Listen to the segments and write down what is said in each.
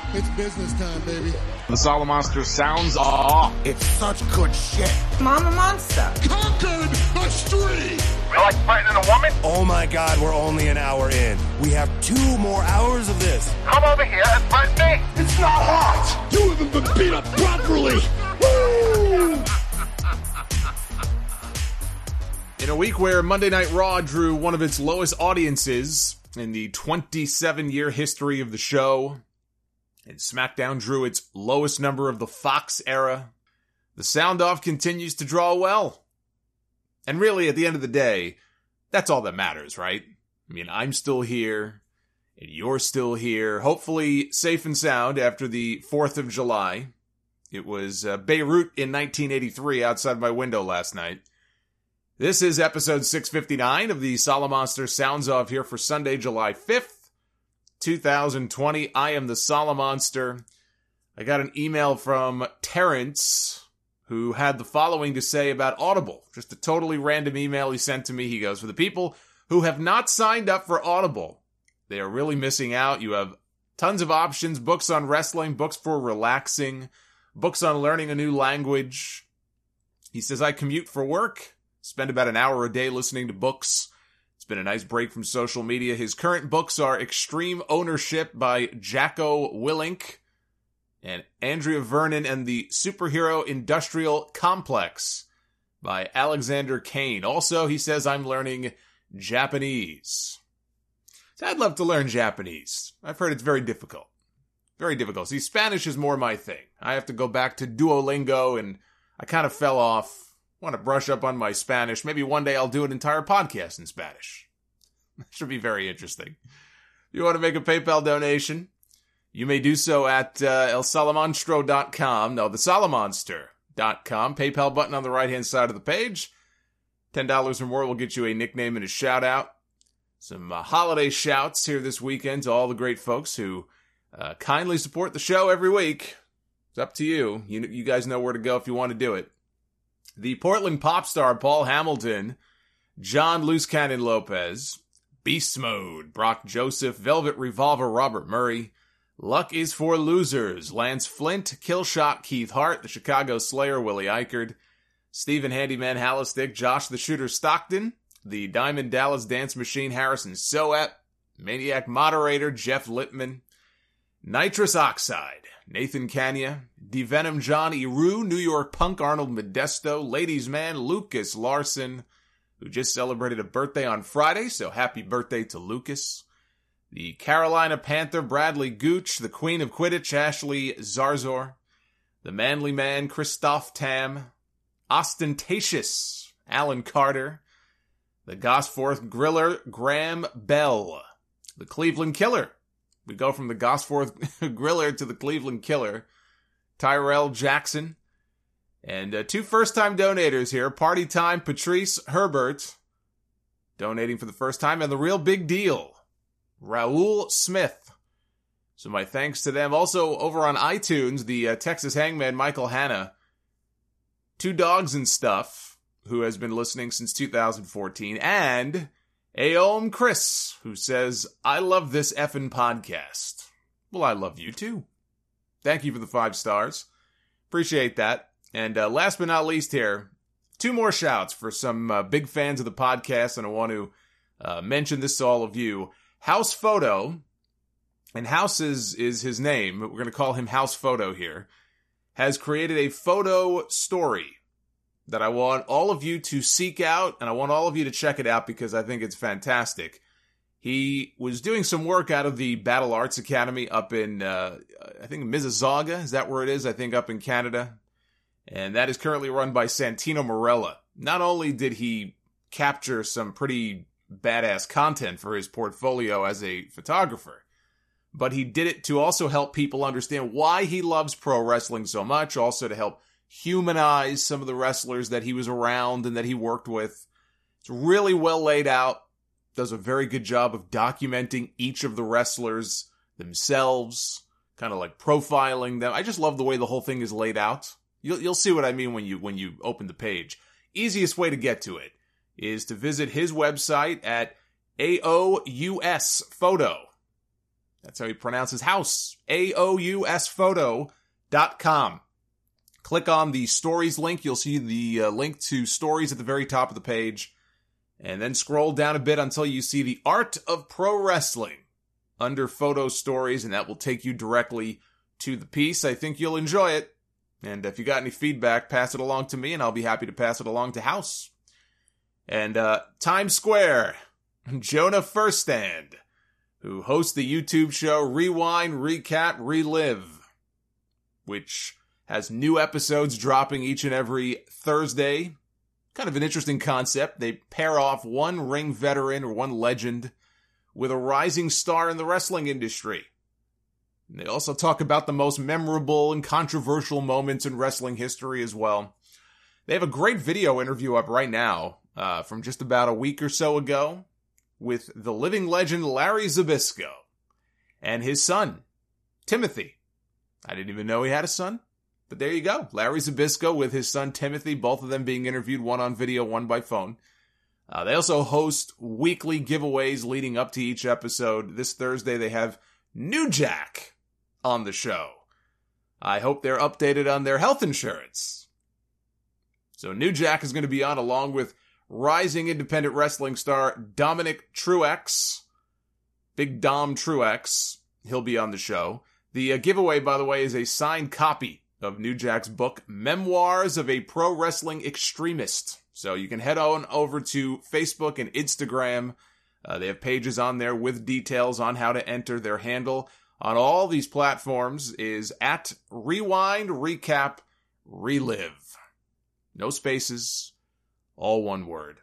It's business time, baby. The Salamonster sounds off. It's such good shit. Mama Monster. Conquered a street. You like fighting a woman? Oh my God, we're only an hour in. We have 2 more hours of this. Come over here and fight me. It's not hot. You haven't been beat up properly. Woo! In a week where Monday Night Raw drew one of its lowest audiences in the 27-year history of the show, and SmackDown drew its lowest number of the Fox era, the sound-off continues to draw well. And really, at the end of the day, that's all that matters, right? I mean, I'm still here, and you're still here, hopefully safe and sound after the 4th of July. It was Beirut in 1983 outside my window last night. This is episode 659 of the Salamonster Sounds Off here for Sunday, July 5th, 2020. I am the Salamonster. I got an email from Terrence, who had the following to say about Audible. Just a totally random email he sent to me. He goes, for the people who have not signed up for Audible, they are really missing out. You have tons of options, books on wrestling, books for relaxing, books on learning a new language. He says, I commute for work. Spend about an hour a day listening to books. It's been a nice break from social media. His current books are Extreme Ownership by Jacko Willink and Andrea Vernon and the Superhero Industrial Complex by Alexander Kane. Also, he says, I'm learning Japanese. So I'd love to learn Japanese. I've heard it's very difficult. Very difficult. See, Spanish is more my thing. I have to go back to Duolingo, and I kind of fell off. Want to brush up on my Spanish. Maybe one day I'll do an entire podcast in Spanish. Should be very interesting. If you want to make a PayPal donation, you may do so at elSalamonstro.com. No, thesalamonster.com. PayPal button on the right-hand side of the page. $10 or more will get you a nickname and a shout-out. Some holiday shouts here this weekend to all the great folks who kindly support the show every week. It's up to you. You guys know where to go if you want to do it. The Portland pop star Paul Hamilton, John Loose Cannon Lopez, Beast Mode, Brock Joseph, Velvet Revolver Robert Murray, Luck is for Losers, Lance Flint, Killshot Keith Hart, the Chicago Slayer Willie Eichard, Stephen Handyman Hallistick, Josh the Shooter Stockton, the Diamond Dallas Dance Machine Harrison Soep, Maniac Moderator Jeff Lippman, Nitrous Oxide, Nathan Kanya, Devenom John Eru, New York Punk Arnold Modesto, Ladies Man Lucas Larson, who just celebrated a birthday on Friday, so happy birthday to Lucas. The Carolina Panther Bradley Gooch, the Queen of Quidditch Ashley Zarzor, the Manly Man Christoph Tam, Ostentatious Alan Carter, the Gosforth Griller Graham Bell, the Cleveland Killer. We go from the Gosforth Griller to the Cleveland Killer. Tyrell Jackson. And 2 first-time donators here. Party Time Patrice Herbert, donating for the first time. And the Real Big Deal, Raul Smith. So my thanks to them. Also, over on iTunes, the Texas Hangman Michael Hanna. 2 Dogs and Stuff, who has been listening since 2014. And Aom Chris, who says, I love this effing podcast. Well, I love you too. Thank you for the 5 stars. Appreciate that. And last but not least here, 2 more shouts for some big fans of the podcast, and I want to mention this to all of you. House Photo, and House is his name, but we're going to call him House Photo here, has created a photo story that I want all of you to seek out, and I want all of you to check it out because I think it's fantastic. He was doing some work out of the Battle Arts Academy up in, I think, Mississauga. Is that where it is? I think up in Canada. And that is currently run by Santino Marella. Not only did he capture some pretty badass content for his portfolio as a photographer, but he did it to also help people understand why he loves pro wrestling so much, also to help humanize some of the wrestlers that he was around and that he worked with. It's really well laid out. Does a very good job of documenting each of the wrestlers themselves, kind of like profiling them. I just love the way the whole thing is laid out. You'll see what I mean when you open the page. Easiest way to get to it is to visit his website at AOUS Photo. That's how he pronounces house. AOUSphoto.com. Click on the stories link. You'll see the link to stories at the very top of the page. And then scroll down a bit until you see the Art of Pro Wrestling under photo stories, and that will take you directly to the piece. I think you'll enjoy it. And if you got any feedback, pass it along to me, and I'll be happy to pass it along to House. And Times Square, Jonah Furstand, who hosts the YouTube show Rewind, Recap, Relive, which has new episodes dropping each and every Thursday. Kind of an interesting concept. They pair off one ring veteran or one legend with a rising star in the wrestling industry. And they also talk about the most memorable and controversial moments in wrestling history as well. They have a great video interview up right now from just about a week or so ago with the living legend Larry Zbyszko and his son, Timothy. I didn't even know he had a son. But there you go. Larry Zbyszko with his son Timothy, both of them being interviewed, one on video, one by phone. They also host weekly giveaways leading up to each episode. This Thursday they have New Jack on the show. I hope they're updated on their health insurance. So New Jack is going to be on along with rising independent wrestling star Dominic Truex. Big Dom Truex. He'll be on the show. The giveaway, by the way, is a signed copy of New Jack's book, Memoirs of a Pro Wrestling Extremist. So you can head on over to Facebook and Instagram. They have pages on there with details on how to enter. Their handle on all these platforms is at Rewind, Recap, Relive. No spaces, all one word.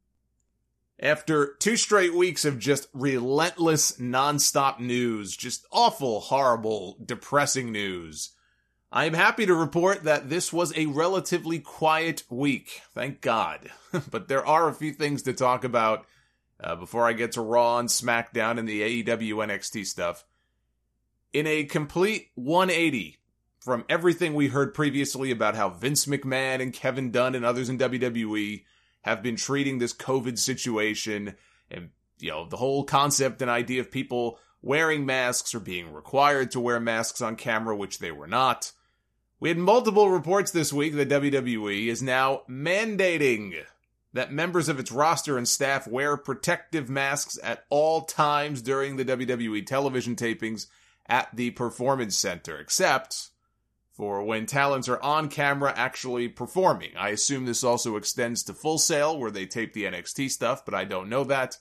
After 2 straight weeks of just relentless, nonstop news, just awful, horrible, depressing news, I am happy to report that this was a relatively quiet week, thank God. But there are a few things to talk about before I get to Raw and SmackDown and the AEW NXT stuff. In a complete 180 from everything we heard previously about how Vince McMahon and Kevin Dunn and others in WWE have been treating this COVID situation, and the whole concept and idea of people wearing masks or being required to wear masks on camera, which they were not. We had multiple reports this week that WWE is now mandating that members of its roster and staff wear protective masks at all times during the WWE television tapings at the Performance Center, except for when talents are on camera actually performing. I assume this also extends to Full Sail, where they tape the NXT stuff, but I don't know that.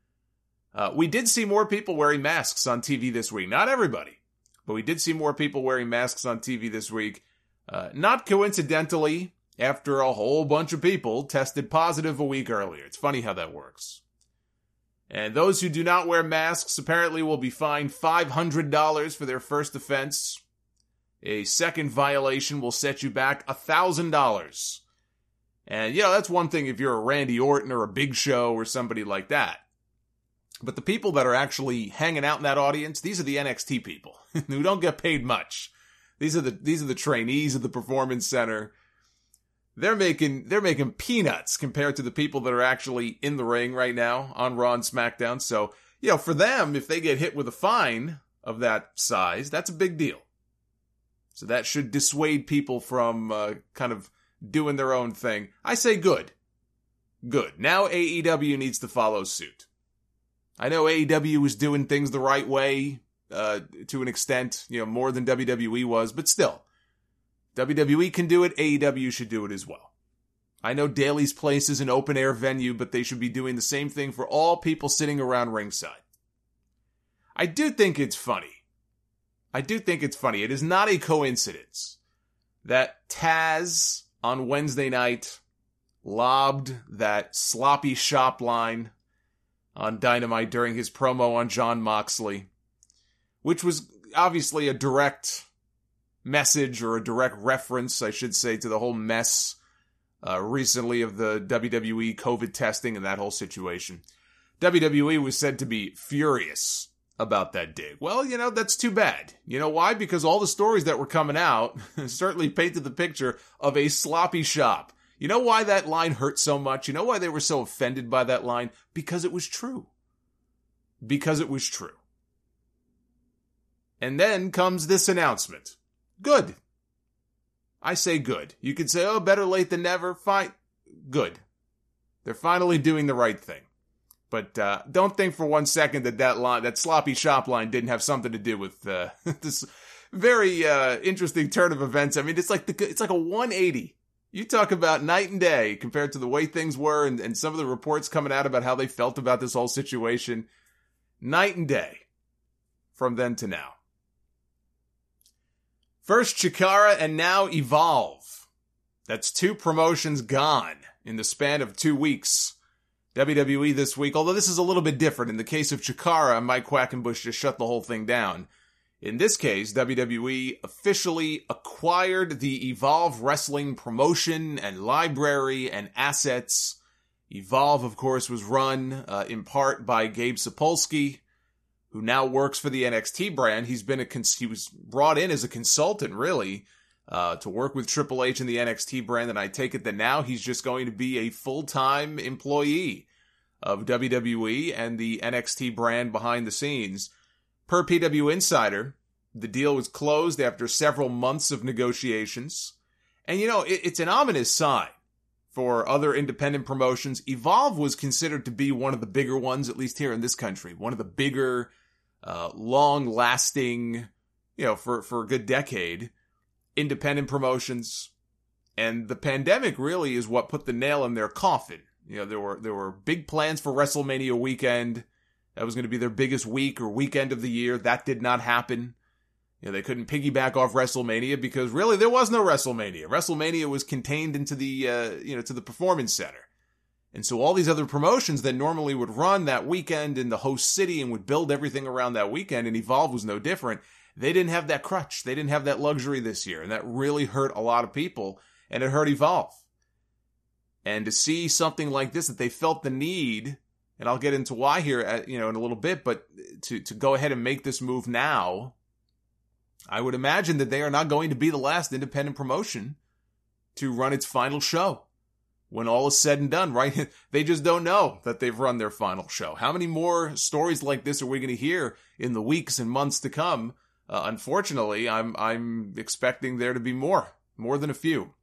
We did see more people wearing masks on TV this week. Not everybody, but we did see more people wearing masks on TV this week. Not coincidentally, after a whole bunch of people tested positive a week earlier. It's funny how that works. And those who do not wear masks apparently will be fined $500 for their first offense. A second violation will set you back $1,000. And, that's one thing if you're a Randy Orton or a Big Show or somebody like that. But the people that are actually hanging out in that audience, these are the NXT people who don't get paid much. These are the trainees at the Performance Center. They're making peanuts compared to the people that are actually in the ring right now on Raw and SmackDown. So, for them, if they get hit with a fine of that size, that's a big deal. So that should dissuade people from kind of doing their own thing. I say good. Good. Now AEW needs to follow suit. I know AEW was doing things the right way to an extent, more than WWE was, but still. WWE can do it, AEW should do it as well. I know Daly's Place is an open-air venue, but they should be doing the same thing for all people sitting around ringside. I do think it's funny. It is not a coincidence that Taz on Wednesday night lobbed that sloppy shop line on Dynamite during his promo on Jon Moxley, which was obviously a direct message or a direct reference, I should say, to the whole mess recently of the WWE COVID testing and that whole situation. WWE was said to be furious about that dig. Well, that's too bad. You know why? Because all the stories that were coming out certainly painted the picture of a sloppy shop. You know why that line hurt so much? You know why they were so offended by that line? Because it was true. And then comes this announcement. Good. I say good. You could say, oh, better late than never. Fine. Good. They're finally doing the right thing. But don't think for 1 second that sloppy shop line didn't have something to do with this very interesting turn of events. I mean, it's like a 180. You talk about night and day compared to the way things were and some of the reports coming out about how they felt about this whole situation. Night and day from then to now. First Chikara and now Evolve. That's 2 promotions gone in the span of 2 weeks. WWE this week, although this is a little bit different. In the case of Chikara, Mike Quackenbush just shut the whole thing down. In this case, WWE officially acquired the Evolve Wrestling promotion and library and assets. Evolve, of course, was run in part by Gabe Sapolsky, who now works for the NXT brand. He was brought in as a consultant, really, to work with Triple H and the NXT brand, and I take it that now he's just going to be a full-time employee of WWE and the NXT brand behind the scenes. Per PW Insider, the deal was closed after several months of negotiations. And, it's an ominous sign for other independent promotions. Evolve was considered to be one of the bigger ones, at least here in this country. One of the bigger, long-lasting, for a good decade, independent promotions. And the pandemic really is what put the nail in their coffin. There were big plans for WrestleMania weekend. That was going to be their biggest week or weekend of the year. That did not happen. They couldn't piggyback off WrestleMania because really there was no WrestleMania. WrestleMania was contained into the, to the Performance Center. And so all these other promotions that normally would run that weekend in the host city and would build everything around that weekend, and Evolve was no different. They didn't have that crutch. They didn't have that luxury this year. And that really hurt a lot of people. And it hurt Evolve. And to see something like this, that they felt the need, and I'll get into why here, in a little bit, but to go ahead and make this move now, I would imagine that they are not going to be the last independent promotion to run its final show. When all is said and done, right? They just don't know that they've run their final show. How many more stories like this are we going to hear in the weeks and months to come? Unfortunately, I'm expecting there to be more than a few.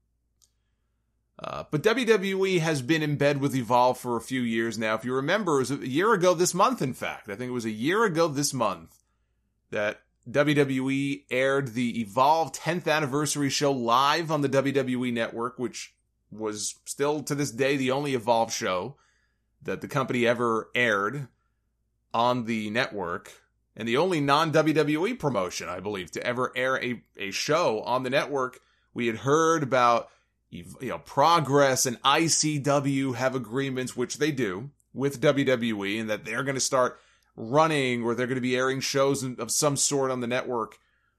But WWE has been in bed with Evolve for a few years now. If you remember, it was a year ago this month, in fact. I think it was a year ago this month that WWE aired the Evolve 10th anniversary show live on the WWE Network, which was still to this day the only Evolve show that the company ever aired on the network, and the only non-WWE promotion, I believe, to ever air a show on the network. We had heard about Progress and ICW have agreements, which they do, with WWE, and that they're going to start running, or they're going to be airing shows of some sort on the network.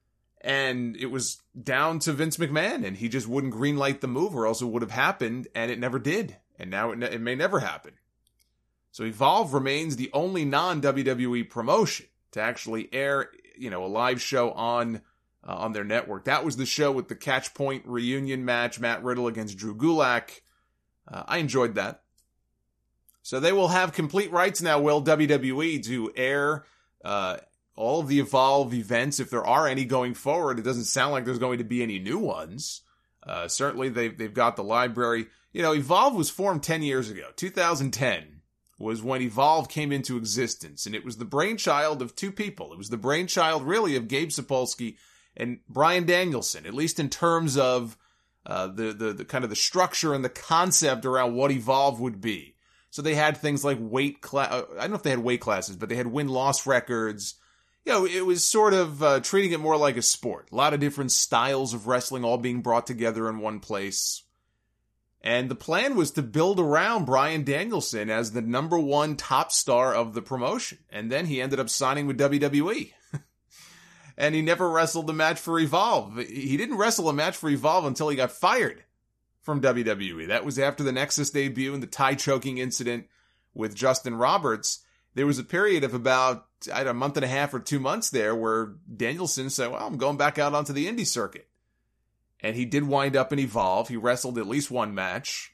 And it was down to Vince McMahon, and he just wouldn't greenlight the move, or else it would have happened, and it never did. And now it may never happen. So Evolve remains the only non-WWE promotion to actually air, a live show on their network. That was the show with the Catch Point reunion match, Matt Riddle against Drew Gulak. I enjoyed that. So they will have complete rights now, will WWE, to air all of the Evolve events, if there are any going forward. It doesn't sound like there's going to be any new ones. Certainly they've got the library. Evolve was formed 10 years ago. 2010 was when Evolve came into existence, and it was the brainchild of 2 people. It was the brainchild, really, of Gabe Sapolsky and Bryan Danielson, at least in terms of the kind of the structure and the concept around what Evolve would be. So they had things like weight class. I don't know if they had weight classes, but they had win-loss records. It was sort of treating it more like a sport. A lot of different styles of wrestling all being brought together in one place. And the plan was to build around Bryan Danielson as the number 1 top star of the promotion. And then he ended up signing with WWE. And he never wrestled a match for Evolve. He didn't wrestle a match for Evolve until he got fired from WWE. That was after the Nexus debut and the tie choking incident with Justin Roberts. There was a period of about a month and a half or 2 months there where Danielson said, well, I'm going back out onto the indie circuit. And he did wind up in Evolve. He wrestled at least one match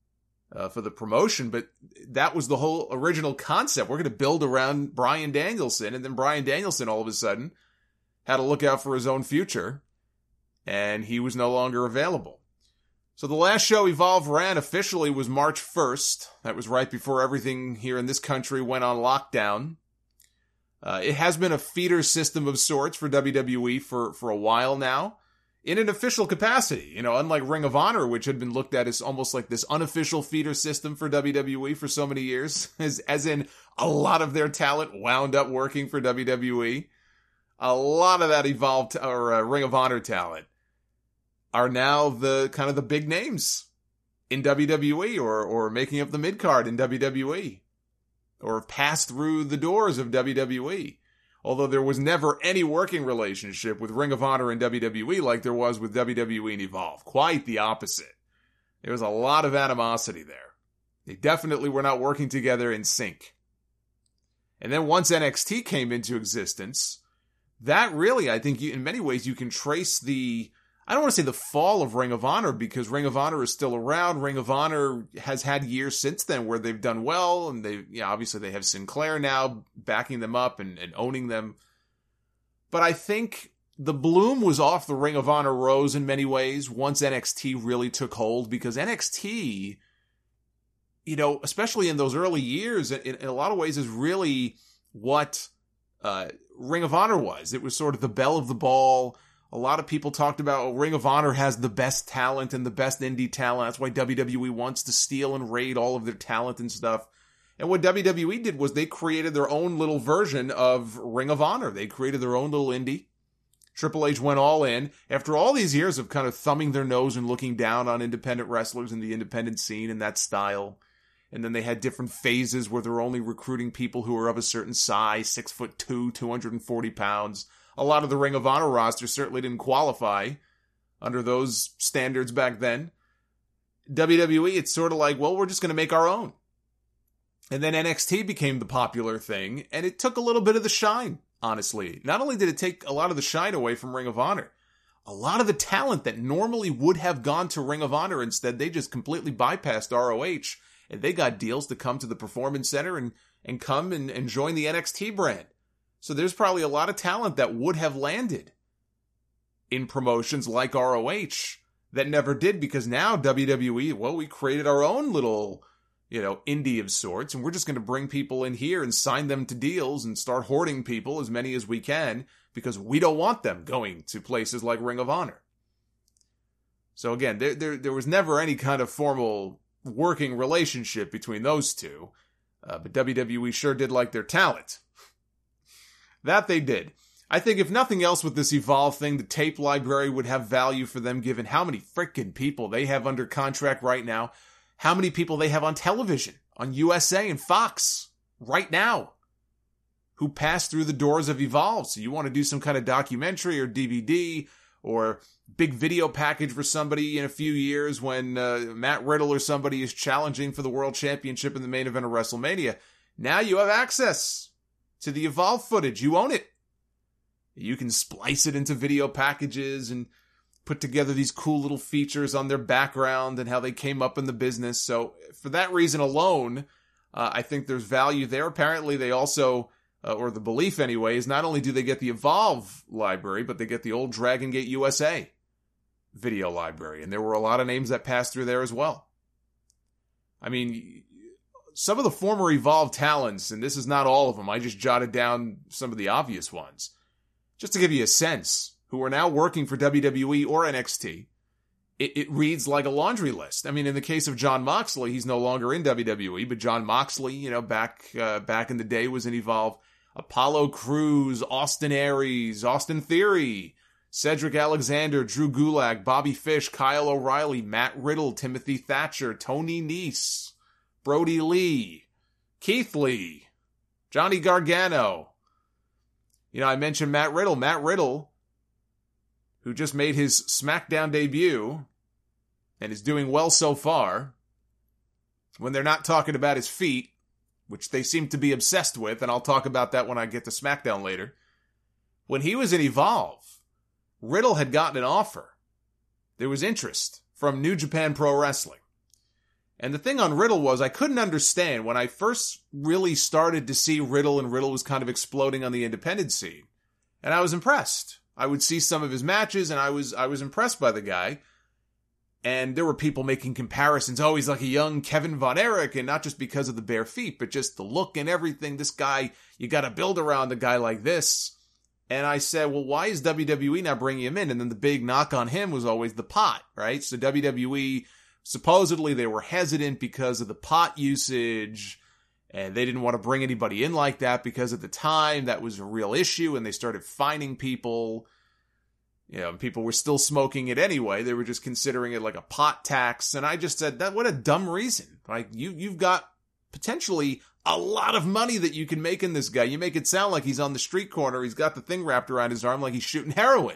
for the promotion, but that was the whole original concept. We're going to build around Bryan Danielson, and then Bryan Danielson all of a sudden had to look out for his own future, and he was no longer available. So the last show Evolve ran officially was March 1st. That was right before everything here in this country went on lockdown. It has been a feeder system of sorts for WWE for a while now, in an official capacity. You know, unlike Ring of Honor, which had been looked at as almost like this unofficial feeder system for WWE for so many years, as in a lot of their talent wound up working for WWE. A lot of that Evolve or Ring of Honor talent are now the kind of the big names in WWE or making up the mid-card in WWE or passed through the doors of WWE. Although there was never any working relationship with Ring of Honor and WWE like there was with WWE and Evolve. Quite the opposite. There was a lot of animosity there. They definitely were not working together in sync. And then once NXT came into existence, that really, I think, in many ways, you can trace I don't want to say the fall of Ring of Honor, because Ring of Honor is still around. Ring of Honor has had years since then where they've done well, and obviously they have Sinclair now backing them up and owning them. But I think the bloom was off the Ring of Honor rose in many ways once NXT really took hold, because NXT, especially in those early years, in a lot of ways is really what Ring of Honor was. It was sort of the belle of the ball. A lot of people talked about Ring of Honor has the best talent and the best indie talent. That's why WWE wants to steal and raid all of their talent and stuff. And what WWE did was they created their own little version of Ring of Honor. They created their own little indie. Triple H went all in. After all these years of kind of thumbing their nose and looking down on independent wrestlers in the independent scene in that style. And then they had different phases where they're only recruiting people who are of a certain size, 6'2", 240 pounds. A lot of the Ring of Honor roster certainly didn't qualify under those standards back then. WWE, it's sort of like, well, we're just going to make our own. And then NXT became the popular thing, and it took a little bit of the shine, honestly. Not only did it take a lot of the shine away from Ring of Honor, a lot of the talent that normally would have gone to Ring of Honor, instead they just completely bypassed ROH, and they got deals to come to the Performance Center and come and join the NXT brand. So there's probably a lot of talent that would have landed in promotions like ROH that never did, because now WWE, well, we created our own little, indie of sorts, and we're just going to bring people in here and sign them to deals and start hoarding people, as many as we can, because we don't want them going to places like Ring of Honor. So again, there was never any kind of formal working relationship between those two, but WWE sure did like their talent. That they did. I think if nothing else with this Evolve thing, the tape library would have value for them, given how many freaking people they have under contract right now, how many people they have on television, on USA and Fox right now, who passed through the doors of Evolve. So you want to do some kind of documentary or DVD or big video package for somebody in a few years when Matt Riddle or somebody is challenging for the World Championship in the main event of WrestleMania. Now you have access to the Evolve footage. You own it. You can splice it into video packages and put together these cool little features on their background and how they came up in the business. So for that reason alone, I think there's value there. Apparently they also, or the belief anyway, is not only do they get the Evolve library, but they get the old Dragon Gate USA video library. And there were a lot of names that passed through there as well. I mean, some of the former Evolve talents, and this is not all of them, I just jotted down some of the obvious ones, just to give you a sense, who are now working for WWE or NXT. It reads like a laundry list. I mean, in the case of Jon Moxley, he's no longer in WWE, but Jon Moxley, back in the day was in Evolve. Apollo Crews, Austin Aries, Austin Theory, Cedric Alexander, Drew Gulak, Bobby Fish, Kyle O'Reilly, Matt Riddle, Timothy Thatcher, Tony Nese, Brody Lee, Keith Lee, Johnny Gargano. I mentioned Matt Riddle. Matt Riddle, who just made his SmackDown debut and is doing well so far, when they're not talking about his feet, which they seem to be obsessed with, and I'll talk about that when I get to SmackDown later. When he was in Evolve, Riddle had gotten an offer. There was interest from New Japan Pro Wrestling. And the thing on Riddle was, I couldn't understand when I first really started to see Riddle, and Riddle was kind of exploding on the independent scene. And I was impressed. I would see some of his matches, and I was impressed by the guy. And there were people making comparisons. Oh, he's like a young Kevin Von Erich, and not just because of the bare feet, but just the look and everything. This guy, you got to build around a guy like this. And I said, well, why is WWE not bringing him in? And then the big knock on him was always the pot, right? So WWE, supposedly they were hesitant because of the pot usage, and they didn't want to bring anybody in like that because at the time that was a real issue, and they started fining people. You know, people were still smoking it anyway. They were just considering it like a pot tax. And I just said, that what a dumb reason. Like, you've got potentially a lot of money that you can make in this guy. You make it sound like he's on the street corner. He's got the thing wrapped around his arm like he's shooting heroin.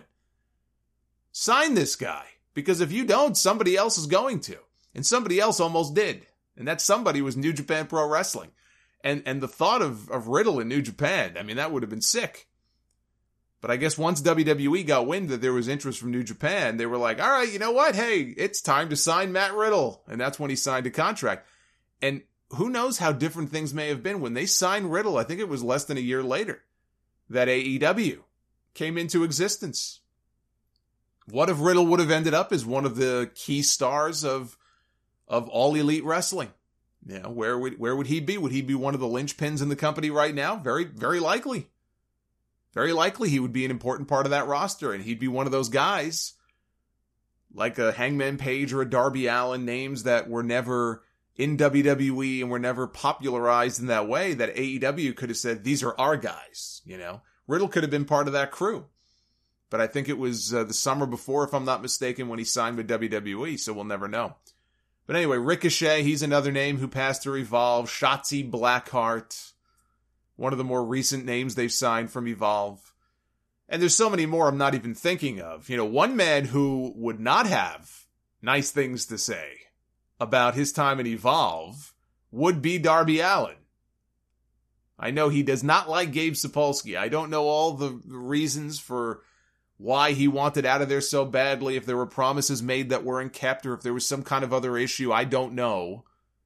Sign this guy. Because if you don't, somebody else is going to. And somebody else almost did. And that somebody was New Japan Pro Wrestling. And the thought of Riddle in New Japan, I mean, that would have been sick. But I guess once WWE got wind that there was interest from New Japan, they were like, all right, you know what? Hey, it's time to sign Matt Riddle. And that's when he signed a contract. And who knows how different things may have been. When they signed Riddle, I think it was less than a year later that AEW came into existence. What if Riddle would have ended up as one of the key stars of All Elite Wrestling? You know, where would he be? Would he be one of the linchpins in the company right now? Very, very likely. Very likely he would be an important part of that roster, and he'd be one of those guys, like a Hangman Page or a Darby Allin, names that were never in WWE and were never popularized in that way, that AEW could have said, these are our guys, you know? Riddle could have been part of that crew. But I think it was the summer before, if I'm not mistaken, when he signed with WWE, so we'll never know. But anyway, Ricochet, he's another name who passed through Evolve. Shotzi Blackheart, one of the more recent names they've signed from Evolve. And there's so many more I'm not even thinking of. You know, one man who would not have nice things to say about his time in Evolve would be Darby Allin. I know he does not like Gabe Sapolsky. I don't know all the reasons for why he wanted out of there so badly, if there were promises made that weren't kept, or if there was some kind of other issue. I don't know.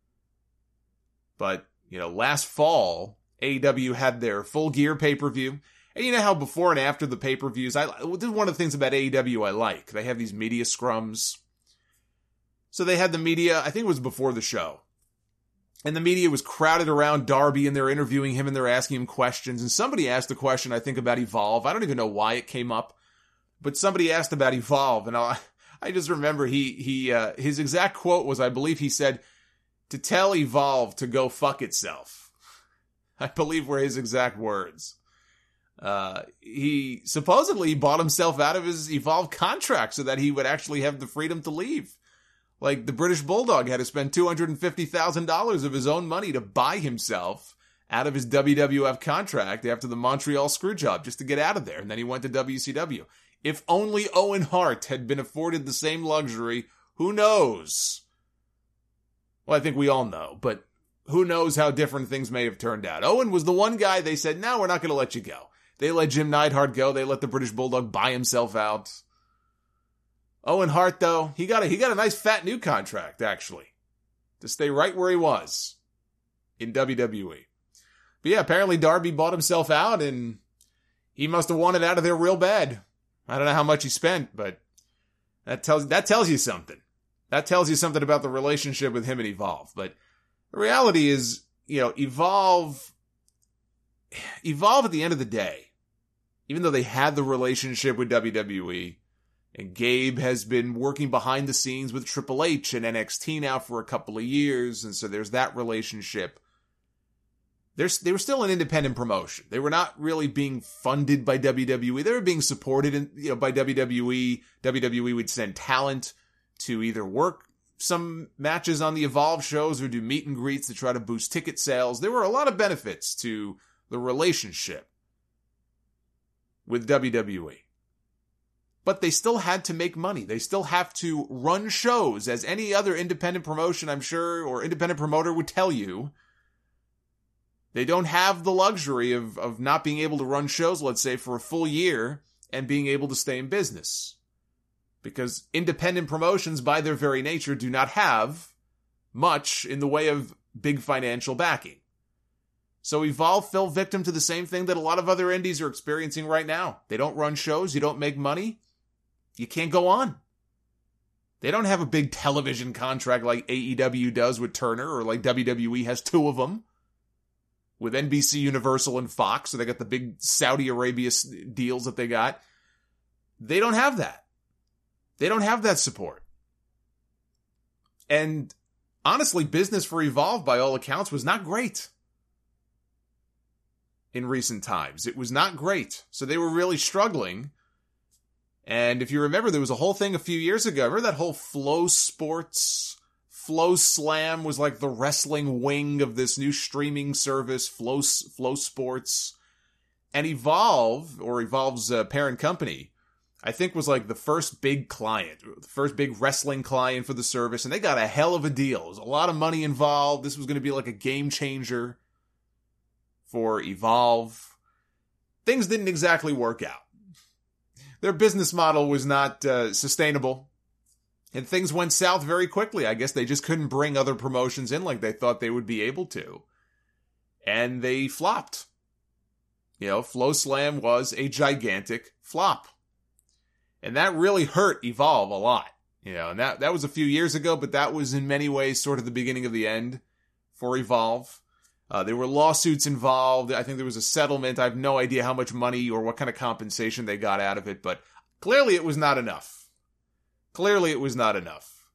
But, you know, last fall, AEW had their Full Gear pay-per-view. And you know how before and after the pay-per-views, this is one of the things about AEW I like. They have these media scrums. So they had the media, I think it was before the show. And the media was crowded around Darby, and they're interviewing him, and they're asking him questions. And somebody asked a question, I think, about Evolve. I don't even know why it came up. But somebody asked about Evolve, and I just remember his exact quote was, I believe he said, to tell Evolve to go fuck itself. I believe were his exact words. He supposedly bought himself out of his Evolve contract so that he would actually have the freedom to leave. Like the British Bulldog had to spend $250,000 of his own money to buy himself out of his WWF contract after the Montreal Screwjob just to get out of there. And then he went to WCW. If only Owen Hart had been afforded the same luxury, who knows? Well, I think we all know, but who knows how different things may have turned out. Owen was the one guy they said, no, we're not going to let you go. They let Jim Neidhart go. They let the British Bulldog buy himself out. Owen Hart, though, he got a nice fat new contract, actually, to stay right where he was in WWE. But yeah, apparently Darby bought himself out, and he must have wanted out of there real bad. I don't know how much he spent, but that tells you something. That tells you something about the relationship with him and Evolve. But the reality is, you know, Evolve at the end of the day, even though they had the relationship with WWE, and Gabe has been working behind the scenes with Triple H and NXT now for a couple of years, and so there's that relationship. They were still an independent promotion. They were not really being funded by WWE. They were being supported by WWE. WWE would send talent to either work some matches on the Evolve shows or do meet and greets to try to boost ticket sales. There were a lot of benefits to the relationship with WWE. But they still had to make money. They still have to run shows, as any other independent promotion, I'm sure, or independent promoter would tell you. They don't have the luxury of not being able to run shows, let's say, for a full year and being able to stay in business. Because independent promotions, by their very nature, do not have much in the way of big financial backing. So Evolve fell victim to the same thing that a lot of other indies are experiencing right now. They don't run shows, you don't make money, you can't go on. They don't have a big television contract like AEW does with Turner, or like WWE has two of them with NBC, Universal, and Fox. So they got the big Saudi Arabia deals that they got. They don't have that. They don't have that support. And honestly, business for Evolve, by all accounts, was not great in recent times. It was not great. So they were really struggling. And if you remember, there was a whole thing a few years ago. Remember that whole Flow Sports? Flow Slam was like the wrestling wing of this new streaming service, Flow Sports. And Evolve, or Evolve's parent company, I think was like the first big client, the first big wrestling client for the service. And they got a hell of a deal. There was a lot of money involved. This was going to be like a game changer for Evolve. Things didn't exactly work out. Their business model was not sustainable. And things went south very quickly. I guess they just couldn't bring other promotions in like they thought they would be able to. And they flopped. You know, Flow Slam was a gigantic flop. And that really hurt Evolve a lot. You know, and that was a few years ago, but that was in many ways sort of the beginning of the end for Evolve. There were lawsuits involved. I think there was a settlement. I have no idea how much money or what kind of compensation they got out of it, but clearly it was not enough. Clearly it was not enough.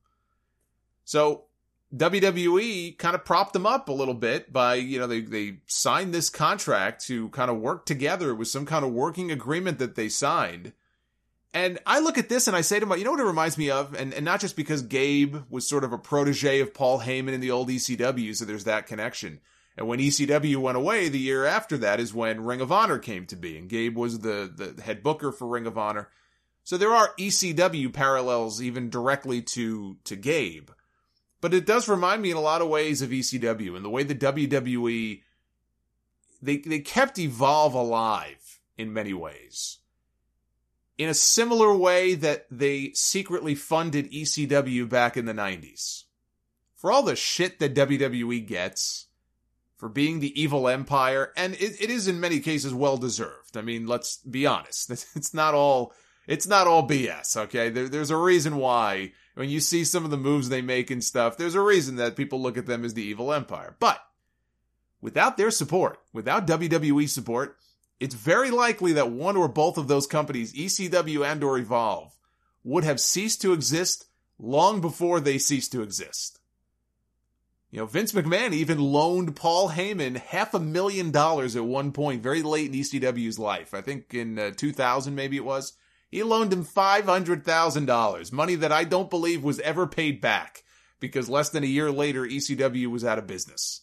So WWE kind of propped them up a little bit by, you know, they signed this contract to kind of work together. It was some kind of working agreement that they signed. And I look at this and I say to myself, you know what it reminds me of? And not just because Gabe was sort of a protege of Paul Heyman in the old ECW, so there's that connection. And when ECW went away, the year after that is when Ring of Honor came to be. And Gabe was the head booker for Ring of Honor. So there are ECW parallels even directly to Gabe. But it does remind me in a lot of ways of ECW and the way the WWE, they kept Evolve alive in many ways. In a similar way that they secretly funded ECW back in the 90s. For all the shit that WWE gets, for being the evil empire, and it is in many cases well-deserved. I mean, let's be honest. It's not all BS, okay? There's a reason why, when you see some of the moves they make and stuff, there's a reason that people look at them as the evil empire. But, without their support, without WWE support, it's very likely that one or both of those companies, ECW and or Evolve, would have ceased to exist long before they ceased to exist. You know, Vince McMahon even loaned Paul Heyman $500,000 at one point, very late in ECW's life. I think in 2000 maybe it was. He loaned him $500,000, money that I don't believe was ever paid back, because less than a year later, ECW was out of business.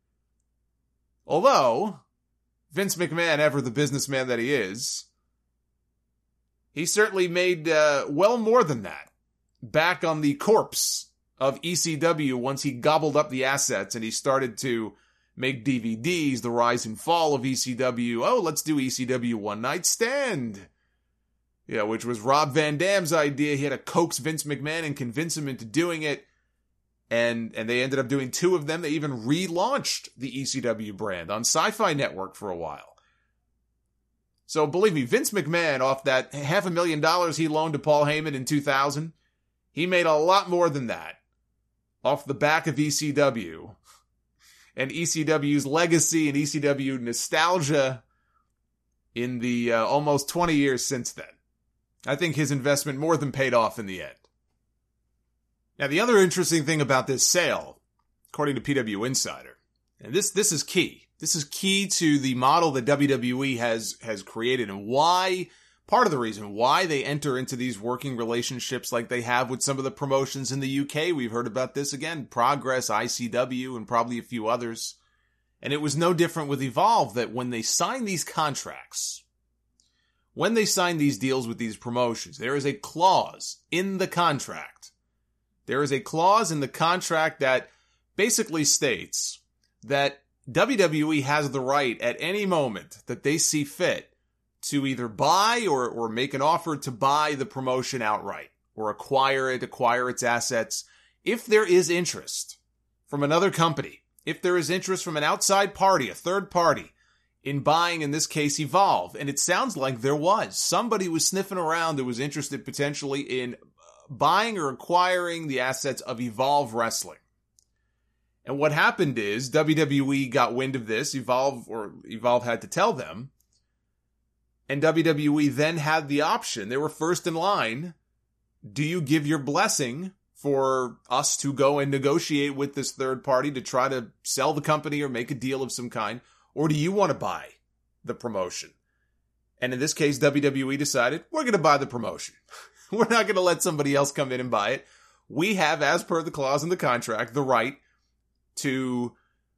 Although, Vince McMahon, ever the businessman that he is, he certainly made well more than that back on the corpse of ECW once he gobbled up the assets and he started to make DVDs, The Rise and Fall of ECW. Oh, let's do ECW One Night Stand. Yeah, which was Rob Van Dam's idea. He had to coax Vince McMahon and convince him into doing it. And they ended up doing two of them. They even relaunched the ECW brand on Sci-Fi Network for a while. So believe me, Vince McMahon, off that $500,000 he loaned to Paul Heyman in 2000, he made a lot more than that off the back of ECW and ECW's legacy and ECW nostalgia in the almost 20 years since then. I think his investment more than paid off in the end. Now, the other interesting thing about this sale, according to PW Insider, and this is key. This is key to the model that WWE has created and why, part of the reason why they enter into these working relationships like they have with some of the promotions in the UK. We've heard about this again, Progress, ICW, and probably a few others. And it was no different with Evolve, that when they sign these contracts, when they sign these deals with these promotions, there is a clause in the contract. There is a clause in the contract that basically states that WWE has the right at any moment that they see fit to either buy or make an offer to buy the promotion outright or acquire its assets if there is interest from another company if there is interest from an outside party, a third party, in buying, in this case, Evolve. And it sounds like there was. Somebody was sniffing around that was interested potentially in buying or acquiring the assets of Evolve Wrestling. And what happened is WWE got wind of this. Evolve had to tell them. And WWE then had the option. They were first in line. Do you give your blessing for us to go and negotiate with this third party to try to sell the company or make a deal of some kind? Or do you want to buy the promotion? And in this case, WWE decided, we're going to buy the promotion. We're not going to let somebody else come in and buy it. We have, as per the clause in the contract, the right to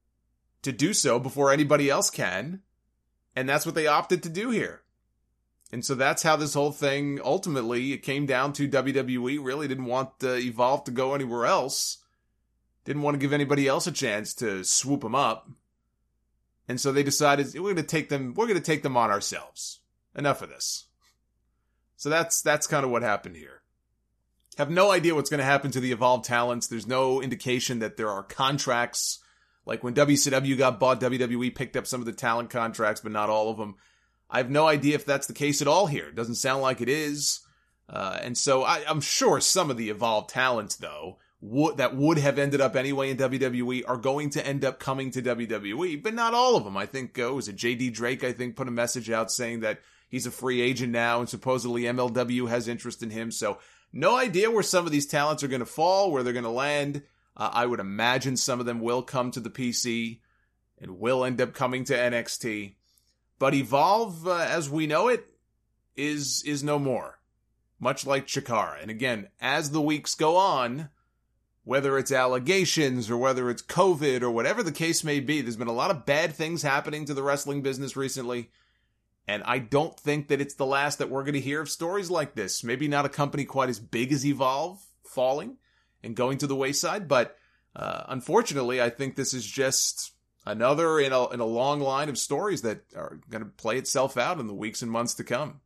do so before anybody else can. And that's what they opted to do here. And so that's how this whole thing, ultimately, it came down to WWE really didn't want Evolve to go anywhere else. Didn't want to give anybody else a chance to swoop them up. And so they decided, we're going to take them on ourselves. Enough of this. So that's kind of what happened here. Have no idea what's going to happen to the Evolve talents. There's no indication that there are contracts. Like when WCW got bought, WWE picked up some of the talent contracts, but not all of them. I have no idea if that's the case at all here. It doesn't sound like it is. And so I'm sure some of the Evolve talents, though, that would have ended up anyway in WWE are going to end up coming to WWE, but not all of them. I think, was it JD Drake, I think, put a message out saying that he's a free agent now, and supposedly MLW has interest in him. So no idea where some of these talents are going to fall, where they're going to land. I would imagine some of them will come to the PC and will end up coming to NXT. But Evolve, as we know it, is no more. Much like Chikara. And again, as the weeks go on, whether it's allegations or whether it's COVID or whatever the case may be, there's been a lot of bad things happening to the wrestling business recently. And I don't think that it's the last that we're going to hear of stories like this. Maybe not a company quite as big as Evolve falling and going to the wayside. But unfortunately, I think this is just another in a long line of stories that are going to play itself out in the weeks and months to come.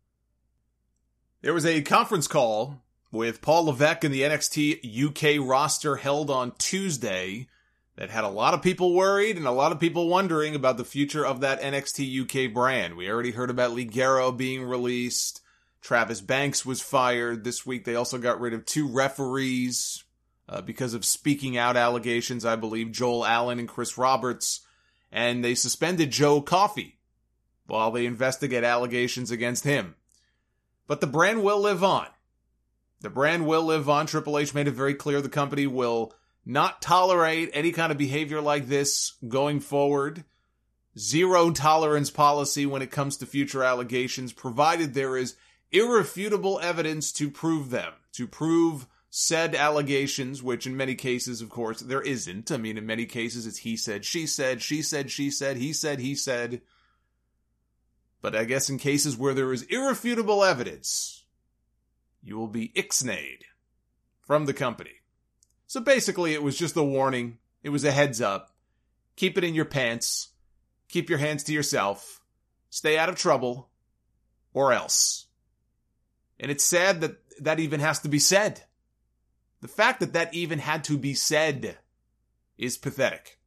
There was a conference call with Paul Levesque and the NXT UK roster held on Tuesday that had a lot of people worried and a lot of people wondering about the future of that NXT UK brand. We already heard about Lee Guerrero being released. Travis Banks was fired. This week they also got rid of 2 referees because of speaking out allegations, I believe, Joel Allen and Chris Roberts. And they suspended Joe Coffey while they investigate allegations against him. But the brand will live on. The brand will live on. Triple H made it very clear the company will not tolerate any kind of behavior like this going forward. Zero tolerance policy when it comes to future allegations, provided there is irrefutable evidence to prove them, to prove said allegations, which in many cases, of course, there isn't. I mean, in many cases, it's he said, she said, she said, she said, he said, he said. But I guess in cases where there is irrefutable evidence, you will be ixnayed from the company. So basically, it was just a warning. It was a heads up. Keep it in your pants. Keep your hands to yourself. Stay out of trouble. Or else. And it's sad that that even has to be said. The fact that that even had to be said is pathetic.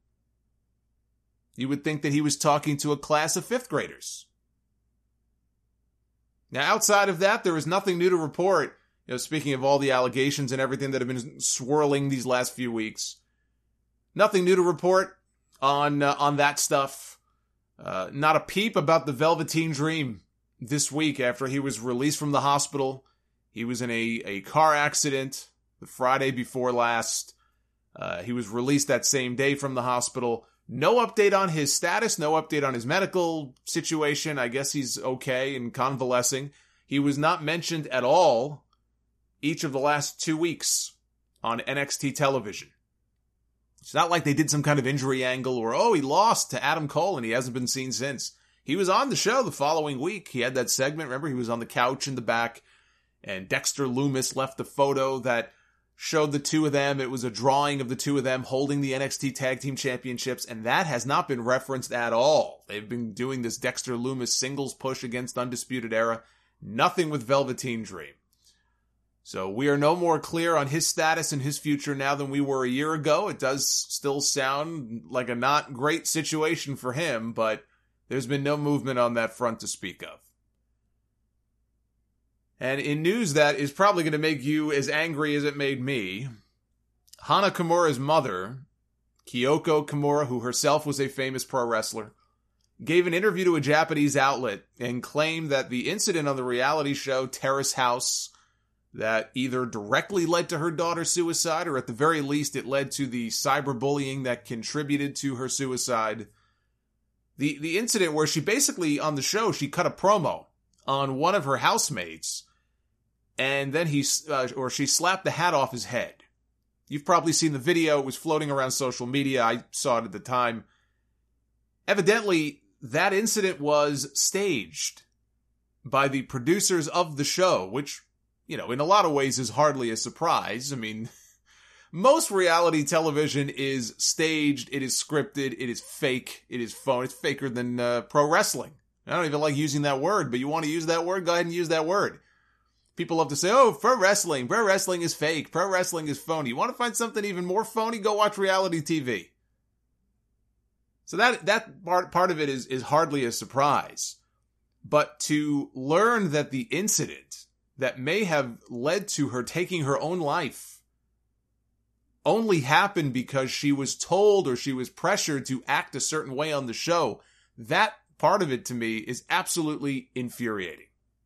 You would think that he was talking to a class of 5th graders. Now, outside of that, there is nothing new to report. You know, speaking of all the allegations and everything that have been swirling these last few weeks, nothing new to report on that stuff. Not a peep about the Velveteen Dream this week after he was released from the hospital. He was in a car accident the Friday before last. He was released that same day from the hospital. No update on his status, no update on his medical situation. I guess he's okay and convalescing. He was not mentioned at all each of the last 2 weeks on NXT television. It's not like they did some kind of injury angle or, he lost to Adam Cole and he hasn't been seen since. He was on the show the following week. He had that segment. Remember, he was on the couch in the back and Dexter Lumis left a photo that showed the 2 of them. It was a drawing of the 2 of them holding the NXT Tag Team Championships, and that has not been referenced at all. They've been doing this Dexter Lumis singles push against Undisputed Era. Nothing with Velveteen Dream. So we are no more clear on his status and his future now than we were a year ago. It does still sound like a not great situation for him, but there's been no movement on that front to speak of. And in news that is probably going to make you as angry as it made me, Hana Kimura's mother, Kyoko Kimura, who herself was a famous pro wrestler, gave an interview to a Japanese outlet and claimed that the incident on the reality show Terrace House that either directly led to her daughter's suicide or at the very least it led to the cyberbullying that contributed to her suicide. The incident where she basically, on the show, she cut a promo on one of her housemates and then she slapped the hat off his head. You've probably seen the video. It was floating around social media. I saw it at the time. Evidently, that incident was staged by the producers of the show, which, you know, in a lot of ways is hardly a surprise. I mean, most reality television is staged, it is scripted, it is fake, it is phony. It's faker than pro wrestling. I don't even like using that word, but you want to use that word? Go ahead and use that word. People love to say, oh, pro wrestling is fake, pro wrestling is phony. You want to find something even more phony? Go watch reality TV. So that part of it is hardly a surprise. But to learn that the incident that may have led to her taking her own life only happened because she was told or she was pressured to act a certain way on the show, that part of it to me is absolutely infuriating.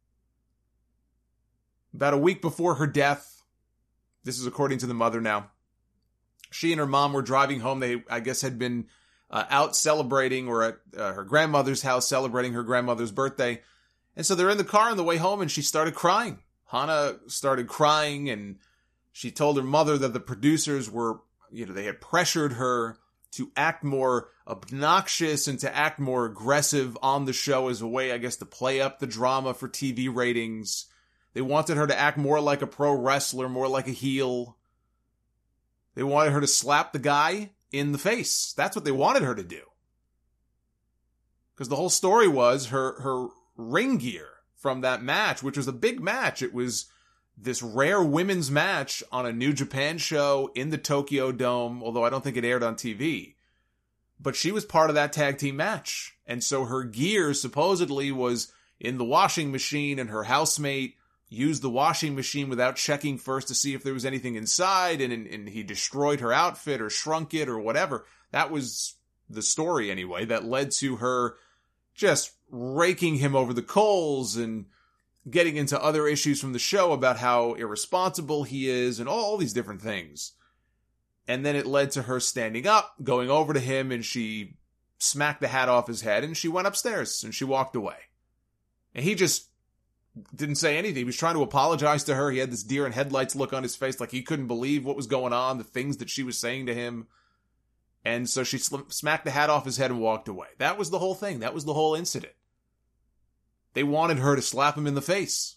About a week before her death, this is according to the mother now, she and her mom were driving home. They, I guess, had been out celebrating or at her grandmother's house celebrating her grandmother's birthday. And so they're in the car on the way home and she started crying. Hana started crying and she told her mother that the producers were, you know, they had pressured her to act more obnoxious and to act more aggressive on the show as a way, I guess, to play up the drama for TV ratings. They wanted her to act more like a pro wrestler, more like a heel. They wanted her to slap the guy in the face. That's what they wanted her to do. Because the whole story was her ring gear from that match, which was a big match. It was this rare women's match on a New Japan show in the Tokyo Dome, although I don't think it aired on TV. But she was part of that tag team match. And so her gear supposedly was in the washing machine and her housemate used the washing machine without checking first to see if there was anything inside, and he destroyed her outfit or shrunk it or whatever. That was the story anyway, that led to her just raking him over the coals and getting into other issues from the show about how irresponsible he is and all these different things. And then it led to her standing up, going over to him, and she smacked the hat off his head, and she went upstairs and she walked away. And he just didn't say anything. He was trying to apologize to her. He had this deer in headlights look on his face, like he couldn't believe what was going on, the things that she was saying to him. And so she smacked the hat off his head and walked away. That was the whole thing. That was the whole incident. They wanted her to slap him in the face.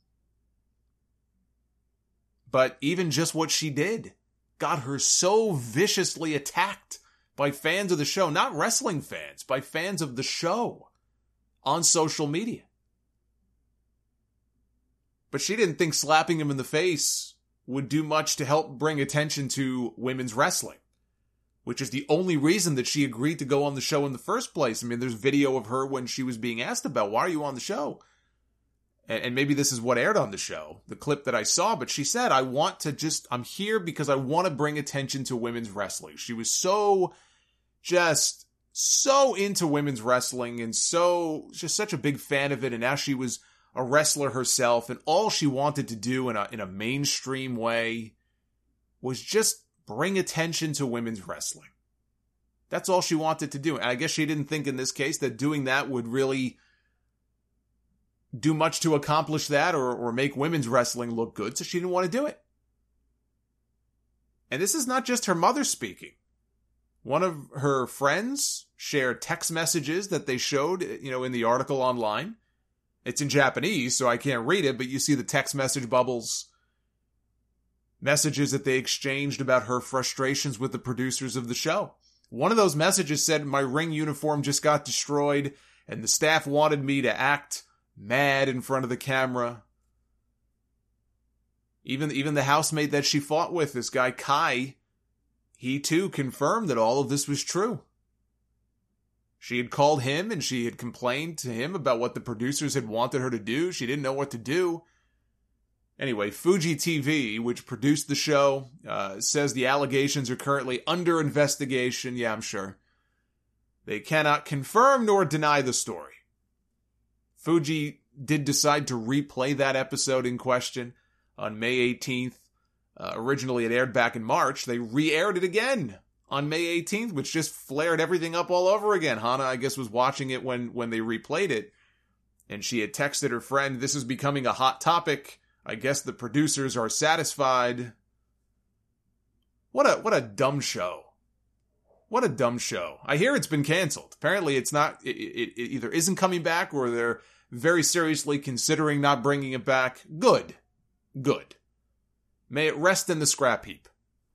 But even just what she did got her so viciously attacked by fans of the show, not wrestling fans, by fans of the show on social media. But she didn't think slapping him in the face would do much to help bring attention to women's wrestling, which is the only reason that she agreed to go on the show in the first place. I mean, there's video of her when she was being asked about, why are you on the show? And maybe this is what aired on the show, the clip that I saw, but she said, I'm here because I want to bring attention to women's wrestling. She was so into women's wrestling and just such a big fan of it. And now she was a wrestler herself, and all she wanted to do in a mainstream way was just bring attention to women's wrestling. That's all she wanted to do. And I guess she didn't think in this case that doing that would really do much to accomplish that or make women's wrestling look good, so she didn't want to do it. And this is not just her mother speaking. One of her friends shared text messages that they showed, in the article online. It's in Japanese, so I can't read it, but you see the text message bubbles. Messages that they exchanged about her frustrations with the producers of the show. One of those messages said, my ring uniform just got destroyed, and the staff wanted me to act mad in front of the camera. Even the housemate that she fought with, this guy Kai, he too confirmed that all of this was true. She had called him and she had complained to him about what the producers had wanted her to do. She didn't know what to do. Anyway, Fuji TV, which produced the show, says the allegations are currently under investigation. Yeah, I'm sure. They cannot confirm nor deny the story. Fuji did decide to replay that episode in question on May 18th. Originally, it aired back in March. They re-aired it again on May 18th, which just flared everything up all over again. Hana, I guess, was watching it when they replayed it, and she had texted her friend, "This is becoming a hot topic. I guess the producers are satisfied." What a dumb show. What a dumb show. I hear it's been canceled. Apparently it's not, it either isn't coming back or they're very seriously considering not bringing it back. Good. May it rest in the scrap heap.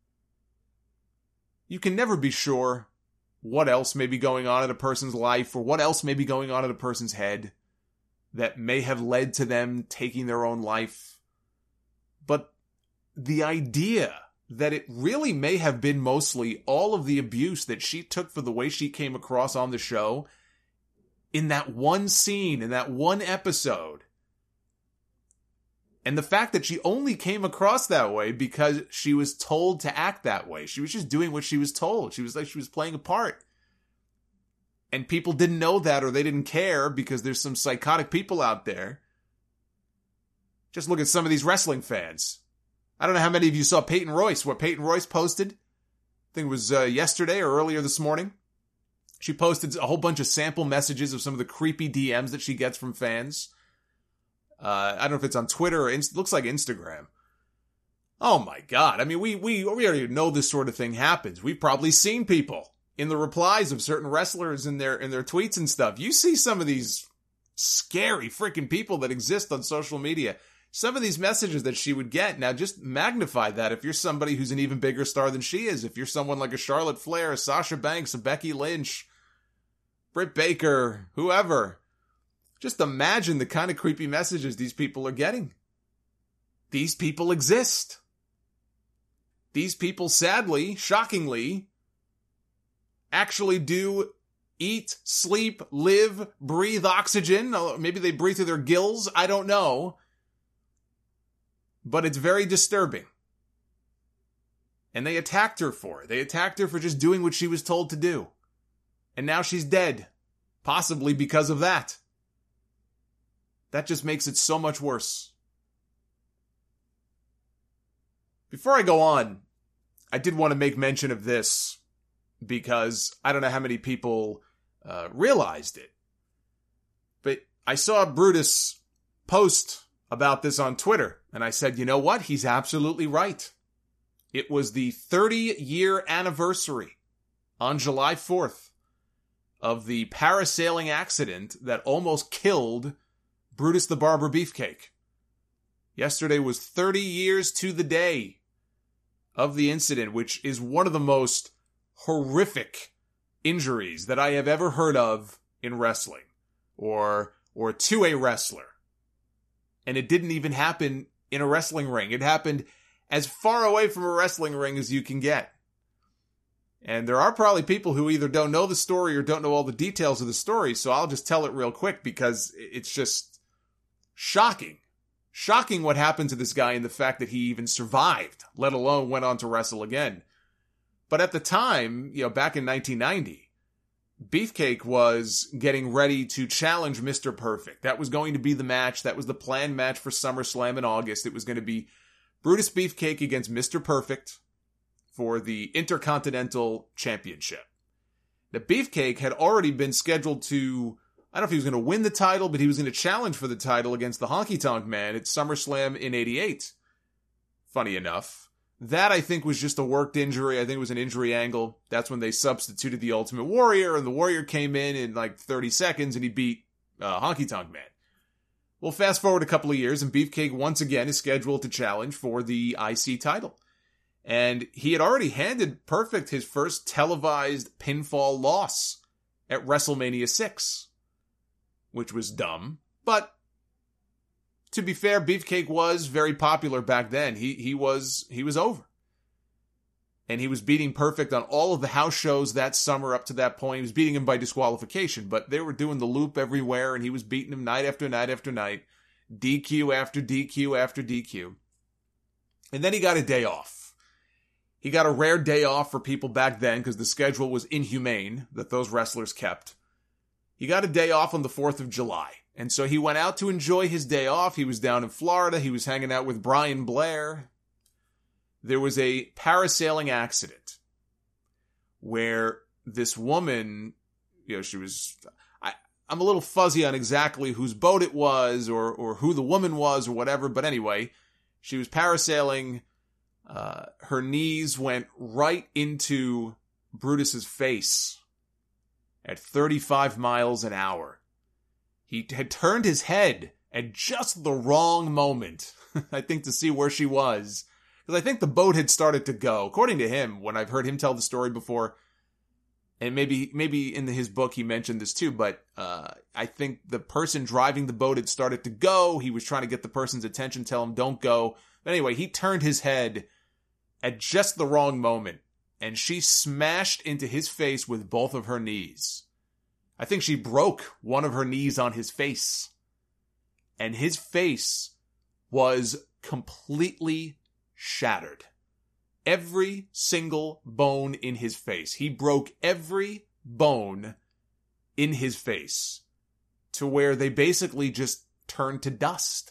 You can never be sure what else may be going on in a person's life or what else may be going on in a person's head that may have led to them taking their own life. But the idea that it really may have been mostly all of the abuse that she took for the way she came across on the show in that one scene, in that one episode. And the fact that she only came across that way because she was told to act that way. She was just doing what she was told. She was like she was playing a part. And people didn't know that or they didn't care because there's some psychotic people out there. Just look at some of these wrestling fans. I don't know how many of you saw Peyton Royce, what Peyton Royce posted. I think it was yesterday or earlier this morning. She posted a whole bunch of sample messages of some of the creepy DMs that she gets from fans. I don't know if it's on Twitter or looks like Instagram. Oh my God. I mean, we already know this sort of thing happens. We've probably seen people in the replies of certain wrestlers in their tweets and stuff. You see some of these scary freaking people that exist on social media. Some of these messages that she would get. Now just magnify that if you're somebody who's an even bigger star than she is. If you're someone like a Charlotte Flair, a Sasha Banks, a Becky Lynch, Britt Baker, whoever. Just imagine the kind of creepy messages these people are getting. These people exist. These people, sadly, shockingly, actually do eat, sleep, live, breathe oxygen. Maybe they breathe through their gills. I don't know. But it's very disturbing. And they attacked her for it. They attacked her for just doing what she was told to do. And now she's dead. Possibly because of that. That just makes it so much worse. Before I go on, I did want to make mention of this because I don't know how many people realized it. But I saw Brutus post about this on Twitter, and I said, you know what? He's absolutely right. It was the 30-year anniversary on July 4th of the parasailing accident that almost killed Brutus the Barber Beefcake. Yesterday was 30 years to the day of the incident, which is one of the most horrific injuries that I have ever heard of in wrestling or to a wrestler. And it didn't even happen in a wrestling ring. It happened as far away from a wrestling ring as you can get. And there are probably people who either don't know the story or don't know all the details of the story, so I'll just tell it real quick because it's just shocking. Shocking what happened to this guy and the fact that he even survived, let alone went on to wrestle again. But at the time, back in 1990, Beefcake was getting ready to challenge Mr. Perfect. That was going to be the match. That was the planned match for SummerSlam in August. It was going to be Brutus Beefcake against Mr. Perfect for the Intercontinental Championship. The Beefcake had already been scheduled to, I don't know if he was going to win the title, but he was going to challenge for the title against the Honky Tonk Man at SummerSlam in '88. Funny enough. That, I think, was just a worked injury. I think it was an injury angle. That's when they substituted the Ultimate Warrior, and the Warrior came in like 30 seconds, and he beat Honky Tonk Man. Well, fast forward a couple of years, and Beefcake once again is scheduled to challenge for the IC title. And he had already handed Perfect his first televised pinfall loss at WrestleMania 6. Which was dumb, but to be fair, Beefcake was very popular back then. He was over. And he was beating Perfect on all of the house shows that summer up to that point. He was beating him by disqualification, but they were doing the loop everywhere, and he was beating him night after night after night, DQ after DQ after DQ. And then he got a day off. He got a rare day off for people back then because the schedule was inhumane that those wrestlers kept. He got a day off on the 4th of July. And so he went out to enjoy his day off. He was down in Florida. He was hanging out with Brian Blair. There was a parasailing accident where this woman, she was, I'm a little fuzzy on exactly whose boat it was or who the woman was or whatever. But anyway, she was parasailing. Her knees went right into Brutus's face at 35 miles an hour. He had turned his head at just the wrong moment, I think, to see where she was. Because I think the boat had started to go. According to him, when I've heard him tell the story before, and maybe in his book he mentioned this too, but I think the person driving the boat had started to go. He was trying to get the person's attention, tell him don't go. But anyway, he turned his head at just the wrong moment, and she smashed into his face with both of her knees. I think she broke one of her knees on his face. And his face was completely shattered. Every single bone in his face. He broke every bone in his face to where they basically just turned to dust.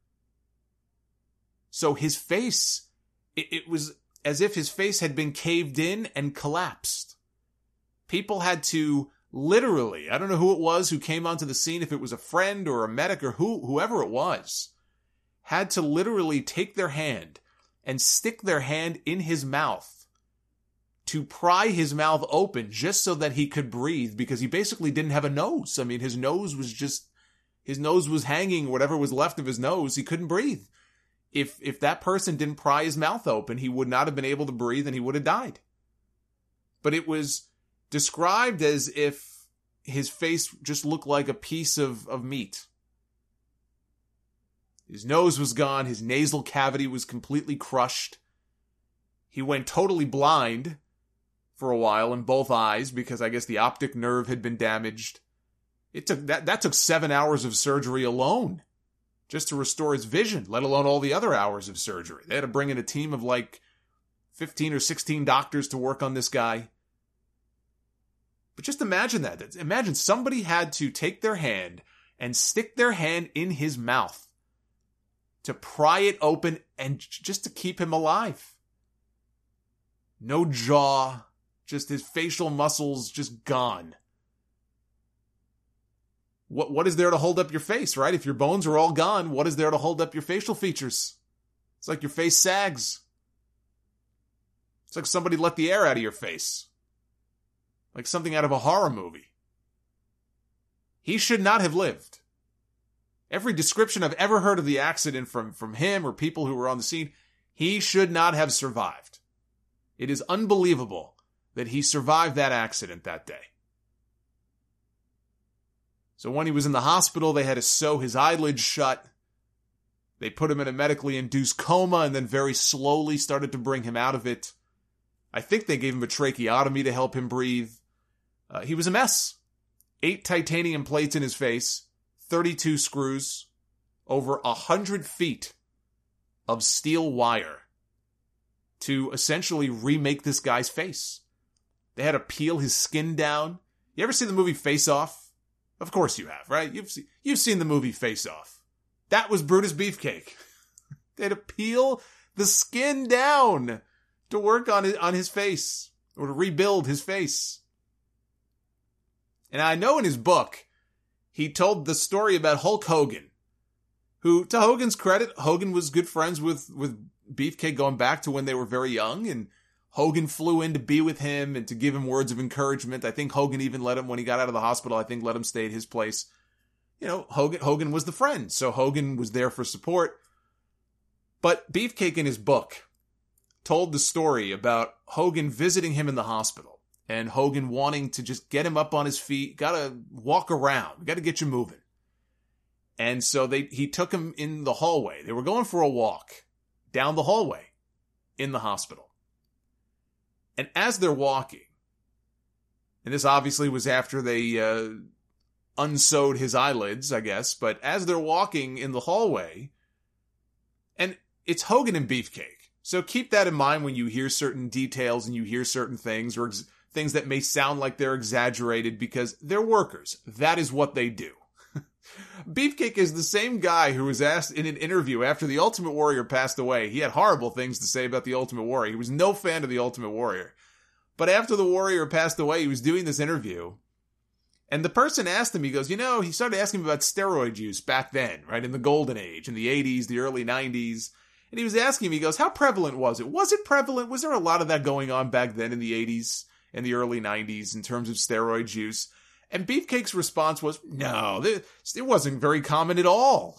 So his face, it was as if his face had been caved in and collapsed. People had to literally, I don't know who it was who came onto the scene, if it was a friend or a medic or whoever it was, had to literally take their hand and stick their hand in his mouth to pry his mouth open just so that he could breathe, because he basically didn't have a nose. I mean, his nose was hanging, whatever was left of his nose, he couldn't breathe. If that person didn't pry his mouth open, he would not have been able to breathe and he would have died. But it was described as if his face just looked like a piece of meat. His nose was gone. His nasal cavity was completely crushed. He went totally blind for a while in both eyes because I guess the optic nerve had been damaged. That took 7 hours of surgery alone just to restore his vision, let alone all the other hours of surgery. They had to bring in a team of like 15 or 16 doctors to work on this guy. But just imagine that. Imagine somebody had to take their hand and stick their hand in his mouth to pry it open and just to keep him alive. No jaw, just his facial muscles just gone. What is there to hold up your face, right? If your bones are all gone, what is there to hold up your facial features? It's like your face sags. It's like somebody let the air out of your face. Like something out of a horror movie. He should not have lived. Every description I've ever heard of the accident from him or people who were on the scene, he should not have survived. It is unbelievable that he survived that accident that day. So when he was in the hospital, they had to sew his eyelids shut. They put him in a medically induced coma and then very slowly started to bring him out of it. I think they gave him a tracheotomy to help him breathe. He was a mess. 8 titanium plates in his face, 32 screws, over 100 feet of steel wire to essentially remake this guy's face. They had to peel his skin down. You ever see the movie Face Off? Of course you have, right? You've seen the movie Face Off. That was Brutus Beefcake. They had to peel the skin down to work on his face, or to rebuild his face. And I know in his book, he told the story about Hulk Hogan, who, to Hogan's credit, Hogan was good friends with Beefcake going back to when they were very young, and Hogan flew in to be with him and to give him words of encouragement. I think Hogan even let him, when he got out of the hospital, let him stay at his place. You know, Hogan was the friend, so Hogan was there for support. But Beefcake in his book told the story about Hogan visiting him in the hospital and Hogan wanting to just get him up on his feet. Gotta walk around. Gotta get you moving. And so he took him in the hallway. They were going for a walk down the hallway in the hospital. And as they're walking, and this obviously was after they unsewed his eyelids, I guess, but as they're walking in the hallway, and it's Hogan and Beefcake. So keep that in mind when you hear certain details and you hear certain things or things that may sound like they're exaggerated, because they're workers. That is what they do. Beefcake is the same guy who was asked in an interview after the Ultimate Warrior passed away. He had horrible things to say about the Ultimate Warrior. He was no fan of the Ultimate Warrior. But after the Warrior passed away, he was doing this interview. And the person asked him, he goes, he started asking him about steroid use back then, right? In the golden age, in the 80s, the early 90s. And he was asking him, he goes, how prevalent was it? Was it prevalent? Was there a lot of that going on back then in the 80s and the early 90s in terms of steroid use? And Beefcake's response was, no, it wasn't very common at all.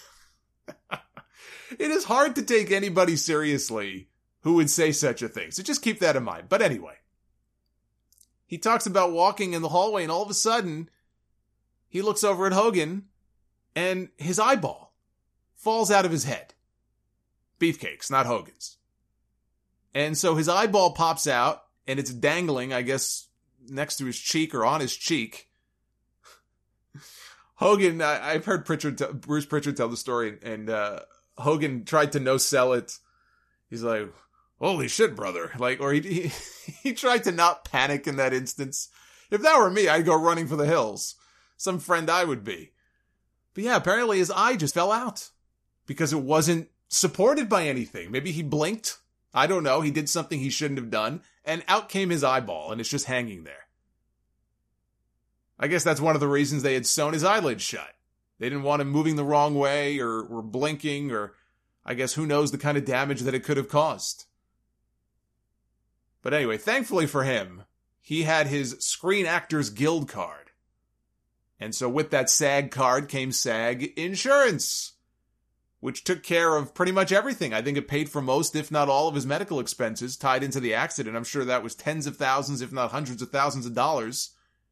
It is hard to take anybody seriously who would say such a thing. So just keep that in mind. But anyway, he talks about walking in the hallway, and all of a sudden, he looks over at Hogan, and his eyeball falls out of his head. Beefcake's, not Hogan's. And so his eyeball pops out, and it's dangling, I guess, next to his cheek or on his cheek. Hogan, I've heard Bruce Pritchard tell the story, and Hogan tried to no-sell it. He's like, holy shit, brother. Or he tried to not panic in that instance. If that were me, I'd go running for the hills. Some friend I would be. But yeah, apparently his eye just fell out because it wasn't supported by anything. Maybe he blinked. I don't know. He did something he shouldn't have done, and out came his eyeball, and it's just hanging there. I guess that's one of the reasons they had sewn his eyelids shut. They didn't want him moving the wrong way or blinking, or I guess who knows the kind of damage that it could have caused. But anyway, thankfully for him, he had his Screen Actors Guild card. And so with that SAG card came SAG Insurance, which took care of pretty much everything. I think it paid for most, if not all, of his medical expenses tied into the accident. I'm sure that was tens of thousands, if not hundreds of thousands of dollars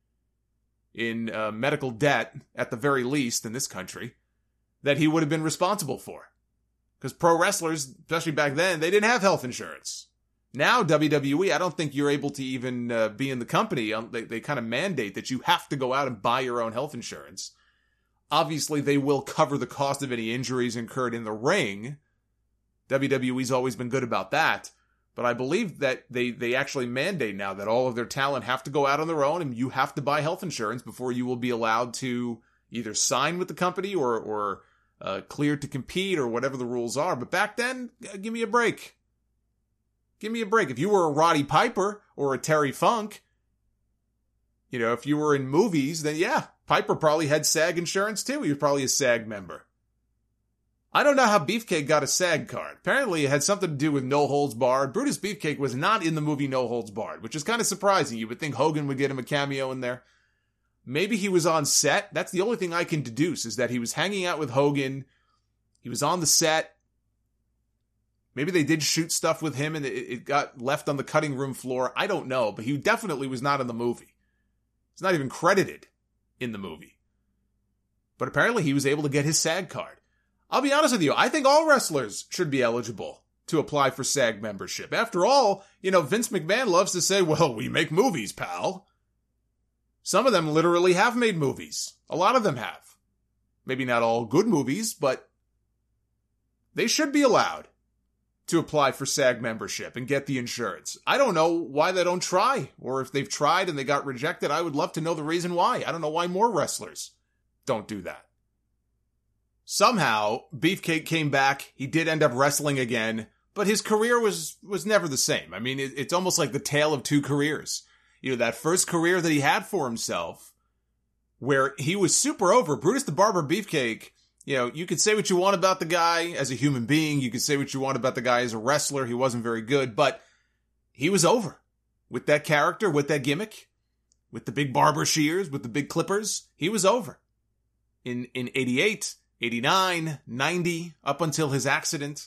in medical debt, at the very least, in this country, that he would have been responsible for. Because pro wrestlers, especially back then, they didn't have health insurance. Now, WWE, I don't think you're able to even be in the company. They kind of mandate that you have to go out and buy your own health insurance. Obviously, they will cover the cost of any injuries incurred in the ring. WWE's always been good about that. But I believe that they actually mandate now that all of their talent have to go out on their own, and you have to buy health insurance before you will be allowed to either sign with the company or cleared to compete, or whatever the rules are. But back then, give me a break. Give me a break. If you were a Roddy Piper or a Terry Funk, if you were in movies, then yeah, Piper probably had SAG insurance too. He was probably a SAG member. I don't know how Beefcake got a SAG card. Apparently it had something to do with No Holds Barred. Brutus Beefcake was not in the movie No Holds Barred, which is kind of surprising. You would think Hogan would get him a cameo in there. Maybe he was on set. That's the only thing I can deduce, is that he was hanging out with Hogan. He was on the set. Maybe they did shoot stuff with him and it got left on the cutting room floor. I don't know, but he definitely was not in the movie. He's not even credited in the movie. But apparently he was able to get his SAG card. I'll be honest with you, I think all wrestlers should be eligible to apply for SAG membership. After all, Vince McMahon loves to say, well, we make movies, pal. Some of them literally have made movies. A lot of them have. Maybe not all good movies, but they should be allowed to apply for SAG membership and get the insurance. I don't know why they don't try, or if they've tried and they got rejected. I would love to know the reason why. I don't know why more wrestlers don't do that. Somehow, Beefcake came back. He did end up wrestling again, but his career was never the same. I mean, it's almost like the tale of two careers. That first career that he had for himself, where he was super over. Brutus the Barber Beefcake, you could say what you want about the guy as a human being. You could say what you want about the guy as a wrestler. He wasn't very good, but he was over with that character, with that gimmick, with the big barber shears, with the big clippers. He was over in 88, 89, 90, up until his accident.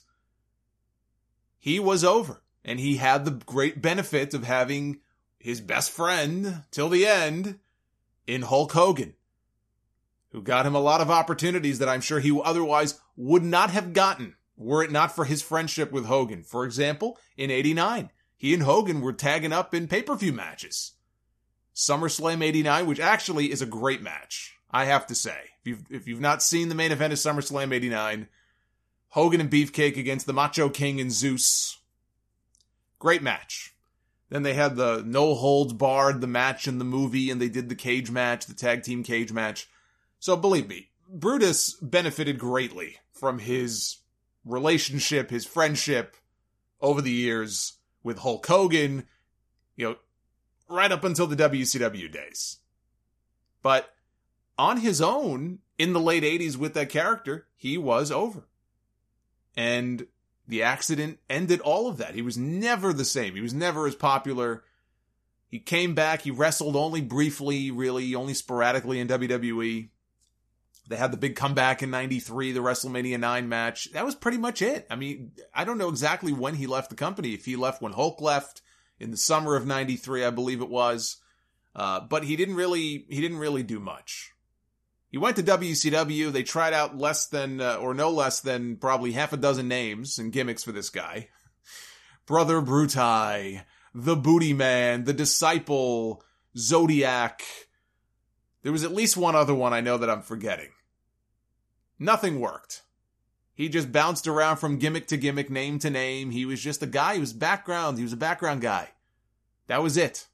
He was over, and he had the great benefit of having his best friend till the end in Hulk Hogan, who got him a lot of opportunities that I'm sure he otherwise would not have gotten were it not for his friendship with Hogan. For example, in '89, he and Hogan were tagging up in pay-per-view matches. SummerSlam '89, which actually is a great match, I have to say. If you've not seen the main event of SummerSlam '89, Hogan and Beefcake against the Macho King and Zeus. Great match. Then they had the No Holds Barred, the match in the movie, and they did the cage match, the tag team cage match. So believe me, Brutus benefited greatly from his relationship, his friendship over the years with Hulk Hogan, right up until the WCW days. But on his own, in the late 80s with that character, he was over. And the accident ended all of that. He was never the same. He was never as popular. He came back. He wrestled only briefly, really, only sporadically in WWE. They had the big comeback in '93, the WrestleMania 9 match. That was pretty much it. I mean, I don't know exactly when he left the company. If he left when Hulk left in the summer of '93, I believe it was. But he didn't really do much. He went to WCW. They tried out no less than probably half a dozen names and gimmicks for this guy. Brother Brutai, the Booty Man, the Disciple, Zodiac. There was at least one other one I know that I'm forgetting. Nothing worked. He just bounced around from gimmick to gimmick, name to name. He was just a guy. He was a background guy. That was it.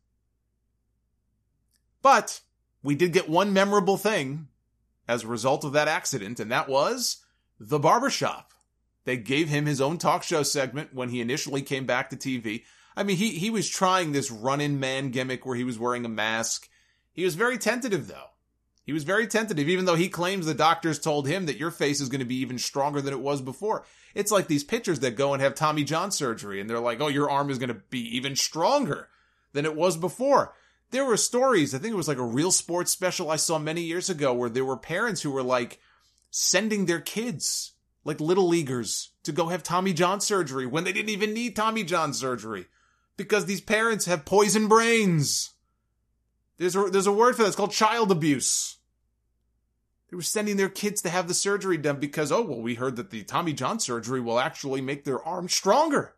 But we did get one memorable thing as a result of that accident, and that was The Barbershop. They gave him his own talk show segment when he initially came back to TV. I mean, he was trying this run-in man gimmick where he was wearing a mask. He was very tentative, though. He was very tentative, even though he claims the doctors told him that your face is going to be even stronger than it was before. It's like these pitchers that go and have Tommy John surgery, and they're like, oh, your arm is going to be even stronger than it was before. There were stories, I think it was like a Real Sports special I saw many years ago, where there were parents who were like sending their kids, like little leaguers, to go have Tommy John surgery when they didn't even need Tommy John surgery. Because these parents have poison brains. There's a word for that. It's called child abuse. They were sending their kids to have the surgery done because, we heard that the Tommy John surgery will actually make their arm stronger.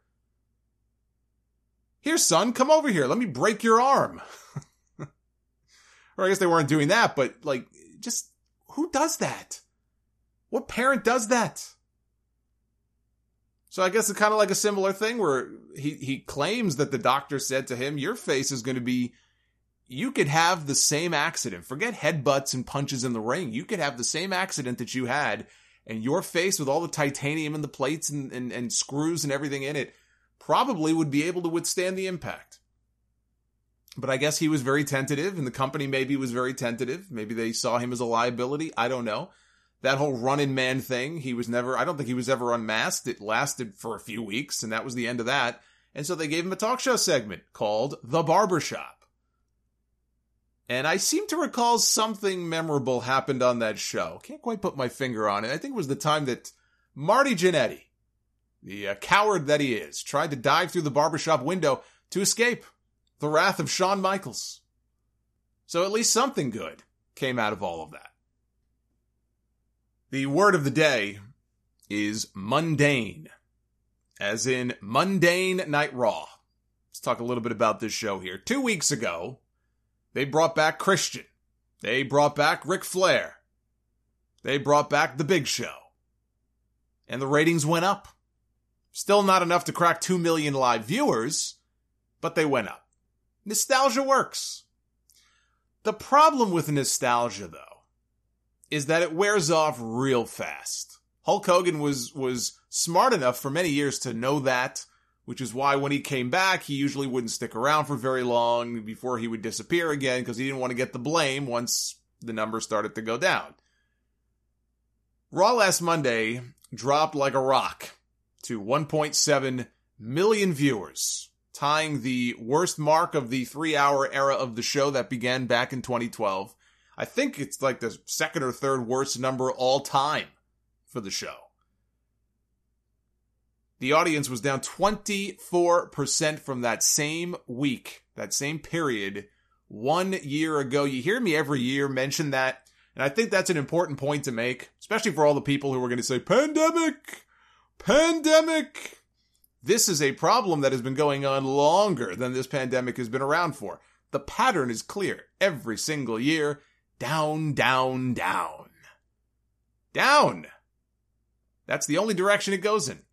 Here, son, come over here. Let me break your arm. Or I guess they weren't doing that, but just who does that? What parent does that? So I guess it's kind of like a similar thing where he claims that the doctor said to him, your face is going to be, you could have the same accident. Forget headbutts and punches in the ring. You could have the same accident that you had, and your face with all the titanium and the plates and screws and everything in it probably would be able to withstand the impact. But I guess he was very tentative, and the company maybe was very tentative. Maybe they saw him as a liability. I don't know. That whole run-in man thing, I don't think he was ever unmasked. It lasted for a few weeks, and that was the end of that. And so they gave him a talk show segment called The Barbershop. And I seem to recall something memorable happened on that show. Can't quite put my finger on it. I think it was the time that Marty Jannetty, the coward that he is, tried to dive through the barbershop window to escape the wrath of Shawn Michaels. So at least something good came out of all of that. The word of the day is mundane, as in Mundane Night Raw. Let's talk a little bit about this show here. 2 weeks ago, they brought back Christian. They brought back Ric Flair. They brought back The Big Show. And the ratings went up. Still not enough to crack 2 million live viewers, but they went up. Nostalgia works. The problem with nostalgia, though, is that it wears off real fast. Hulk Hogan was smart enough for many years to know that, which is why when he came back, he usually wouldn't stick around for very long before he would disappear again, because he didn't want to get the blame once the numbers started to go down. Raw last Monday dropped like a rock to 1.7 million viewers, tying the worst mark of the 3-hour era of the show that began back in 2012. I think it's like the second or third worst number all time for the show. The audience was down 24% from that same week, that same period, 1 year ago. You hear me every year mention that And I think that's an important point to make, especially for all the people who are going to say, pandemic! Pandemic! This is a problem that has been going on longer than this pandemic has been around for. The pattern is clear. Every single year, down, down, down. Down! That's the only direction it goes in.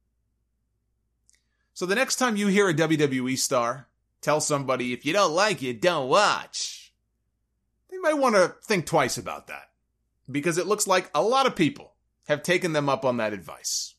So the next time you hear a WWE star tell somebody, if you don't like it, don't watch, they might want to think twice about that. Because it looks like a lot of people have taken them up on that advice.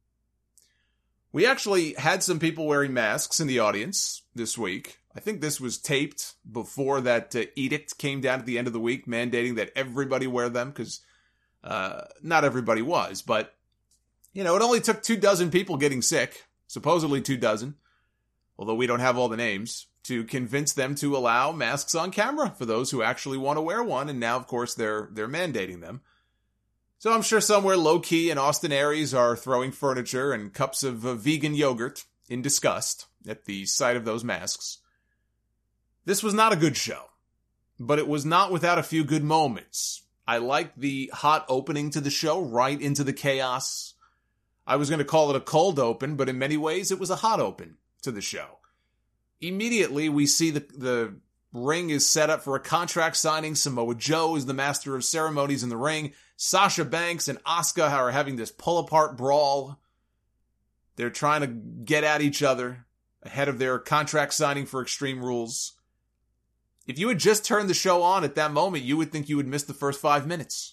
We actually had some people wearing masks in the audience this week. I think this was taped before that edict came down at the end of the week, mandating that everybody wear them, because not everybody was. But, it only took 24 people getting sick, supposedly 24, although we don't have all the names, to convince them to allow masks on camera for those who actually want to wear one. And now, of course, they're mandating them. So I'm sure somewhere low-key in Austin Aries are throwing furniture and cups of vegan yogurt in disgust at the sight of those masks. This was not a good show, but it was not without a few good moments. I liked the hot opening to the show, right into the chaos. I was going to call it a cold open, but in many ways it was a hot open to the show. Immediately we see the ring is set up for a contract signing. Samoa Joe is the master of ceremonies in the ring. Sasha Banks and Asuka are having this pull-apart brawl. They're trying to get at each other ahead of their contract signing for Extreme Rules. If you had just turned the show on at that moment, you would think you would miss the first 5 minutes.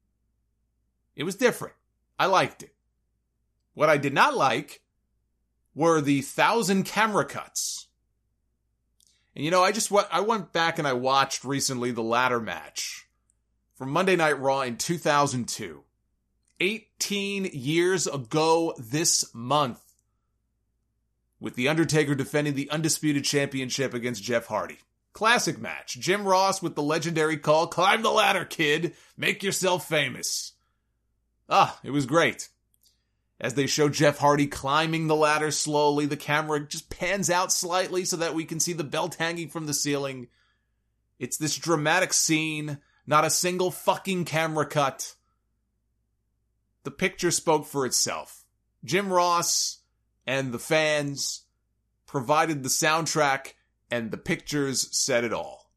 It was different. I liked it. What I did not like were the 1,000 camera cuts. And I went back and I watched recently the ladder match from Monday Night Raw in 2002. 18 years ago this month. With The Undertaker defending the Undisputed Championship against Jeff Hardy. Classic match. Jim Ross with the legendary call, "Climb the ladder, kid. Make yourself famous." It was great. As they show Jeff Hardy climbing the ladder slowly, the camera just pans out slightly so that we can see the belt hanging from the ceiling. It's this dramatic scene, not a single fucking camera cut. The picture spoke for itself. Jim Ross and the fans provided the soundtrack, and the pictures said it all.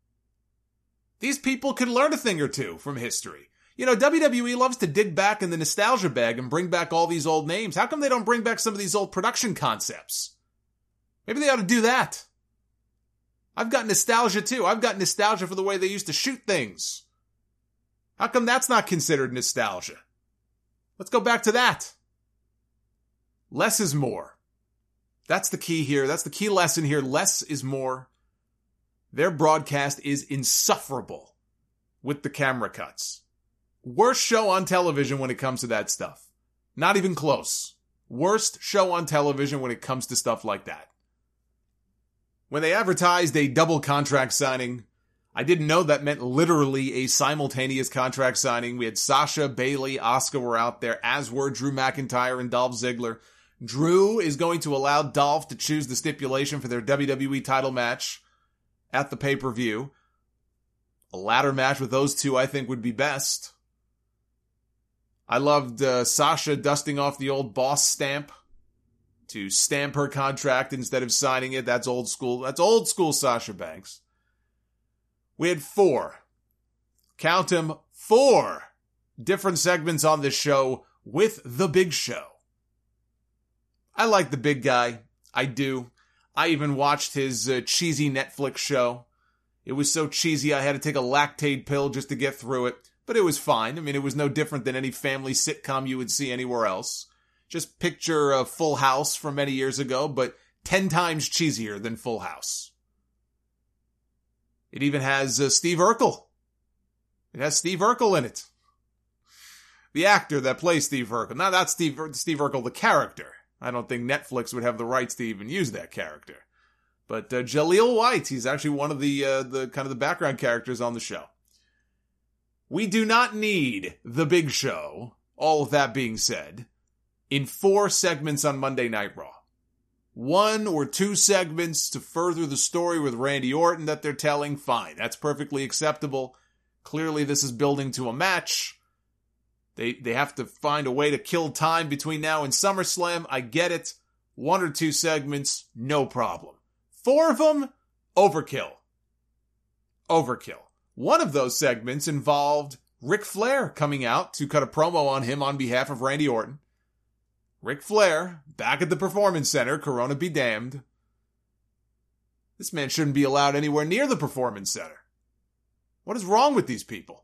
These people can learn a thing or two from history. WWE loves to dig back in the nostalgia bag and bring back all these old names. How come they don't bring back some of these old production concepts? Maybe they ought to do that. I've got nostalgia too. I've got nostalgia for the way they used to shoot things. How come that's not considered nostalgia? Let's go back to that. Less is more. That's the key here. That's the key lesson here. Less is more. Their broadcast is insufferable with the camera cuts. Worst show on television when it comes to that stuff. Not even close. Worst show on television when it comes to stuff like that. When they advertised a double contract signing, I didn't know that meant literally a simultaneous contract signing. We had Sasha, Bayley, Asuka were out there, as were Drew McIntyre and Dolph Ziggler. Drew is going to allow Dolph to choose the stipulation for their WWE title match at the pay-per-view. A ladder match with those two I think would be best. I loved Sasha dusting off the old boss stamp to stamp her contract instead of signing it. That's old school. That's old school Sasha Banks. We had 4. Count them, 4 different segments on this show with The Big Show. I like the big guy. I do. I even watched his cheesy Netflix show. It was so cheesy I had to take a Lactaid pill just to get through it. But it was fine. I mean, it was no different than any family sitcom you would see anywhere else. Just picture Full House from many years ago, but 10 times cheesier than Full House. It even has Steve Urkel. It has Steve Urkel in it. The actor that plays Steve Urkel. Now that's Steve Urkel, the character. I don't think Netflix would have the rights to even use that character. But Jaleel White, he's actually one of the kind of the background characters on the show. We do not need The Big Show, all of that being said, in 4 segments on Monday Night Raw. 1 or 2 segments to further the story with Randy Orton that they're telling, fine. That's perfectly acceptable. Clearly this is building to a match. They have to find a way to kill time between now and SummerSlam. I get it. 1 or 2 segments, no problem. 4 of them, overkill. Overkill. One of those segments involved Ric Flair coming out to cut a promo on him on behalf of Randy Orton. Ric Flair, back at the Performance Center, Corona be damned. This man shouldn't be allowed anywhere near the Performance Center. What is wrong with these people?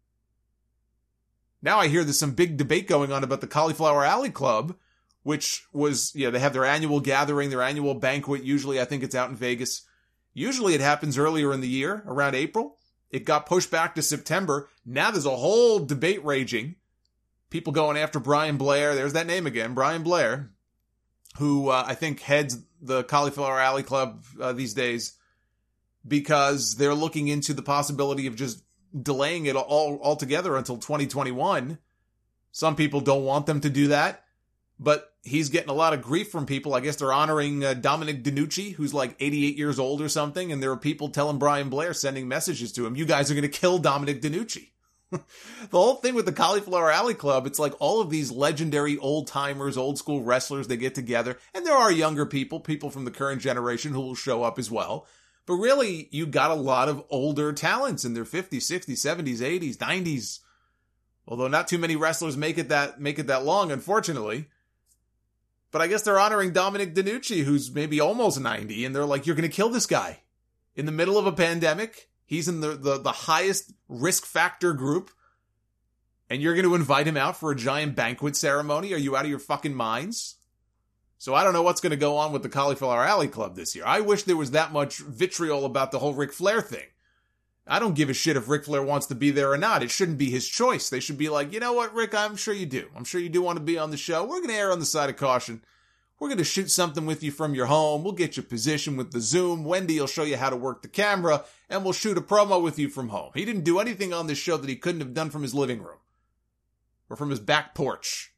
Now I hear there's some big debate going on about the Cauliflower Alley Club, which was, they have their annual gathering, their annual banquet. Usually, I think it's out in Vegas. Usually it happens earlier in the year, around April. It got pushed back to September. Now there's a whole debate raging. People going after Brian Blair. There's that name again, Brian Blair, who I think heads the Cauliflower Alley Club these days, because they're looking into the possibility of just delaying it altogether until 2021. Some people don't want them to do that, but he's getting a lot of grief from people. I guess they're honoring Dominic DeNucci, who's like 88 years old or something, and there are people telling Brian Blair, sending messages to him, you guys are going to kill Dominic DeNucci. The whole thing with the Cauliflower Alley Club, it's like all of these legendary old-timers, old-school wrestlers, they get together, and there are younger people from the current generation who will show up as well. But really, you got a lot of older talents in their 50s, 60s, 70s, 80s, 90s. Although not too many wrestlers make it that long, unfortunately. But I guess they're honoring Dominic DeNucci, who's maybe almost 90, and they're like, you're going to kill this guy. In the middle of a pandemic, he's in the highest risk factor group, and you're going to invite him out for a giant banquet ceremony? Are you out of your fucking minds? So I don't know what's going to go on with the Cauliflower Alley Club this year. I wish there was that much vitriol about the whole Ric Flair thing. I don't give a shit if Ric Flair wants to be there or not. It shouldn't be his choice. They should be like, you know what, Rick, I'm sure you do. I'm sure you do want to be on the show. We're going to err on the side of caution. We're going to shoot something with you from your home. We'll get you positioned with the Zoom. Wendy will show you how to work the camera, and we'll shoot a promo with you from home. He didn't do anything on this show that he couldn't have done from his living room or from his back porch.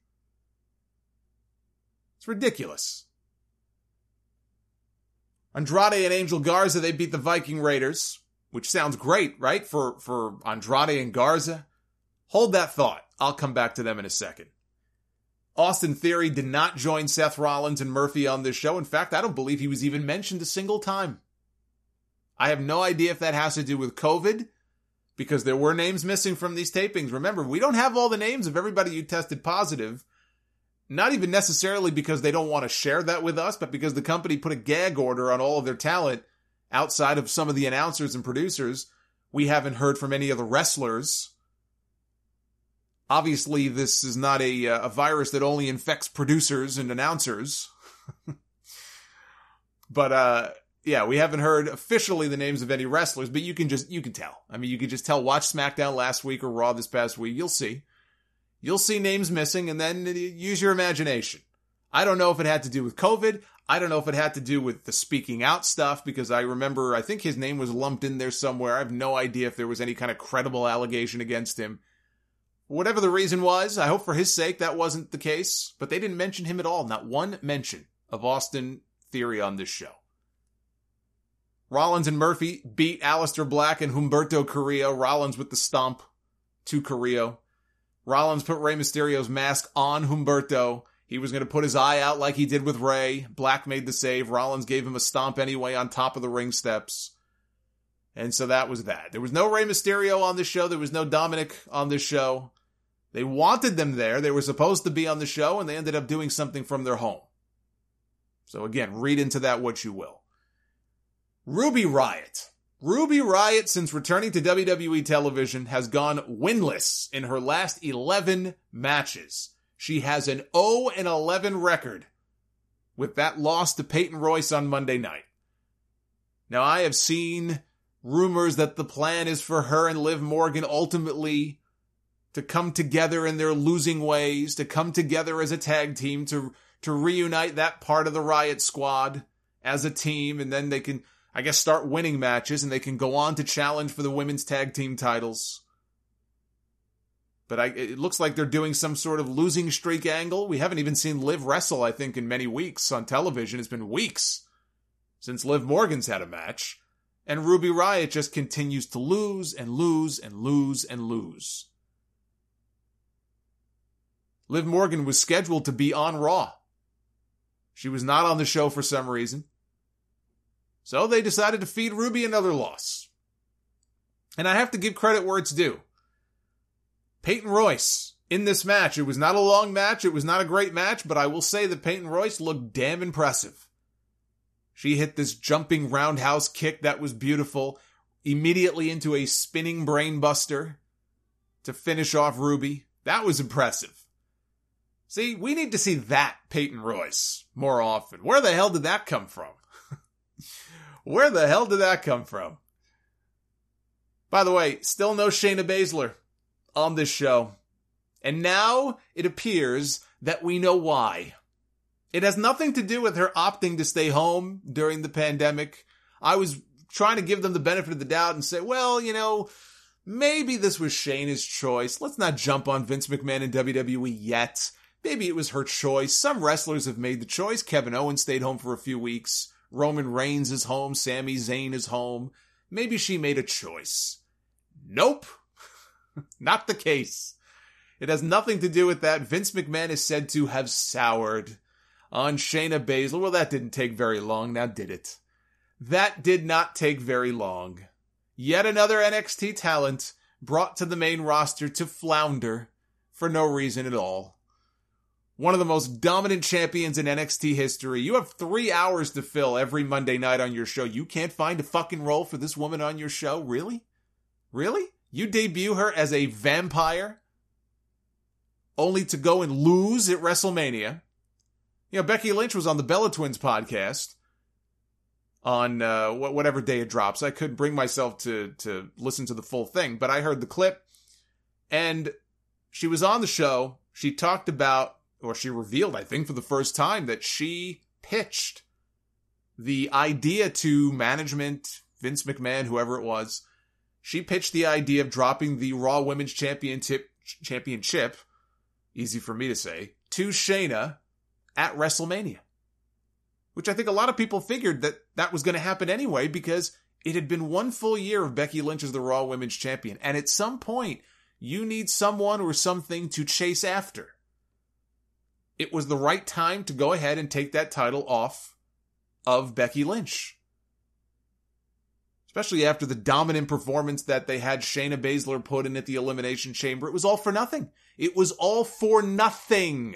It's ridiculous. Andrade and Angel Garza, they beat the Viking Raiders, which sounds great, right? For Andrade and Garza. Hold that thought. I'll come back to them in a second. Austin Theory did not join Seth Rollins and Murphy on this show. In fact, I don't believe he was even mentioned a single time. I have no idea if that has to do with COVID, because there were names missing from these tapings. Remember, we don't have all the names of everybody who tested positive. Not even necessarily because they don't want to share that with us, but because the company put a gag order on all of their talent outside of some of the announcers and producers. We haven't heard from any of the wrestlers. Obviously, this is not a virus that only infects producers and announcers. But, yeah, we haven't heard officially the names of any wrestlers, but you can tell. I mean, you can just tell. Watch SmackDown last week or Raw this past week. You'll see. You'll see names missing, and then use your imagination. I don't know if it had to do with COVID. I don't know if it had to do with the speaking out stuff, because I think his name was lumped in there somewhere. I have no idea if there was any kind of credible allegation against him. Whatever the reason was, I hope for his sake that wasn't the case, but they didn't mention him at all. Not one mention of Austin Theory on this show. Rollins and Murphy beat Aleister Black and Humberto Carrillo. Rollins with the stomp to Carrillo. Rollins put Rey Mysterio's mask on Humberto. He was going to put his eye out like he did with Rey. Black made the save. Rollins gave him a stomp anyway on top of the ring steps. And so that was that. There was no Rey Mysterio on this show. There was no Dominic on this show. They wanted them there. They were supposed to be on the show, and they ended up doing something from their home. So again, read into that what you will. Ruby Riott. Ruby Riott, since returning to WWE television, has gone winless in her last 11 matches. She has an 0-11 record with that loss to Peyton Royce on Monday night. Now, I have seen rumors that the plan is for her and Liv Morgan ultimately to come together in their losing ways, to come together as a tag team, to reunite that part of the Riott squad as a team, and then they can, I guess, start winning matches, and they can go on to challenge for the women's tag team titles. But it looks like they're doing some sort of losing streak angle. We haven't even seen Liv wrestle, I think, in many weeks on television. It's been weeks since Liv Morgan's had a match. And Ruby Riott just continues to lose and lose and lose and lose. Liv Morgan was scheduled to be on Raw. She was not on the show for some reason. So they decided to feed Ruby another loss. And I have to give credit where it's due. Peyton Royce, in this match, it was not a long match, it was not a great match, but I will say that Peyton Royce looked damn impressive. She hit this jumping roundhouse kick that was beautiful, immediately into a spinning brain buster to finish off Ruby. That was impressive. See, we need to see that Peyton Royce more often. Where the hell did that come from? Where the hell did that come from? By the way, still no Shayna Baszler on this show. And now it appears that we know why. It has nothing to do with her opting to stay home during the pandemic. I was trying to give them the benefit of the doubt and say, well, you know, maybe this was Shayna's choice. Let's not jump on Vince McMahon and WWE yet. Maybe it was her choice. Some wrestlers have made the choice. Kevin Owens stayed home for a few weeks. Roman Reigns is home. Sami Zayn is home. Maybe she made a choice. Nope. Not the case. It has nothing to do with that. Vince McMahon is said to have soured on Shayna Baszler. Well, that didn't take very long, now did it? That did not take very long. Yet another NXT talent brought to the main roster to flounder for no reason at all. One of the most dominant champions in NXT history. You have 3 hours to fill every Monday night on your show. You can't find a fucking role for this woman on your show? Really? Really? You debut her as a vampire only to go and lose at WrestleMania. You know, Becky Lynch was on the Bella Twins podcast on whatever day it drops. I couldn't bring myself to listen to the full thing, but I heard the clip. And she was on the show. She talked about, or she revealed, I think for the first time, that she pitched the idea to management, Vince McMahon, whoever it was. She pitched the idea of dropping the Raw Women's Championship, easy for me to say, to Shayna at WrestleMania. Which I think a lot of people figured that was going to happen anyway, because it had been 1 full year of Becky Lynch as the Raw Women's Champion. And at some point, you need someone or something to chase after. It was the right time to go ahead and take that title off of Becky Lynch. Especially after the dominant performance that they had Shayna Baszler put in at the Elimination Chamber. It was all for nothing. It was all for nothing.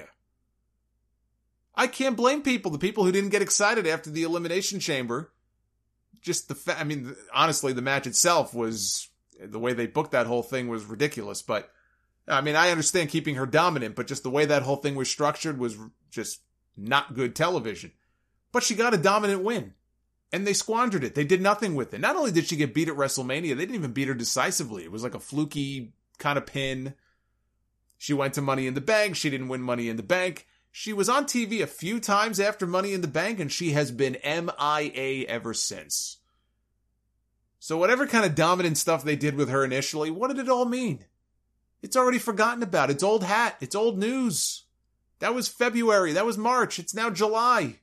I can't blame people. The people who didn't get excited after the Elimination Chamber. Just honestly, the match itself was, the way they booked that whole thing was ridiculous. But, I understand keeping her dominant, but just the way that whole thing was structured was just not good television. But she got a dominant win. And they squandered it. They did nothing with it. Not only did she get beat at WrestleMania, they didn't even beat her decisively. It was like a fluky kind of pin. She went to Money in the Bank. She didn't win Money in the Bank. She was on TV a few times after Money in the Bank, and she has been MIA ever since. So whatever kind of dominant stuff they did with her initially, what did it all mean? It's already forgotten about. It's old hat. It's old news. That was February. That was March. It's now July.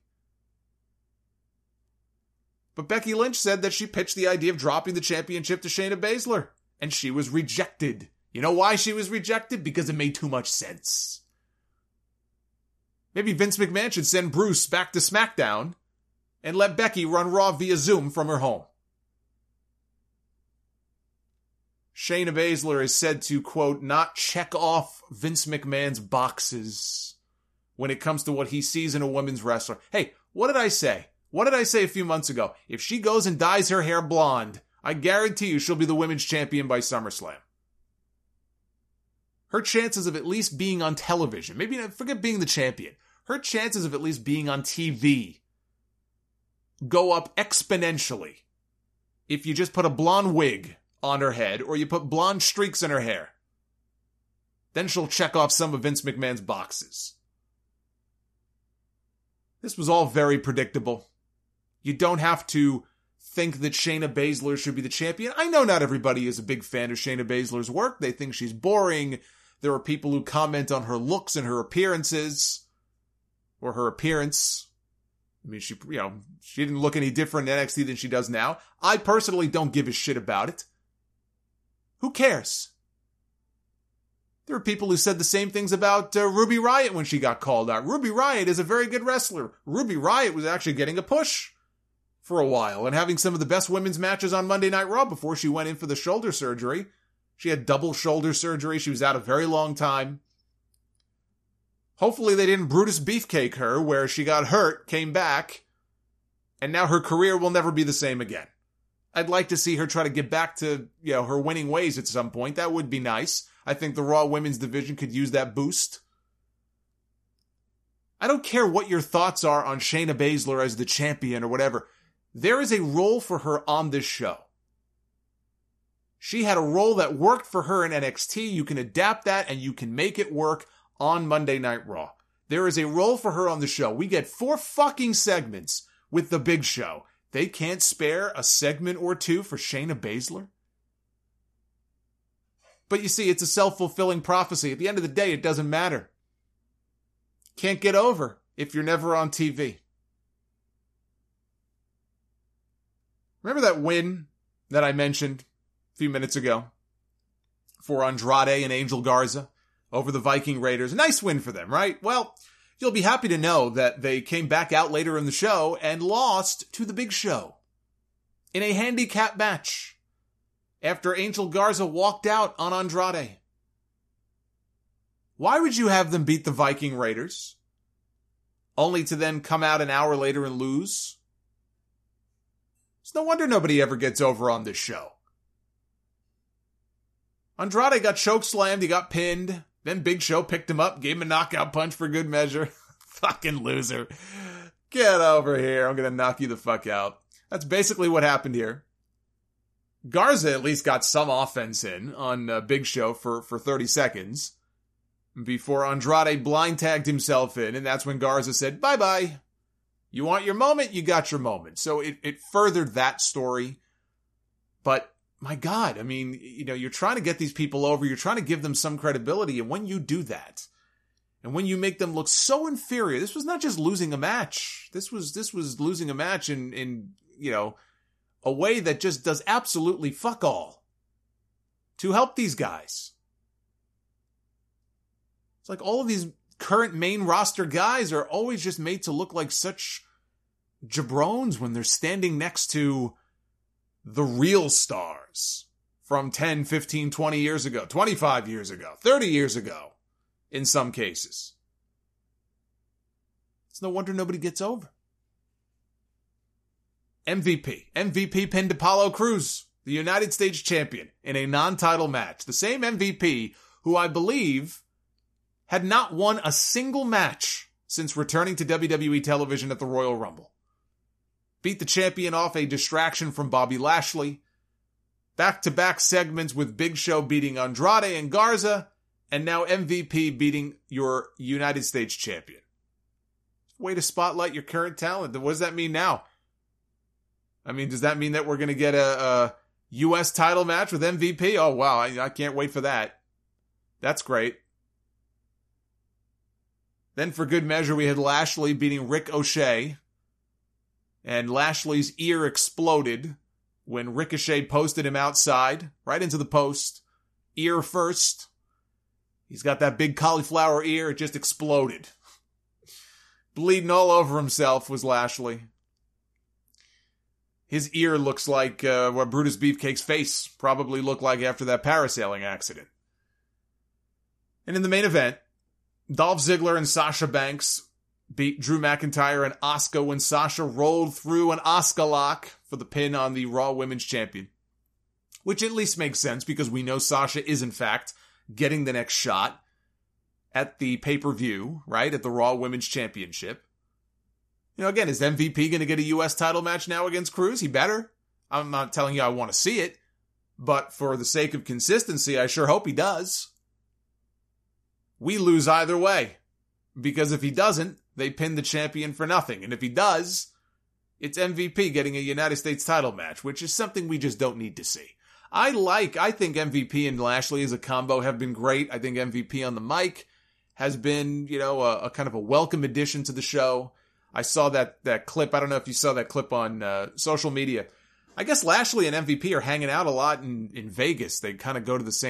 But Becky Lynch said that she pitched the idea of dropping the championship to Shayna Baszler, and she was rejected. You know why she was rejected? Because it made too much sense. Maybe Vince McMahon should send Bruce back to SmackDown and let Becky run Raw via Zoom from her home. Shayna Baszler is said to, quote, not check off Vince McMahon's boxes when it comes to what he sees in a women's wrestler. Hey, what did I say? What did I say a few months ago? If she goes and dyes her hair blonde, I guarantee you she'll be the women's champion by SummerSlam. Her chances of at least being on television, maybe forget being the champion, her chances of at least being on TV go up exponentially if you just put a blonde wig on her head or you put blonde streaks in her hair. Then she'll check off some of Vince McMahon's boxes. This was all very predictable. You don't have to think that Shayna Baszler should be the champion. I know not everybody is a big fan of Shayna Baszler's work. They think she's boring. There are people who comment on her looks and her appearances, or her appearance. I mean, she didn't look any different in NXT than she does now. I personally don't give a shit about it. Who cares? There are people who said the same things about Ruby Riott when she got called out. Ruby Riott is a very good wrestler. Ruby Riott was actually getting a push for a while and having some of the best women's matches on Monday Night Raw before she went in for the shoulder surgery. She had double shoulder surgery. She was out a very long time. Hopefully they didn't Brutus Beefcake her where she got hurt, came back, and now her career will never be the same again. I'd like to see her try to get back to, her winning ways at some point. That would be nice. I think the Raw Women's Division could use that boost. I don't care what your thoughts are on Shayna Baszler as the champion or whatever. There is a role for her on this show. She had a role that worked for her in NXT. You can adapt that and you can make it work on Monday Night Raw. There is a role for her on the show. We get 4 fucking segments with the Big Show. They can't spare a segment or 2 for Shayna Baszler? But you see, it's a self-fulfilling prophecy. At the end of the day, it doesn't matter. Can't get over if you're never on TV. Remember that win that I mentioned a few minutes ago for Andrade and Angel Garza over the Viking Raiders? A nice win for them, right? Well, you'll be happy to know that they came back out later in the show and lost to the Big Show in a handicap match after Angel Garza walked out on Andrade. Why would you have them beat the Viking Raiders only to then come out an hour later and lose? It's no wonder nobody ever gets over on this show. Andrade got chokeslammed, he got pinned. Then Big Show picked him up, gave him a knockout punch for good measure. Fucking loser. Get over here. I'm going to knock you the fuck out. That's basically what happened here. Garza at least got some offense in on Big Show for 30 seconds before Andrade blind tagged himself in. And that's when Garza said, bye-bye. You want your moment? You got your moment. So it furthered that story. But my God, I mean, you're trying to get these people over. You're trying to give them some credibility. And when you do that, and when you make them look so inferior, this was not just losing a match. This was losing a match in a way that just does absolutely fuck all to help these guys. It's like all of these current main roster guys are always just made to look like such jabrones when they're standing next to the real stars from 10, 15, 20 years ago, 25 years ago, 30 years ago, in some cases. It's no wonder nobody gets over. MVP pinned Apollo Crews, the United States champion, in a non-title match. The same MVP who I believe had not won a single match since returning to WWE television at the Royal Rumble. Beat the champion off a distraction from Bobby Lashley. Back-to-back segments with Big Show beating Andrade and Garza, and now MVP beating your United States champion. Way to spotlight your current talent. What does that mean now? I mean, does that mean that we're going to get a U.S. title match with MVP? Oh, wow, I can't wait for that. That's great. Then for good measure, we had Lashley beating Rick O'Shea. And Lashley's ear exploded when Ricochet posted him outside, right into the post. Ear first. He's got that big cauliflower ear. It just exploded. Bleeding all over himself was Lashley. His ear looks like what Brutus Beefcake's face probably looked like after that parasailing accident. And in the main event, Dolph Ziggler and Sasha Banks beat Drew McIntyre and Asuka when Sasha rolled through an Asuka lock for the pin on the Raw Women's Champion. Which at least makes sense because we know Sasha is in fact getting the next shot at the pay-per-view, right? At the Raw Women's Championship. Again, is MVP going to get a U.S. title match now against Crews? He better. I'm not telling you I want to see it, but for the sake of consistency, I sure hope he does. We lose either way, because if he doesn't, they pin the champion for nothing. And if he does, it's MVP getting a United States title match, which is something we just don't need to see. I think MVP and Lashley as a combo have been great. I think MVP on the mic has been, a kind of a welcome addition to the show. I saw that clip. I don't know if you saw that clip on social media. I guess Lashley and MVP are hanging out a lot in Vegas. They kind of go to the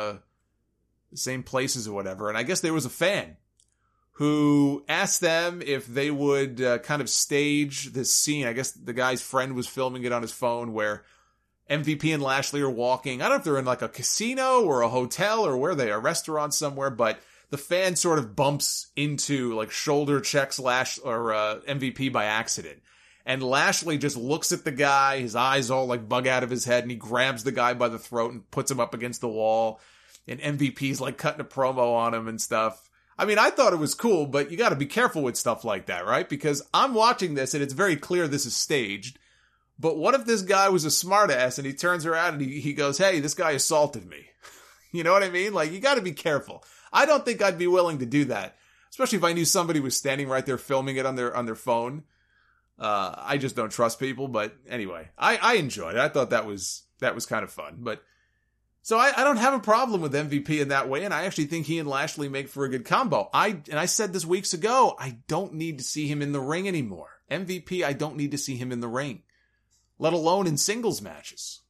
same places or whatever. And I guess there was a fan who asked them if they would kind of stage this scene. I guess the guy's friend was filming it on his phone where MVP and Lashley are walking. I don't know if they're in like a casino or a hotel or where they are, a restaurant somewhere, but the fan sort of bumps into, like, shoulder checks MVP by accident. And Lashley just looks at the guy, his eyes all like bug out of his head, and he grabs the guy by the throat and puts him up against the wall. And MVP's like cutting a promo on him and stuff. I mean, I thought it was cool, but you gotta be careful with stuff like that, right? Because I'm watching this and it's very clear this is staged. But what if this guy was a smartass and he turns around and he goes, hey, this guy assaulted me? You know what I mean? Like, you gotta be careful. I don't think I'd be willing to do that, especially if I knew somebody was standing right there filming it on their phone. I just don't trust people, but anyway, I enjoyed it. I thought that was kind of fun, but so I don't have a problem with MVP in that way, and I actually think he and Lashley make for a good combo. I said this weeks ago, I don't need to see him in the ring anymore. MVP, I don't need to see him in the ring, let alone in singles matches.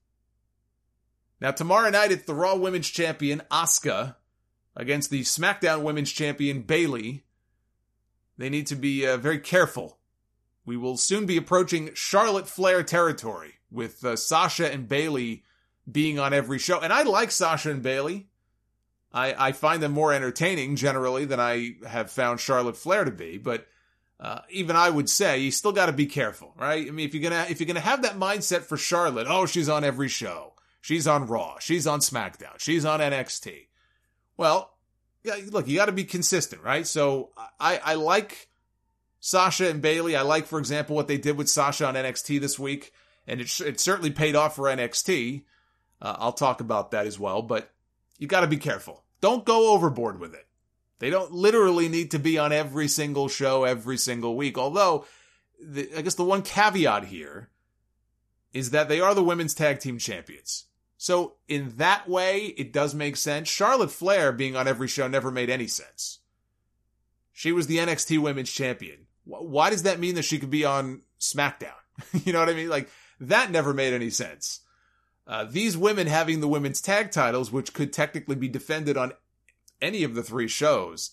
Now tomorrow night, it's the Raw Women's Champion, Asuka, against the SmackDown Women's Champion, Bayley. They need to be very careful. We will soon be approaching Charlotte Flair territory with Sasha and Bayley being on every show. And I like Sasha and Bayley. I find them more entertaining generally than I have found Charlotte Flair to be. But even I would say you still got to be careful, right? I mean, if you're gonna have that mindset for Charlotte, oh, she's on every show, she's on Raw, she's on SmackDown, she's on NXT. Well, yeah, look, you got to be consistent, right? So I like Sasha and Bayley. I like, for example, what they did with Sasha on NXT this week, and it certainly paid off for NXT. I'll talk about that as well, but you got to be careful. Don't go overboard with it. They don't literally need to be on every single show every single week, although I guess the one caveat here is that they are the women's tag team champions. So in that way, it does make sense. Charlotte Flair being on every show never made any sense. She was the NXT Women's Champion. Why does that mean that she could be on SmackDown? You know what I mean? Like, that never made any sense. These women having the women's tag titles, which could technically be defended on any of the three shows,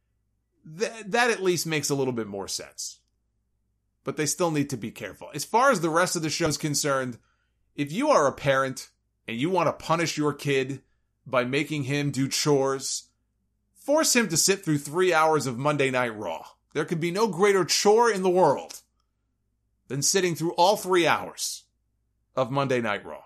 that at least makes a little bit more sense. But they still need to be careful. As far as the rest of the show is concerned, if you are a parent and you want to punish your kid by making him do chores, force him to sit through 3 hours of Monday Night Raw. There could be no greater chore in the world than sitting through all 3 hours of Monday Night Raw.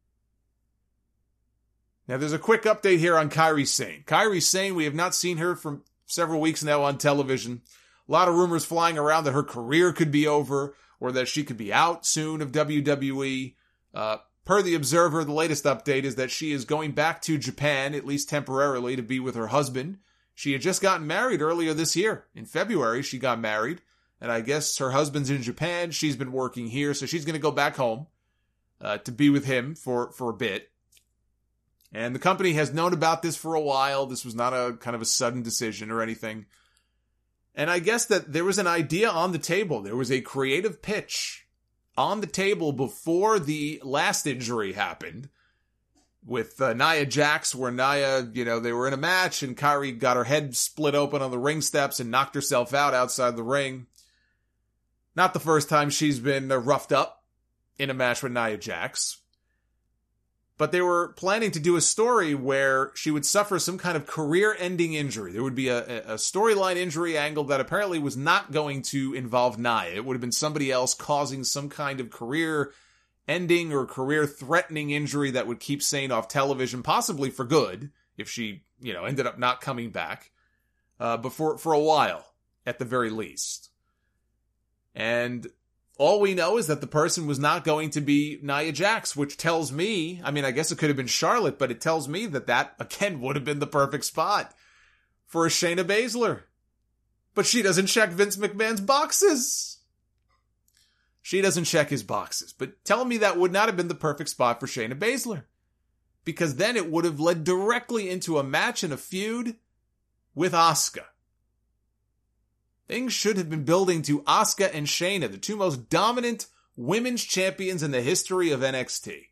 Now, there's a quick update here on Kairi Sane. Kairi Sane, we have not seen her for several weeks now on television. A lot of rumors flying around that her career could be over or that she could be out soon of WWE. Per The Observer, the latest update is that she is going back to Japan, at least temporarily, to be with her husband. She had just gotten married earlier this year. In February, she got married. And I guess her husband's in Japan. She's been working here, so she's going to go back home to be with him for a bit. And the company has known about this for a while. This was not a kind of a sudden decision or anything. And I guess that there was an idea on the table. There was a creative pitch on the table before the last injury happened with Nia Jax, where Nia, they were in a match and Kairi got her head split open on the ring steps and knocked herself out outside the ring. Not the first time she's been roughed up in a match with Nia Jax. But they were planning to do a story where she would suffer some kind of career-ending injury. There would be a storyline injury angle that apparently was not going to involve Nia. It would have been somebody else causing some kind of career-ending or career-threatening injury that would keep Sane off television, possibly for good, if she, ended up not coming back. But for a while, at the very least. And all we know is that the person was not going to be Nia Jax, which tells me, I mean, I guess it could have been Charlotte, but it tells me that again, would have been the perfect spot for a Shayna Baszler. But she doesn't check Vince McMahon's boxes. She doesn't check his boxes. But tell me that would not have been the perfect spot for Shayna Baszler. Because then it would have led directly into a match and a feud with Asuka. Things should have been building to Asuka and Shayna, the two most dominant women's champions in the history of NXT.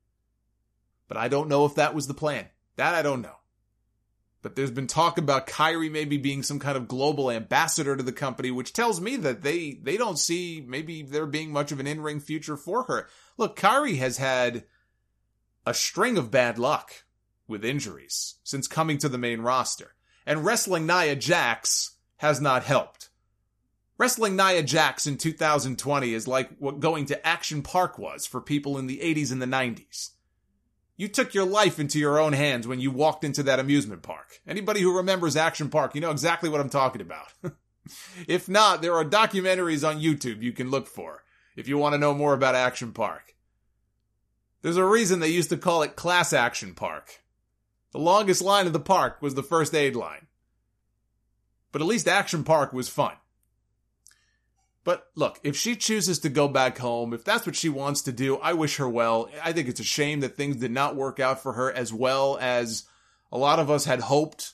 But I don't know if that was the plan. That I don't know. But there's been talk about Kairi maybe being some kind of global ambassador to the company, which tells me that they don't see maybe there being much of an in-ring future for her. Look, Kairi has had a string of bad luck with injuries since coming to the main roster. And wrestling Nia Jax has not helped. Wrestling Nia Jax in 2020 is like what going to Action Park was for people in the 80s and the 90s. You took your life into your own hands when you walked into that amusement park. Anybody who remembers Action Park, you know exactly what I'm talking about. If not, there are documentaries on YouTube you can look for if you want to know more about Action Park. There's a reason they used to call it Class Action Park. The longest line of the park was the first aid line. But at least Action Park was fun. But look, if she chooses to go back home, if that's what she wants to do, I wish her well. I think it's a shame that things did not work out for her as well as a lot of us had hoped,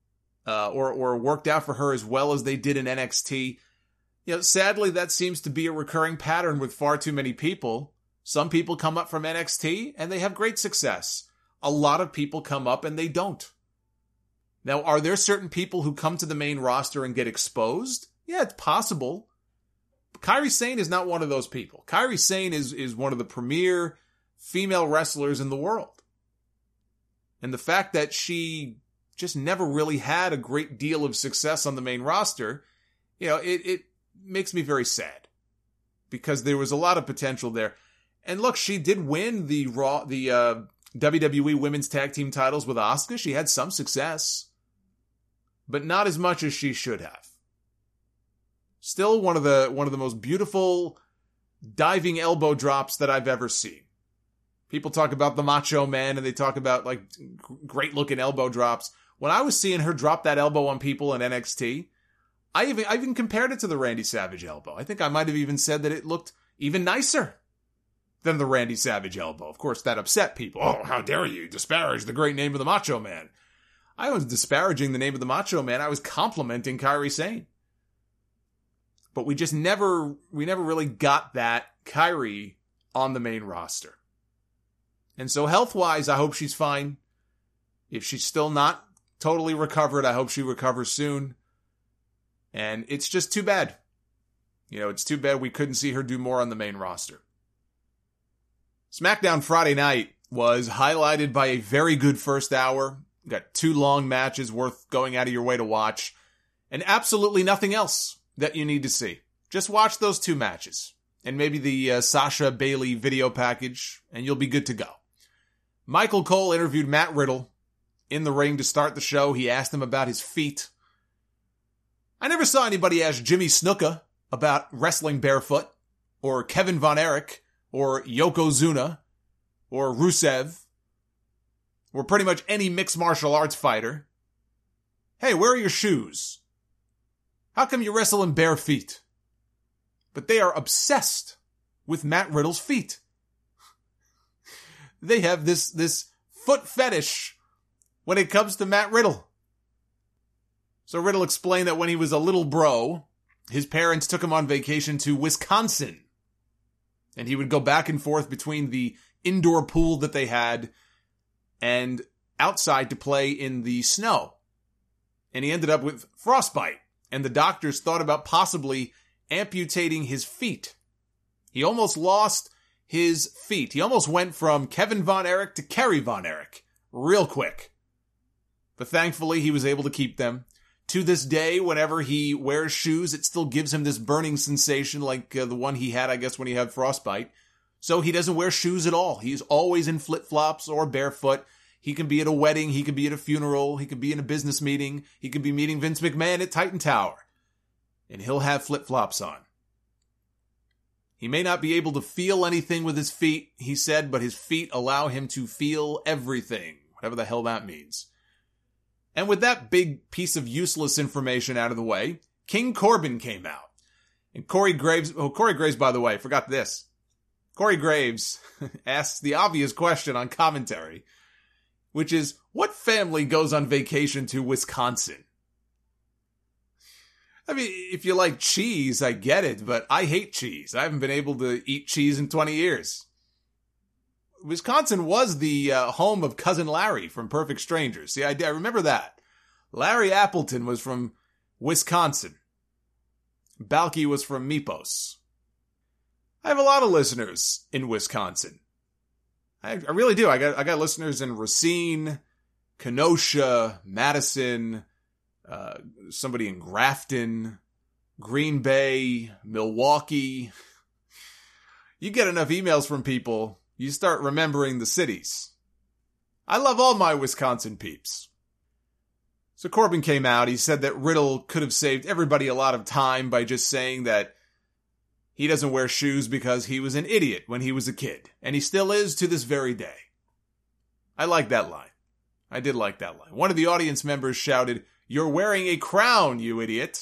or worked out for her as well as they did in NXT. You know, sadly, that seems to be a recurring pattern with far too many people. Some people come up from NXT and they have great success. A lot of people come up and they don't. Now, are there certain people who come to the main roster and get exposed? Yeah, it's possible. Kairi Sane is not one of those people. Kairi Sane is one of the premier female wrestlers in the world. And the fact that she just never really had a great deal of success on the main roster, you know, it makes me very sad. Because there was a lot of potential there. And look, she did win the WWE Women's Tag Team titles with Asuka. She had some success. But not as much as she should have. Still one of the most beautiful diving elbow drops that I've ever seen. People talk about the Macho Man and they talk about like great looking elbow drops. When I was seeing her drop that elbow on people in NXT, I even compared it to the Randy Savage elbow. I think I might have even said that it looked even nicer than the Randy Savage elbow. Of course, that upset people. Oh, how dare you disparage the great name of the Macho Man. I was disparaging the name of the Macho Man. I was complimenting Kairi Sane. But we never really got that Kairi on the main roster. And so health-wise, I hope she's fine. If she's still not totally recovered, I hope she recovers soon. And it's just too bad. You know, it's too bad we couldn't see her do more on the main roster. SmackDown Friday night was highlighted by a very good first hour. Got 2 long matches worth going out of your way to watch. And absolutely nothing else that you need to see. Just watch those 2 matches. And maybe the Sasha Bailey video package, and you'll be good to go. Michael Cole interviewed Matt Riddle in the ring to start the show. He asked him about his feet. I never saw anybody ask Jimmy Snuka about wrestling barefoot, or Kevin Von Erich, or Yokozuna, or Rusev, or pretty much any mixed martial arts fighter. Hey, where are your shoes? How come you wrestle in bare feet? But they are obsessed with Matt Riddle's feet. They have this foot fetish when it comes to Matt Riddle. So Riddle explained that when he was a little bro, his parents took him on vacation to Wisconsin. And he would go back and forth between the indoor pool that they had and outside to play in the snow. And he ended up with frostbite. And the doctors thought about possibly amputating his feet. He almost lost his feet. He almost went from Kevin Von Erich to Kerry Von Erich real quick. But thankfully, he was able to keep them. To this day, whenever he wears shoes, it still gives him this burning sensation like the one he had, I guess, when he had frostbite. So he doesn't wear shoes at all. He's always in flip-flops or barefoot. He can be at a wedding, he can be at a funeral, he can be in a business meeting, he could be meeting Vince McMahon at Titan Tower. And he'll have flip-flops on. He may not be able to feel anything with his feet, he said, but his feet allow him to feel everything, whatever the hell that means. And with that big piece of useless information out of the way, King Corbin came out. And Corey Graves, by the way, forgot this. Corey Graves asks the obvious question on commentary, which is, what family goes on vacation to Wisconsin? I mean, if you like cheese, I get it, but I hate cheese. I haven't been able to eat cheese in 20 years. Wisconsin was the home of Cousin Larry from Perfect Strangers. See, I remember that. Larry Appleton was from Wisconsin. Balky was from Mepos. I have a lot of listeners in Wisconsin. I really do. I got listeners in Racine, Kenosha, Madison, somebody in Grafton, Green Bay, Milwaukee. You get enough emails from people, you start remembering the cities. I love all my Wisconsin peeps. So Corbin came out. He said that Riddle could have saved everybody a lot of time by just saying that he doesn't wear shoes because he was an idiot when he was a kid. And he still is to this very day. I like that line. I did like that line. One of the audience members shouted, "You're wearing a crown, you idiot."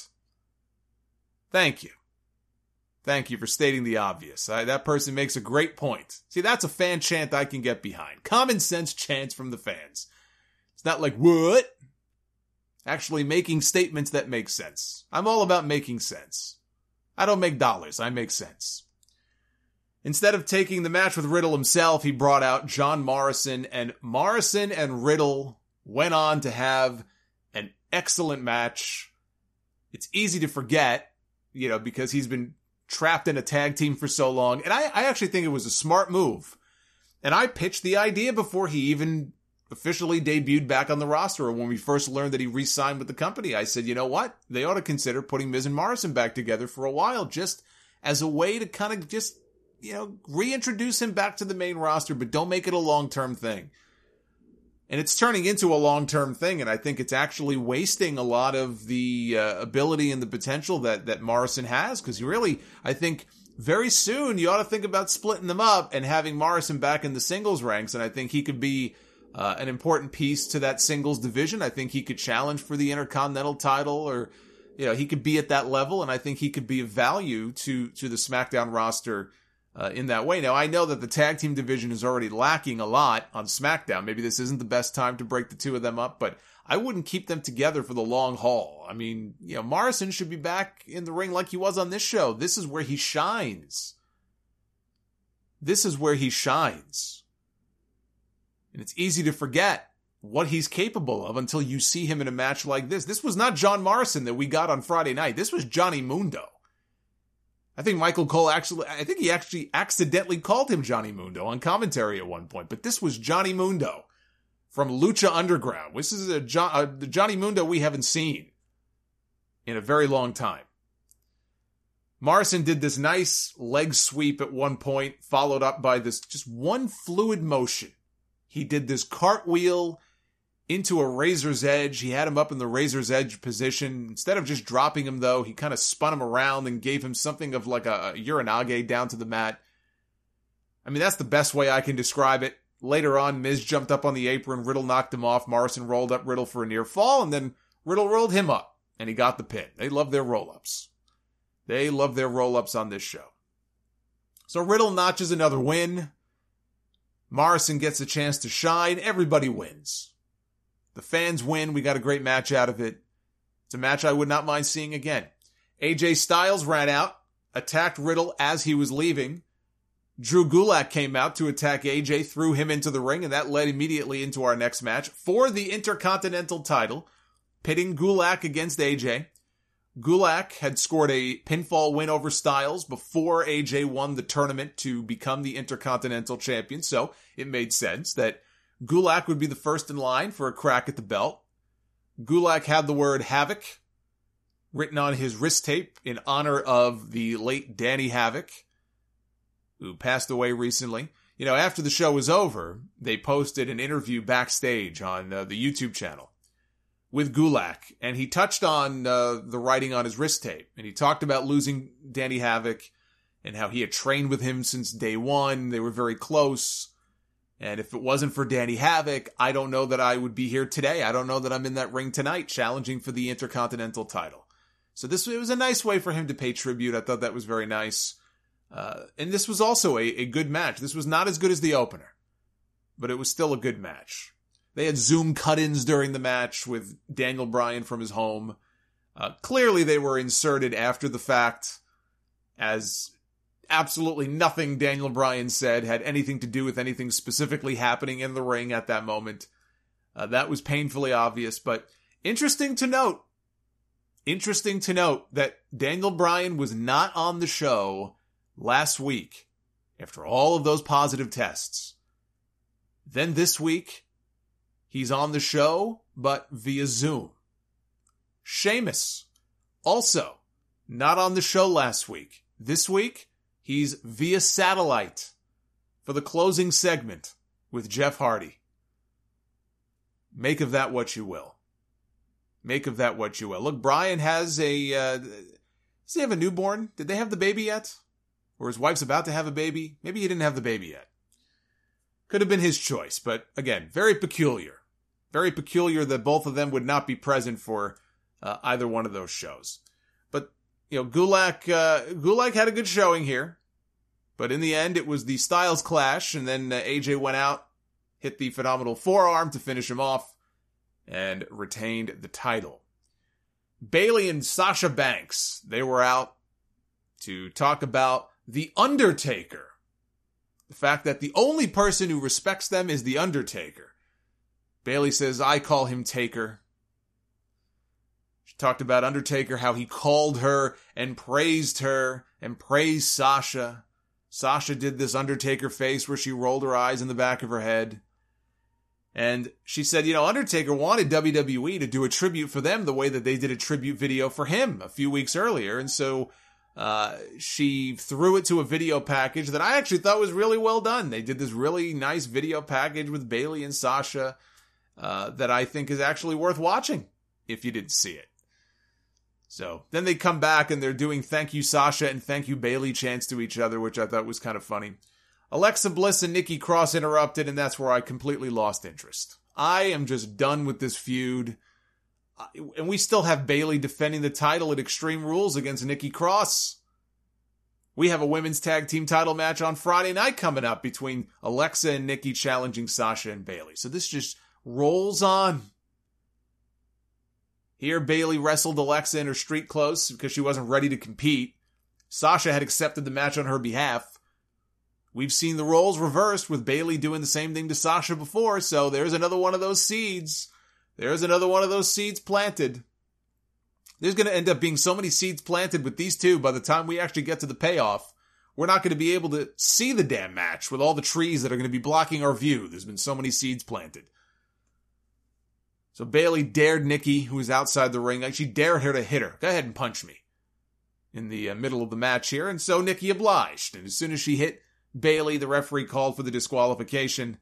Thank you. Thank you for stating the obvious. That person makes a great point. See, that's a fan chant I can get behind. Common sense chants from the fans. It's not like, what? Actually making statements that make sense. I'm all about making sense. I don't make dollars, I make sense. Instead of taking the match with Riddle himself, he brought out John Morrison, and Morrison and Riddle went on to have an excellent match. It's easy to forget, because he's been trapped in a tag team for so long, and I actually think it was a smart move. And I pitched the idea before he even officially debuted back on the roster, or when we first learned that he re-signed with the company. I said, you know what? They ought to consider putting Miz and Morrison back together for a while, just as a way to kind of just, reintroduce him back to the main roster, but don't make it a long-term thing. And it's turning into a long-term thing, and I think it's actually wasting a lot of the ability and the potential that Morrison has, because really, I think very soon you ought to think about splitting them up and having Morrison back in the singles ranks, and I think he could be an important piece to that singles division. I think he could challenge for the Intercontinental title, or, he could be at that level, and I think he could be of value to the SmackDown roster in that way. Now, I know that the tag team division is already lacking a lot on SmackDown. Maybe this isn't the best time to break the two of them up, but I wouldn't keep them together for the long haul. I mean, Morrison should be back in the ring like he was on this show. This is where he shines. This is where he shines. And it's easy to forget what he's capable of until you see him in a match like this. This was not John Morrison that we got on Friday night. This was Johnny Mundo. I think Michael Cole he actually accidentally called him Johnny Mundo on commentary at one point. But this was Johnny Mundo from Lucha Underground. This is the Johnny Mundo we haven't seen in a very long time. Morrison did this nice leg sweep at one point, followed up by this just one fluid motion. He did this cartwheel into a Razor's Edge. He had him up in the Razor's Edge position. Instead of just dropping him, though, he kind of spun him around and gave him something of like a Uranage down to the mat. I mean, that's the best way I can describe it. Later on, Miz jumped up on the apron. Riddle knocked him off. Morrison rolled up Riddle for a near fall, and then Riddle rolled him up, and he got the pin. They love their roll-ups. They love their roll-ups on this show. So Riddle notches another win. Morrison gets a chance to shine. Everybody wins. The fans win. We got a great match out of it. It's a match I would not mind seeing again. AJ Styles ran out, attacked Riddle as he was leaving. Drew Gulak came out to attack AJ, threw him into the ring, and that led immediately into our next match for the Intercontinental title, pitting Gulak against AJ. Gulak had scored a pinfall win over Styles before AJ won the tournament to become the Intercontinental Champion, so it made sense that Gulak would be the first in line for a crack at the belt. Gulak had the word Havoc written on his wrist tape in honor of the late Danny Havoc, who passed away recently. After the show was over, they posted an interview backstage on the YouTube channel with Gulak, and he touched on the writing on his wrist tape, and he talked about losing Danny Havoc and how he had trained with him since day one. They were very close, and if it wasn't for Danny Havoc, I don't know that I would be here today. I don't know that I'm in that ring tonight challenging for the Intercontinental title. So it was a nice way for him to pay tribute. I thought that was very nice. And this was also a good match. This was not as good as the opener, but it was still a good match. They had Zoom cut-ins during the match with Daniel Bryan from his home. Clearly they were inserted after the fact, as absolutely nothing Daniel Bryan said had anything to do with anything specifically happening in the ring at that moment. That was painfully obvious, but interesting to note that Daniel Bryan was not on the show last week after all of those positive tests. Then this week, he's on the show, but via Zoom. Sheamus, also not on the show last week. This week, he's via satellite for the closing segment with Jeff Hardy. Make of that what you will. Make of that what you will. Look, Bryan has does he have a newborn? Did they have the baby yet? Or his wife's about to have a baby? Maybe he didn't have the baby yet. Could have been his choice, but again, very peculiar. Very peculiar that both of them would not be present for either one of those shows. But, Gulak had a good showing here. But in the end, it was the Styles Clash, and then AJ went out, hit the phenomenal forearm to finish him off, and retained the title. Bayley and Sasha Banks, they were out to talk about The Undertaker. The fact that the only person who respects them is The Undertaker. Bayley says, I call him Taker. She talked about Undertaker, how he called her and praised Sasha. Sasha did this Undertaker face where she rolled her eyes in the back of her head. And she said, Undertaker wanted WWE to do a tribute for them the way that they did a tribute video for him a few weeks earlier. And so she threw it to a video package that I actually thought was really well done. They did this really nice video package with Bayley and Sasha that I think is actually worth watching if you didn't see it. So then they come back and they're doing thank you Sasha and thank you Bayley chants to each other, which I thought was kind of funny. Alexa Bliss and Nikki Cross interrupted, and that's where I completely lost interest. I am just done with this feud. And we still have Bayley defending the title at Extreme Rules against Nikki Cross. We have a women's tag team title match on Friday night coming up between Alexa and Nikki challenging Sasha and Bayley. So this just rolls on. Here, Bayley wrestled Alexa in her street clothes because she wasn't ready to compete. Sasha had accepted the match on her behalf. We've seen the roles reversed with Bayley doing the same thing to Sasha before, so there's another one of those seeds. There's another one of those seeds planted. There's going to end up being so many seeds planted with these two by the time we actually get to the payoff. We're not going to be able to see the damn match with all the trees that are going to be blocking our view. There's been so many seeds planted. So Bayley dared Nikki, who was outside the ring. She dared her to hit her. Go ahead and punch me in the middle of the match here. And so Nikki obliged. And as soon as she hit Bayley, the referee called for the disqualification.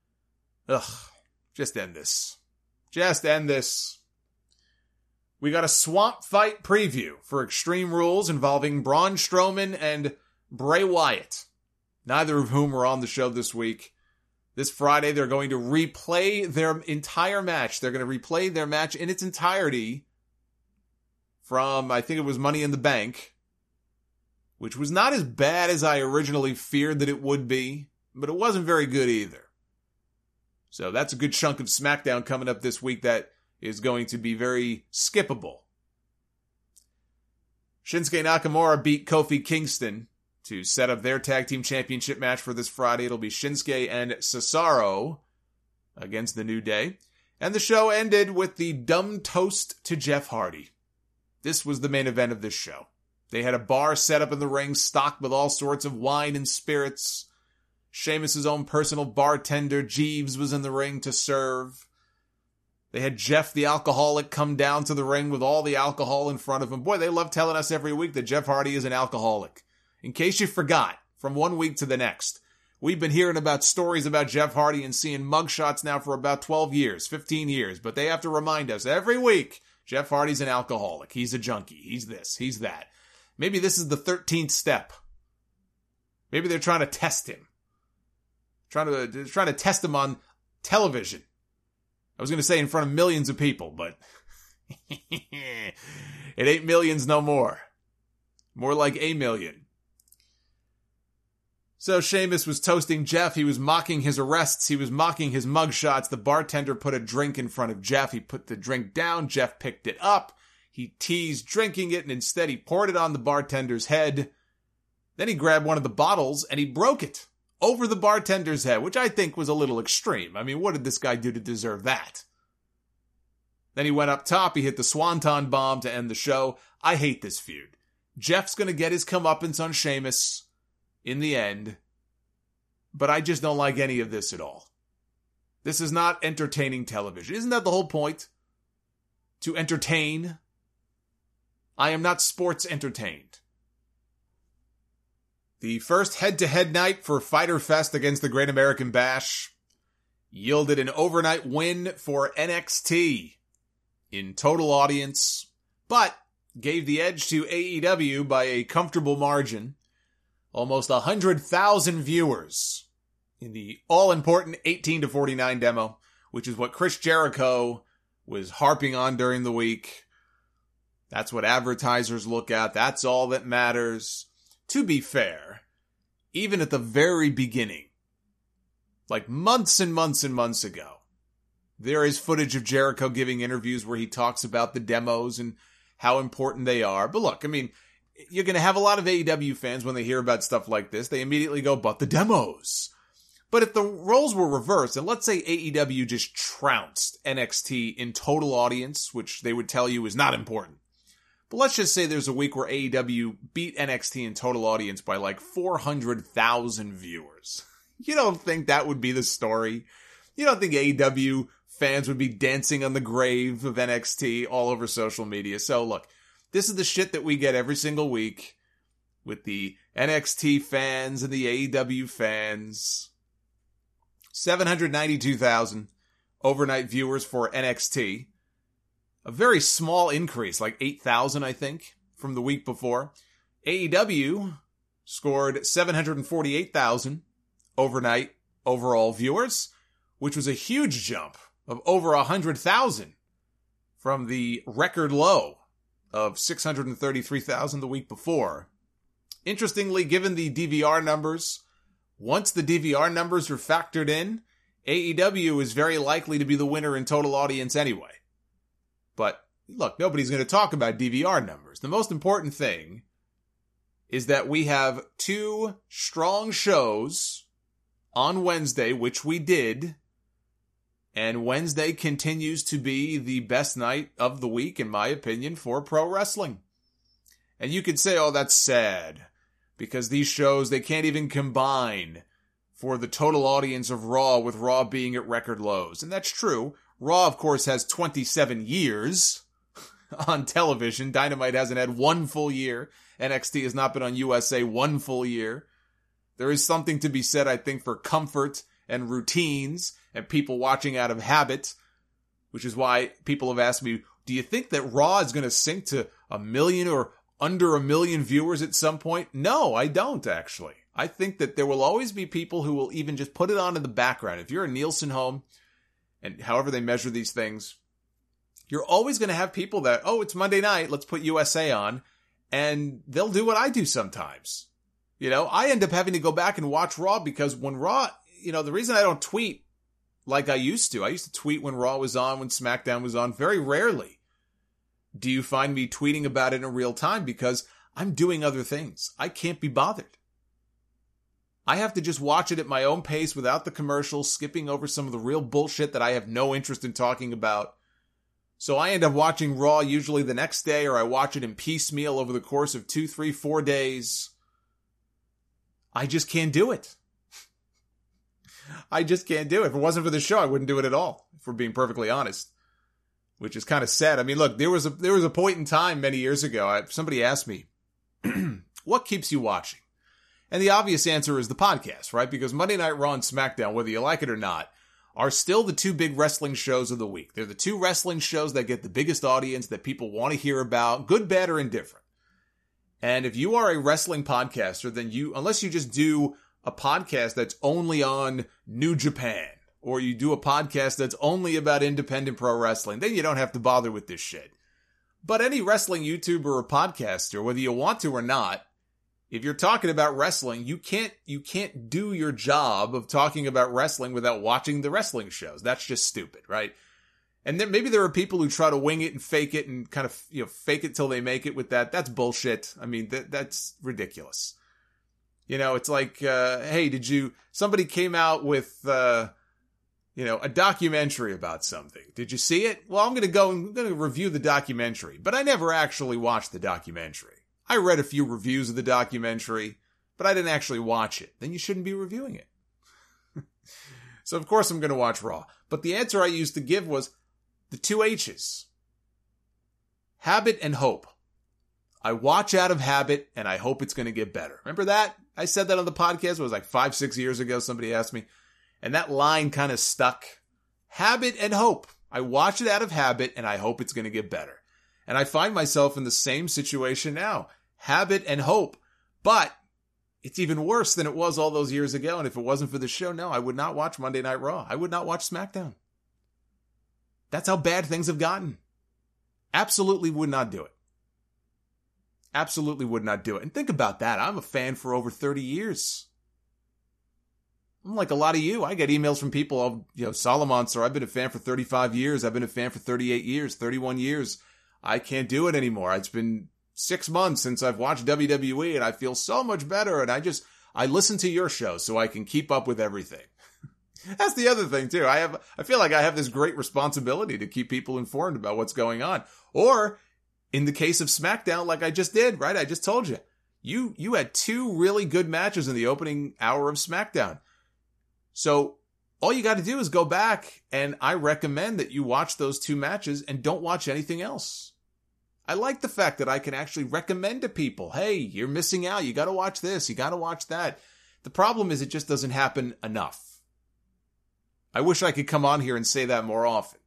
Just end this. Just end this. We got a swamp fight preview for Extreme Rules involving Braun Strowman and Bray Wyatt, neither of whom were on the show this week. This Friday, they're going to replay their entire match. They're going to replay their match in its entirety from, I think it was Money in the Bank, which was not as bad as I originally feared that it would be, but it wasn't very good either. So that's a good chunk of SmackDown coming up this week that is going to be very skippable. Shinsuke Nakamura beat Kofi Kingston to set up their tag team championship match for this Friday. It'll be Shinsuke and Cesaro against the New Day. And the show ended with the dumb toast to Jeff Hardy. This was the main event of this show. They had a bar set up in the ring, stocked with all sorts of wine and spirits. Sheamus' own personal bartender, Jeeves, was in the ring to serve. They had Jeff the alcoholic come down to the ring with all the alcohol in front of him. Boy, they love telling us every week that Jeff Hardy is an alcoholic. In case you forgot, from one week to the next, we've been hearing about stories about Jeff Hardy and seeing mugshots now for about 12 years, 15 years. But they have to remind us every week, Jeff Hardy's an alcoholic. He's a junkie. He's this. He's that. Maybe this is the 13th step. Maybe they're trying to test him. Trying to test him on television. I was going to say in front of millions of people, but it ain't millions no more. More like a million. So Sheamus was toasting Jeff. He was mocking his arrests. He was mocking his mugshots. The bartender put a drink in front of Jeff. He put the drink down. Jeff picked it up. He teased drinking it, and instead he poured it on the bartender's head. Then he grabbed one of the bottles and he broke it over the bartender's head, which I think was a little extreme. I mean, what did this guy do to deserve that? Then he went up top. He hit the Swanton bomb to end the show. I hate this feud. Jeff's going to get his comeuppance on Sheamus in the end, but I just don't like any of this at all. This is not entertaining television. Isn't that the whole point? To entertain? I am not sports entertained. The first head-to-head night for Fyter Fest against the Great American Bash yielded an overnight win for NXT in total audience, but gave the edge to AEW by a comfortable margin. Almost 100,000 viewers in the all-important 18 to 49 demo, which is what Chris Jericho was harping on during the week. That's what advertisers look at. That's all that matters. To be fair, even at the very beginning, like months and months and months ago, there is footage of Jericho giving interviews where he talks about the demos and how important they are. But look, I mean, you're going to have a lot of AEW fans when they hear about stuff like this, they immediately go, but the demos. But if the roles were reversed, and let's say AEW just trounced NXT in total audience, which they would tell you is not important. But let's just say there's a week where AEW beat NXT in total audience by like 400,000 viewers. You don't think that would be the story? You don't think AEW fans would be dancing on the grave of NXT all over social media? So look, this is the shit that we get every single week with the NXT fans and the AEW fans. 792,000 overnight viewers for NXT. A very small increase, like 8,000, I think, from the week before. AEW scored 748,000 overnight overall viewers, which was a huge jump of over 100,000 from the record low of 633,000 the week before. Interestingly, given the DVR numbers, once the DVR numbers are factored in, AEW is very likely to be the winner in total audience anyway. But look, nobody's going to talk about DVR numbers. The most important thing is that we have 2 strong shows on Wednesday, which we did. And Wednesday continues to be the best night of the week, in my opinion, for pro wrestling. And you could say, oh, that's sad, because these shows, they can't even combine for the total audience of Raw, with Raw being at record lows. And that's true. Raw, of course, has 27 years on television. Dynamite hasn't had 1 full year. NXT has not been on USA 1 full year. There is something to be said, I think, for comfort and routines and people watching out of habit, which is why people have asked me, do you think that Raw is going to sink to 1 million or under 1 million viewers at some point? No, I don't, actually. I think that there will always be people who will even just put it on in the background. If you're a Nielsen home, and however they measure these things, you're always going to have people that, oh, it's Monday night, let's put USA on, and they'll do what I do sometimes. You know, I end up having to go back and watch Raw because when Raw, you know, the reason I don't tweet like I used to tweet when Raw was on, when SmackDown was on, very rarely do you find me tweeting about it in real time because I'm doing other things. I can't be bothered. I have to just watch it at my own pace without the commercials, skipping over some of the real bullshit that I have no interest in talking about. So I end up watching Raw usually the next day, or I watch it in piecemeal over the course of 2, 3, 4 days. I just can't do it. I just can't do it. If it wasn't for the show, I wouldn't do it at all, if we're being perfectly honest. Which is kind of sad. I mean, look, there was a point in time many years ago, somebody asked me, what keeps you watching? And the obvious answer is the podcast, right? Because Monday Night Raw and SmackDown, whether you like it or not, are still the 2 big wrestling shows of the week. They're the 2 wrestling shows that get the biggest audience, that people want to hear about, good, bad, or indifferent. And if you are a wrestling podcaster, then unless you just do a podcast that's only on New Japan, or you do a podcast that's only about independent pro wrestling, then you don't have to bother with this shit. But any wrestling YouTuber or podcaster, whether you want to or not, if you're talking about wrestling, you can't do your job of talking about wrestling without watching the wrestling shows. That's just stupid, right? And then maybe there are people who try to wing it and fake it and kind of, fake it till they make it with that. That's bullshit. I mean, that's ridiculous. It's like, hey, somebody came out with, a documentary about something. Did you see it? Well, I'm going to review the documentary, but I never actually watched the documentary. I read a few reviews of the documentary, but I didn't actually watch it. Then you shouldn't be reviewing it. So of course I'm going to watch Raw. But the answer I used to give was the two H's. Habit and hope. I watch out of habit and I hope it's going to get better. Remember that? I said that on the podcast. It was like 5-6 years ago. Somebody asked me. And that line kind of stuck. Habit and hope. I watch it out of habit and I hope it's going to get better. And I find myself in the same situation now. Habit and hope. But it's even worse than it was all those years ago. And if it wasn't for the show, no, I would not watch Monday Night Raw. I would not watch SmackDown. That's how bad things have gotten. Absolutely would not do it. Absolutely would not do it. And think about that. I'm a fan for over 30 years. I'm like a lot of you. I get emails from people, Solomon, sir, I've been a fan for 35 years. I've been a fan for 38 years, 31 years. I can't do it anymore. It's been 6 months since I've watched WWE and I feel so much better. And I listen to your show so I can keep up with everything. That's the other thing too. I feel like I have this great responsibility to keep people informed about what's going on. Or in the case of SmackDown, like I just did, right? I just told you. You had 2 really good matches in the opening hour of SmackDown. So all you got to do is go back, and I recommend that you watch those 2 matches and don't watch anything else. I like the fact that I can actually recommend to people, hey, you're missing out. You got to watch this. You got to watch that. The problem is it just doesn't happen enough. I wish I could come on here and say that more often.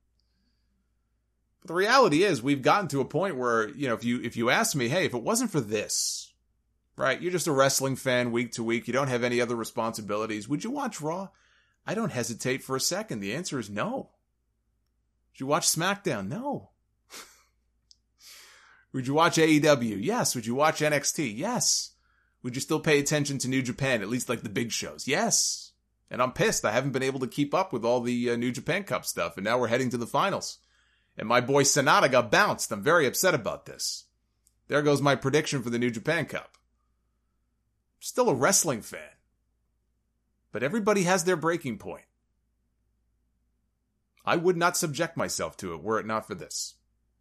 But the reality is we've gotten to a point where, if you ask me, hey, if it wasn't for this, right, you're just a wrestling fan week to week, you don't have any other responsibilities, would you watch Raw? I don't hesitate for a second. The answer is no. Would you watch SmackDown? No. Would you watch AEW? Yes. Would you watch NXT? Yes. Would you still pay attention to New Japan, at least like the big shows? Yes. And I'm pissed. I haven't been able to keep up with all the New Japan Cup stuff, and now we're heading to the finals. And my boy Sonata got bounced. I'm very upset about this. There goes my prediction for the New Japan Cup. I'm still a wrestling fan. But everybody has their breaking point. I would not subject myself to it were it not for this.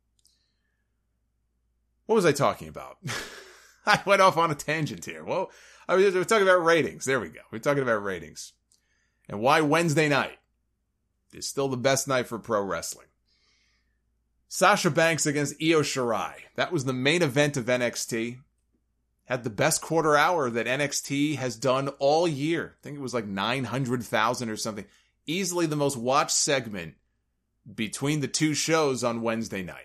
What was I talking about? I went off on a tangent here. Well, we're talking about ratings. There we go. We're talking about ratings. And why Wednesday night is still the best night for pro wrestling. Sasha Banks against Io Shirai. That was the main event of NXT. Had the best quarter hour that NXT has done all year. I think it was like 900,000 or something. Easily the most watched segment between the 2 shows on Wednesday night.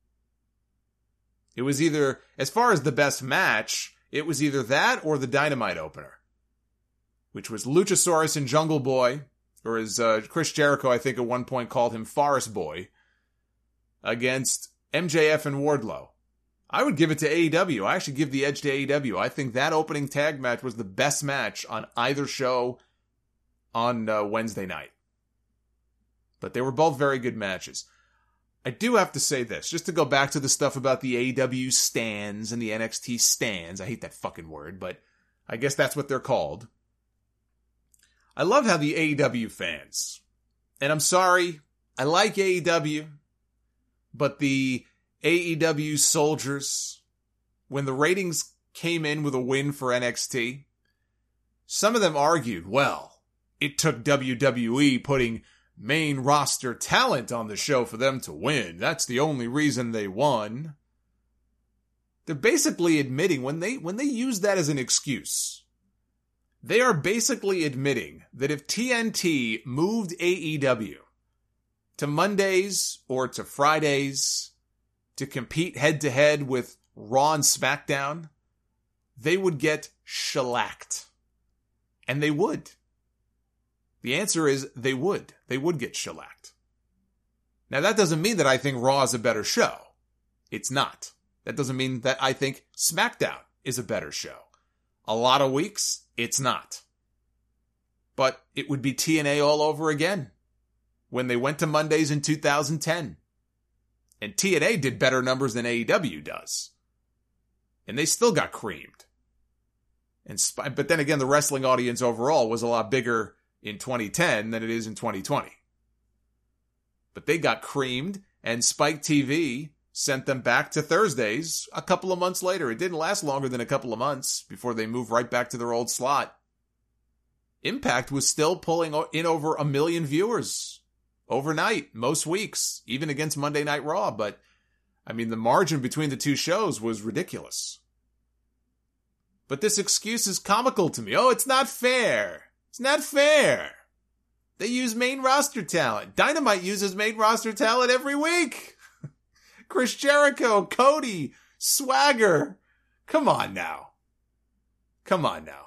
It was either, as far as the best match, it was either that or the Dynamite opener, which was Luchasaurus and Jungle Boy, or as Chris Jericho, I think at one point called him Forest Boy, against MJF and Wardlow. I would give it to AEW. I actually give the edge to AEW. I think that opening tag match was the best match on either show on Wednesday night. But they were both very good matches. I do have to say this, just to go back to the stuff about the AEW stands and the NXT stands. I hate that fucking word, but I guess that's what they're called. I love how the AEW fans, and I'm sorry, I like AEW, but the AEW soldiers, when the ratings came in with a win for NXT, some of them argued, well, it took WWE putting main roster talent on the show for them to win. That's the only reason they won. They're basically admitting, when they use that as an excuse, they are basically admitting that if TNT moved AEW to Mondays or to Fridays to compete head-to-head with Raw and SmackDown, they would get shellacked. And they would. The answer is they would. They would get shellacked. Now, that doesn't mean that I think Raw is a better show. It's not. That doesn't mean that I think SmackDown is a better show. A lot of weeks, it's not. But it would be TNA all over again. when they went to Mondays in 2010. And TNA did better numbers than AEW does. And they still got creamed. But then again, the wrestling audience overall was a lot bigger in 2010 than it is in 2020. But they got creamed, and Spike TV sent them back to Thursdays a couple of months later. It didn't last longer than a couple of months before they moved right back to their old slot. Impact was still pulling in over 1 million viewers overnight, most weeks, even against Monday Night Raw. But, I mean, the margin between the two shows was ridiculous. But this excuse is comical to me. Oh, it's not fair. It's not fair. They use main roster talent. Dynamite uses main roster talent every week. Chris Jericho, Cody, Swagger. Come on now. Come on now.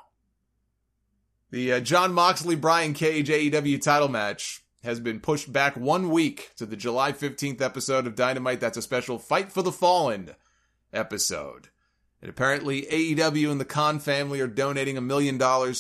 The Jon Moxley, Brian Cage AEW title match has been pushed back 1 week to the July 15th episode of Dynamite. That's a special Fight for the Fallen episode. And apparently AEW and the Khan family are donating $1 million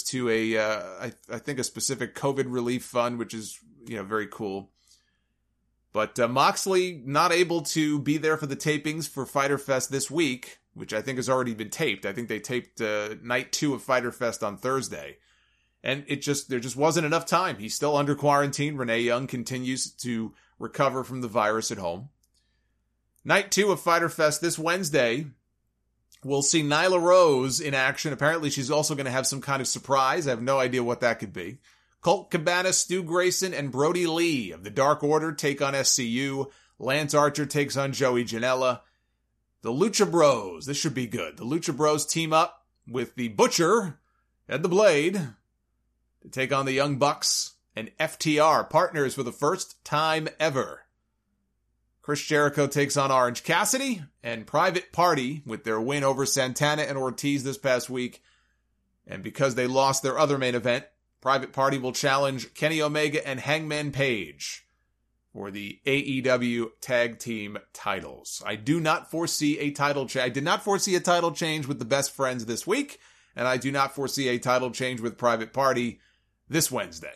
to I think a specific COVID relief fund, which is, very cool. But Moxley not able to be there for the tapings for Fyter Fest this week, which I think has already been taped. I think they taped night 2 of Fyter Fest on Thursday. And there just wasn't enough time. He's still under quarantine. Renee Young continues to recover from the virus at home. Night 2 of Fyter Fest this Wednesday. We'll see Nyla Rose in action. Apparently she's also going to have some kind of surprise. I have no idea what that could be. Colt Cabana, Stu Grayson, and Brody Lee of the Dark Order take on SCU. Lance Archer takes on Joey Janela. The Lucha Bros, this should be good. The Lucha Bros team up with the Butcher and the Blade to take on the Young Bucks and FTR, partners for the first time ever. Chris Jericho takes on Orange Cassidy, and Private Party with their win over Santana and Ortiz this past week. And because they lost their other main event, Private Party will challenge Kenny Omega and Hangman Page for the AEW Tag Team titles. I do not foresee a title change. I did not foresee a title change with the Best Friends this week, and I do not foresee a title change with Private Party this Wednesday.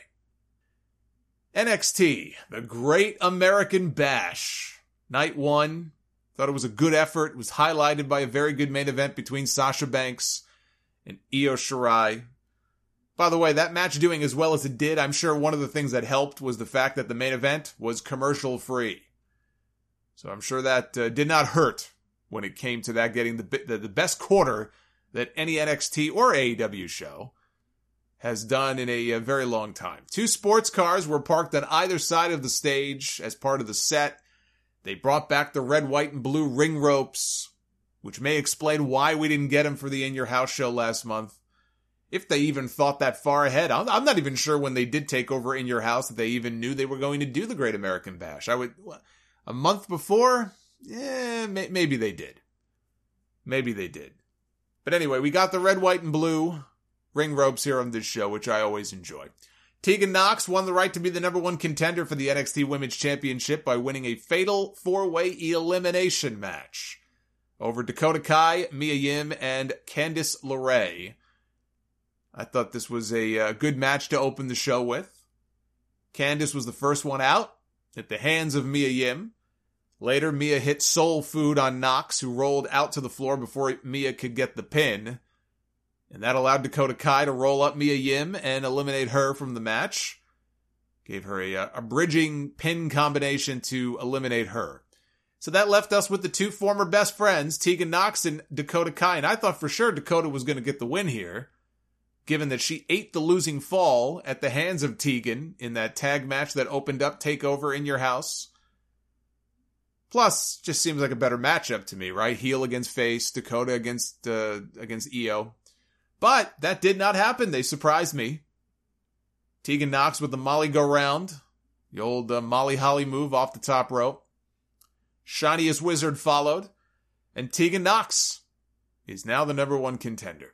NXT, the Great American Bash. Night 1, thought it was a good effort. It was highlighted by a very good main event between Sasha Banks and Io Shirai. By the way, that match doing as well as it did, I'm sure one of the things that helped was the fact that the main event was commercial free. So I'm sure that did not hurt when it came to that getting the best quarter that any NXT or AEW show has done in a very long time. 2 sports cars were parked on either side of the stage as part of the set. They brought back the red, white, and blue ring ropes, which may explain why we didn't get them for the In Your House show last month. If they even thought that far ahead. I'm not even sure when they did take over In Your House that they even knew they were going to do the Great American Bash. A month before? Yeah, maybe they did. Maybe they did. But anyway, we got the red, white, and blue ring ropes here on this show, which I always enjoy. Tegan Nox won the right to be the number 1 contender for the NXT Women's Championship by winning a fatal 4-way elimination match over Dakota Kai, Mia Yim, and Candice LeRae. I thought this was a good match to open the show with. Candice was the first one out at the hands of Mia Yim. Later, Mia hit soul food on Nox, who rolled out to the floor before Mia could get the pin. And that allowed Dakota Kai to roll up Mia Yim and eliminate her from the match. Gave her a bridging pin combination to eliminate her. So that left us with the 2 former best friends, Tegan Nox and Dakota Kai. And I thought for sure Dakota was going to get the win here, given that she ate the losing fall at the hands of Tegan in that tag match that opened up TakeOver In Your House. Plus, just seems like a better matchup to me, right? Heel against face, Dakota against Io. But that did not happen. They surprised me. Tegan Nox with the Molly Go Round. The old Molly Holly move off the top rope. Shiniest Wizard followed. And Tegan Nox is now the number 1 contender.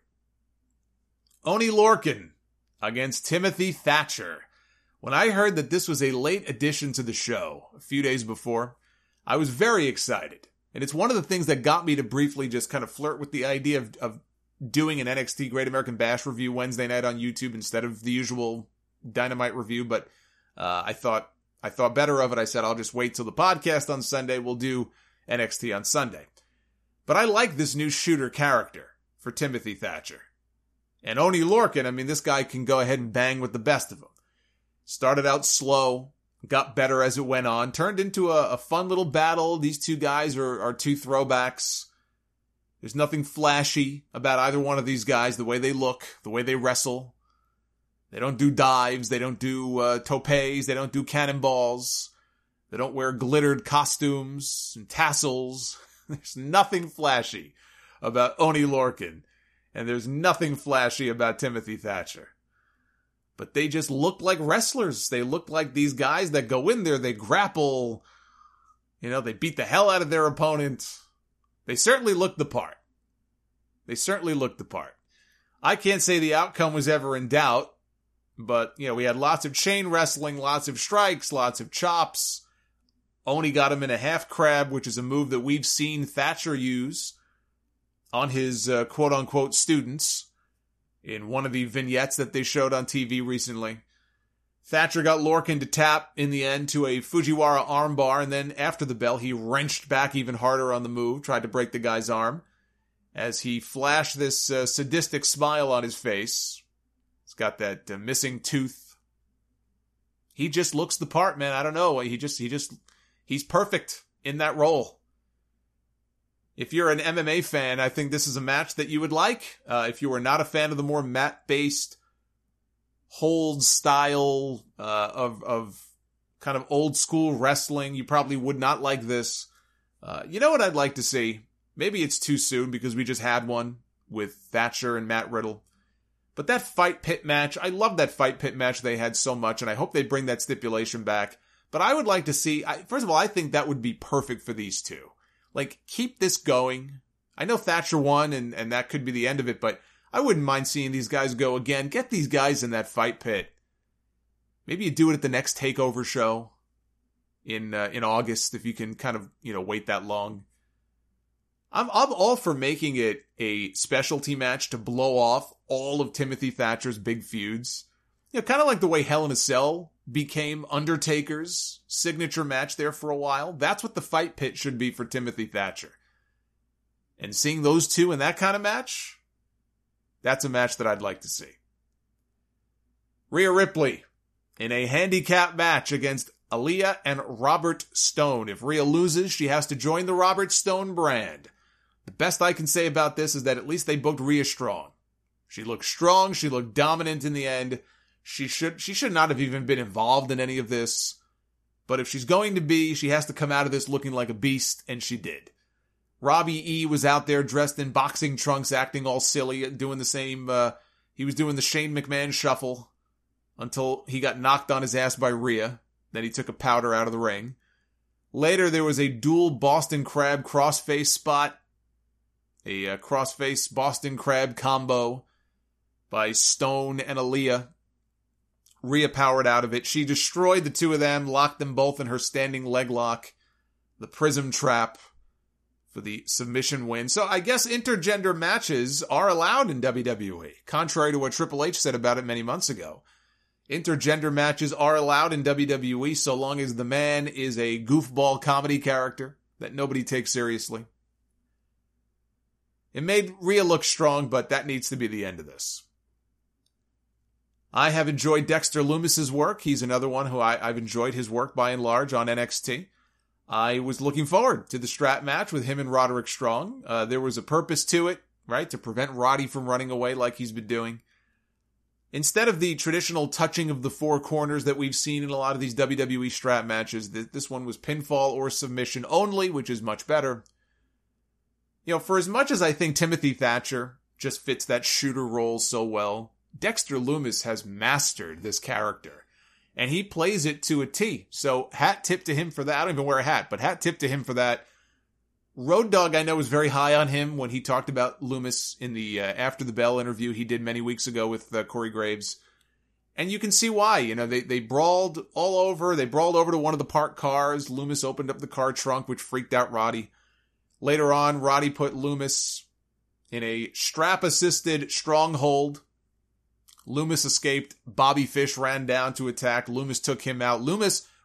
Oney Lorcan against Timothy Thatcher. When I heard that this was a late addition to the show a few days before, I was very excited. And it's one of the things that got me to briefly just kind of flirt with the idea of doing an NXT Great American Bash review Wednesday night on YouTube instead of the usual Dynamite review. But I thought I thought better of it. I said, I'll just wait till the podcast on Sunday. We'll do NXT on Sunday. But I like this new shooter character for Timothy Thatcher. And Oney Lorcan, I mean, this guy can go ahead and bang with the best of them. Started out slow, got better as it went on, turned into a fun little battle. These two guys are two throwbacks. There's nothing flashy about either one of these guys, the way they look, the way they wrestle. They don't do dives, they don't do topes, they don't do cannonballs. They don't wear glittered costumes and tassels. There's nothing flashy about Oney Lorcan. And there's nothing flashy about Timothy Thatcher. But they just look like wrestlers. They look like these guys that go in there, they grapple. You know, they beat the hell out of their opponent. They certainly look the part. They certainly look the part. I can't say the outcome was ever in doubt. But, you know, we had lots of chain wrestling, lots of strikes, lots of chops. Oney got him in a half crab, which is a move that we've seen Thatcher use on his quote-unquote students in one of the vignettes that they showed on TV recently. Thatcher got Lorcan to tap in the end to a Fujiwara armbar, and then after the bell, he wrenched back even harder on the move, tried to break the guy's arm, as he flashed this sadistic smile on his face. He's got that missing tooth. He just looks the part, man. I don't know. He's perfect in that role. If you're an MMA fan, I think this is a match that you would like. If you are not a fan of the more mat-based hold style of kind of old school wrestling, you probably would not like this. You know what I'd like to see? Maybe it's too soon because we just had one with Thatcher and Matt Riddle. But that Fight Pit match, I love that Fight Pit match they had so much, and I hope they bring that stipulation back. But I would like to see, first of all, I think that would be perfect for these two. Like, keep this going. I know Thatcher won, and that could be the end of it, but I wouldn't mind seeing these guys go again. Get these guys in that Fight Pit. Maybe you do it at the next TakeOver show in August, if you can kind of, wait that long. I'm all for making it a specialty match to blow off all of Timothy Thatcher's big feuds. Kind of like the way Hell in a Cell became Undertaker's signature match there for a while. That's what the Fight Pit should be for Timothy Thatcher. And seeing those two in that kind of match, that's a match that I'd like to see. Rhea Ripley in a handicap match against Aaliyah and Robert Stone. If Rhea loses, she has to join the Robert Stone brand. The best I can say about this is that at least they booked Rhea strong. She looked strong, she looked dominant in the end. She should not have even been involved in any of this. But if she's going to be, she has to come out of this looking like a beast, and she did. Robbie E. was out there dressed in boxing trunks, acting all silly, doing the same, he was doing the Shane McMahon shuffle until he got knocked on his ass by Rhea. Then he took a powder out of the ring. Later, there was a dual Boston Crab crossface spot. A crossface Boston Crab combo by Stone and Aaliyah. Rhea powered out of it. She destroyed the two of them, locked them both in her standing leg lock. The Prism Trap for the submission win. So I guess intergender matches are allowed in WWE, contrary to what Triple H said about it many months ago. Intergender matches are allowed in WWE so long as the man is a goofball comedy character that nobody takes seriously. It made Rhea look strong, but that needs to be the end of this. I have enjoyed Dexter Lumis's work. He's another one who I've enjoyed his work by and large on NXT. I was looking forward to the strap match with him and Roderick Strong. There was a purpose to it, right? To prevent Roddy from running away like he's been doing. Instead of the traditional touching of the four corners that we've seen in a lot of these WWE strap matches, this one was pinfall or submission only, which is much better. For as much as I think Timothy Thatcher just fits that shooter role so well, Dexter Lumis has mastered this character. And he plays it to a T. So hat tip to him for that. I don't even wear a hat, but hat tip to him for that. Road Dogg, I know, was very high on him when he talked about Lumis in the After the Bell interview he did many weeks ago with Corey Graves. And you can see why. They brawled all over. They brawled over to one of the parked cars. Lumis opened up the car trunk, which freaked out Roddy. Later on, Roddy put Lumis in a strap-assisted stronghold. Lumis escaped. Bobby Fish ran down to attack. Lumis took him out. Lumis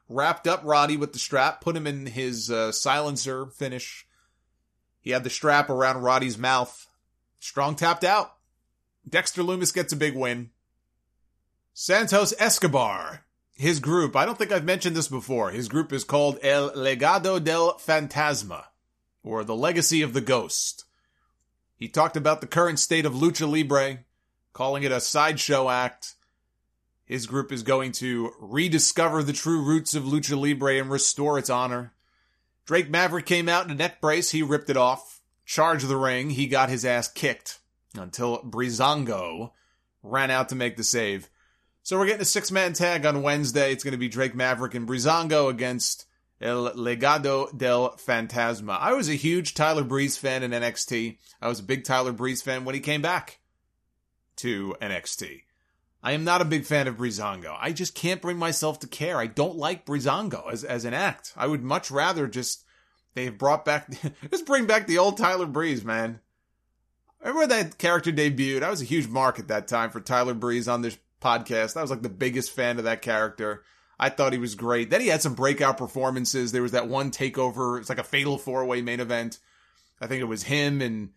wrapped up Roddy with the strap, put him in his silencer finish. He had the strap around Roddy's mouth. Strong tapped out. Dexter Lumis gets a big win. Santos Escobar, his group, I don't think I've mentioned this before. His group is called El Legado del Fantasma, or the Legacy of the Ghost. He talked about the current state of Lucha Libre, calling it a sideshow act. His group is going to rediscover the true roots of Lucha Libre and restore its honor. Drake Maverick came out in a neck brace. He ripped it off. Charged the ring. He got his ass kicked until Breezango ran out to make the save. So we're getting a 6-man tag on Wednesday. It's going to be Drake Maverick and Breezango against El Legado del Fantasma. I was a huge Tyler Breeze fan in NXT. I was a big Tyler Breeze fan when he came back to NXT. I am not a big fan of Breezango. I just can't bring myself to care. I don't like Breezango as an act. I would much rather they've brought back, just bring back the old Tyler Breeze, man. Remember when that character debuted? I was a huge mark at that time for Tyler Breeze on this podcast. I was like the biggest fan of that character. I thought he was great. Then he had some breakout performances. There was that one takeover. It's like a fatal 4-way main event. I think it was him and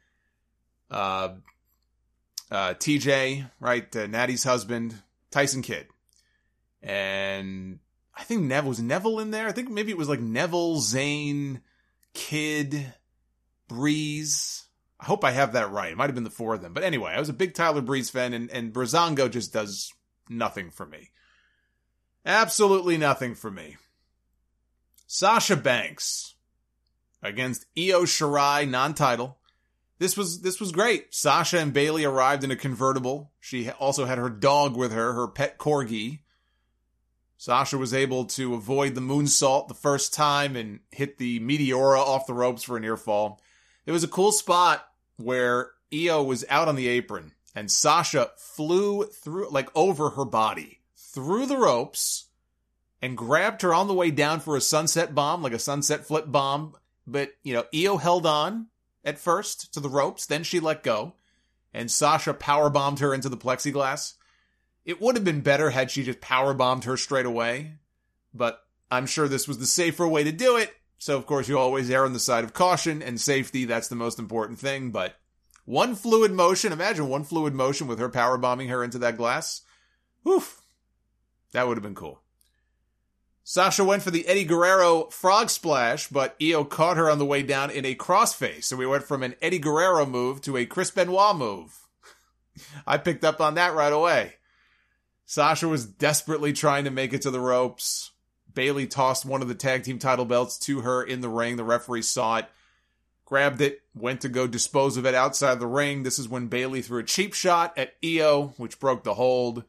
TJ, right? Natty's husband, Tyson Kidd. And I think was Neville in there? I think maybe it was like Neville, Zayn, Kidd, Breeze. I hope I have that right. It might have been the 4 of them. But anyway, I was a big Tyler Breeze fan, and Breezango just does nothing for me. Absolutely nothing for me. Sasha Banks against Io Shirai, non-title. This was great. Sasha and Bayley arrived in a convertible. She also had her dog with her, her pet corgi. Sasha was able to avoid the moonsault the first time and hit the Meteora off the ropes for a near fall. It was a cool spot where Io was out on the apron and Sasha flew through, like over her body, through the ropes and grabbed her on the way down for a sunset bomb, like a sunset flip bomb. But, Io held on at first to the ropes, then she let go, and Sasha powerbombed her into the plexiglass. It would have been better had she just powerbombed her straight away, but I'm sure this was the safer way to do it. So, of course, you always err on the side of caution and safety. That's the most important thing. But one fluid motion, imagine one fluid motion with her powerbombing her into that glass. Woof. That would have been cool. Sasha went for the Eddie Guerrero frog splash, but Io caught her on the way down in a crossface. So we went from an Eddie Guerrero move to a Chris Benoit move. I picked up on that right away. Sasha was desperately trying to make it to the ropes. Bayley tossed one of the tag team title belts to her in the ring. The referee saw it, grabbed it, went to go dispose of it outside the ring. This is when Bayley threw a cheap shot at Io, which broke the hold.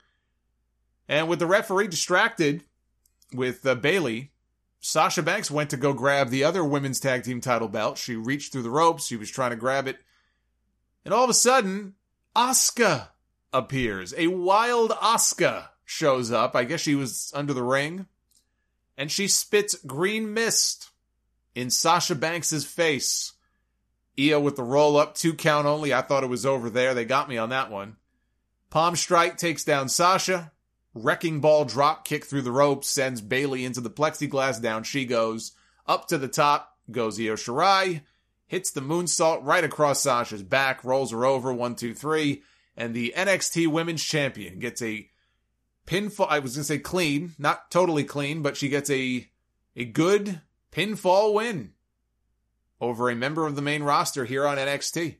And with the referee distracted with Bayley, Sasha Banks went to go grab the other women's tag team title belt. She reached through the ropes. She was trying to grab it. And all of a sudden, Asuka appears. A wild Asuka shows up. I guess she was under the ring. And she spits green mist in Sasha Banks' face. Io with the roll-up, 2 count only. I thought it was over there. They got me on that one. Palm Strike takes down Sasha. Wrecking ball drop kick through the ropes sends Bayley into the plexiglass. Down she goes. Up to the top goes Io Shirai. Hits the moonsault right across Sasha's back. Rolls her over. 1, 2, 3. And the NXT Women's Champion gets a pinfall. I was going to say clean. Not totally clean, but she gets a good pinfall win over a member of the main roster here on NXT.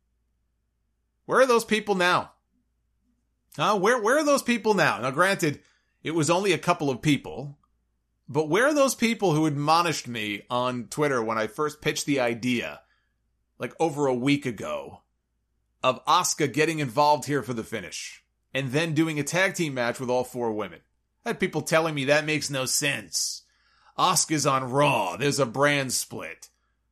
Where are those people now? Where are those people now? Now, granted, it was only a couple of people, but where are those people who admonished me on Twitter when I first pitched the idea, like over a week ago, of Asuka getting involved here for the finish, and then doing a tag team match with all 4 women? I had people telling me that makes no sense. Asuka's on Raw. There's a brand split.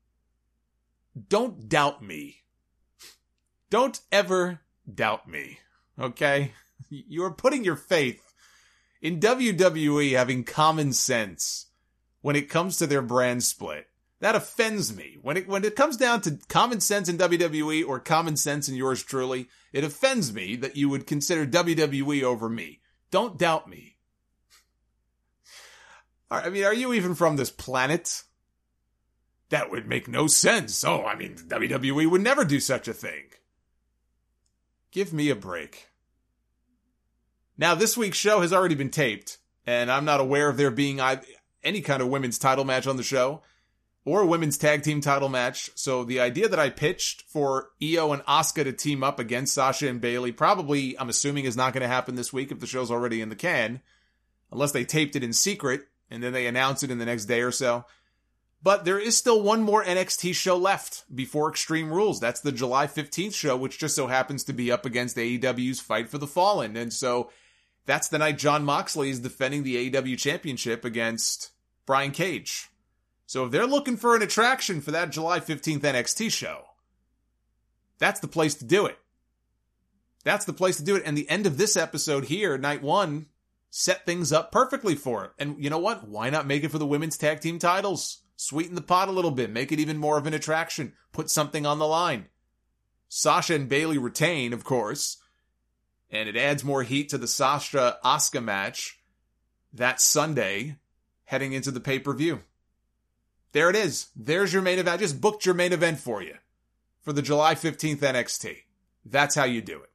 Don't doubt me. Don't ever doubt me. Okay? You are putting your faith in WWE having common sense when it comes to their brand split. That offends me. When it comes down to common sense in WWE or common sense in yours truly, it offends me that you would consider WWE over me. Don't doubt me. I mean, are you even from this planet? That would make no sense. Oh, I mean, WWE would never do such a thing. Give me a break. Now, this week's show has already been taped, and I'm not aware of there being any kind of women's title match on the show, or a women's tag team title match. So the idea that I pitched for Io and Asuka to team up against Sasha and Bayley probably, I'm assuming, is not going to happen this week if the show's already in the can, unless they taped it in secret and then they announce it in the next day or so. But there is still one more NXT show left before Extreme Rules. That's the July 15th show, which just so happens to be up against AEW's Fight for the Fallen. And so that's the night Jon Moxley is defending the AEW Championship against Brian Cage. So if they're looking for an attraction for that July 15th NXT show, that's the place to do it. That's the place to do it. And the end of this episode here, night one, set things up perfectly for it. And you know what? Why not make it for the women's tag team titles? Sweeten the pot a little bit. Make it even more of an attraction. Put something on the line. Sasha and Bayley retain, of course. And it adds more heat to the Sasha-Asuka match that Sunday heading into the pay-per-view. There it is. There's your main event. I just booked your main event for you for the July 15th NXT. That's how you do it.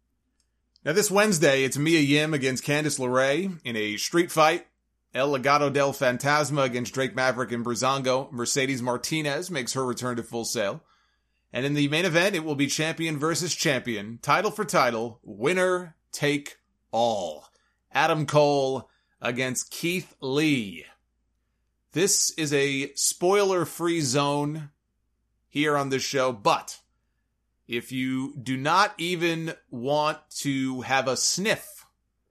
Now this Wednesday, it's Mia Yim against Candice LeRae in a street fight. El Legado del Fantasma against Drake Maverick and Breezango. Mercedes Martinez makes her return to Full Sail. And in the main event, it will be champion versus champion, title for title, winner take all. Adam Cole against Keith Lee. This is a spoiler-free zone here on this show, but if you do not even want to have a sniff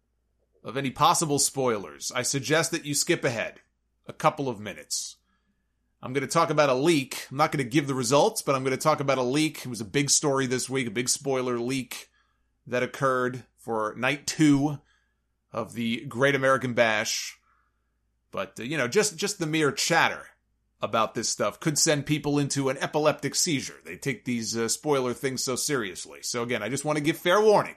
of any possible spoilers, I suggest that you skip ahead a couple of minutes. I'm going to talk about a leak. I'm not going to give the results, but I'm going to talk about a leak. It was a big story this week, a big spoiler leak that occurred for night 2 of the Great American Bash. But, just the mere chatter about this stuff could send people into an epileptic seizure. They take these spoiler things so seriously. So again, I just want to give fair warning.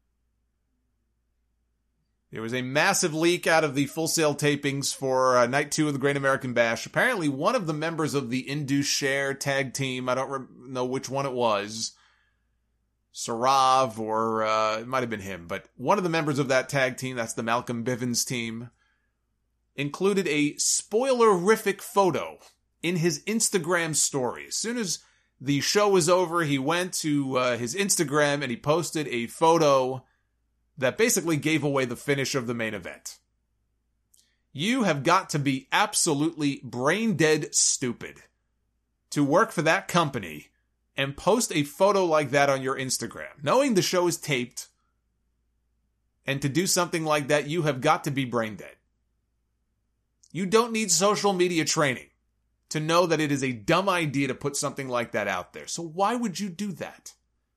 There was a massive leak out of the Full Sail tapings for Night 2 of the Great American Bash. Apparently, one of the members of the Indus Sher tag team, I don't know which one it was, Sarav, or it might have been him, but one of the members of that tag team, that's the Malcolm Bivens team, included a spoilerific photo in his Instagram story. As soon as the show was over, he went to his Instagram and he posted a photo that basically gave away the finish of the main event. You have got to be absolutely brain-dead stupid to work for that company and post a photo like that on your Instagram, knowing the show is taped, and to do something like that, you have got to be brain-dead. You don't need social media training to know that it is a dumb idea to put something like that out there. So why would you do that?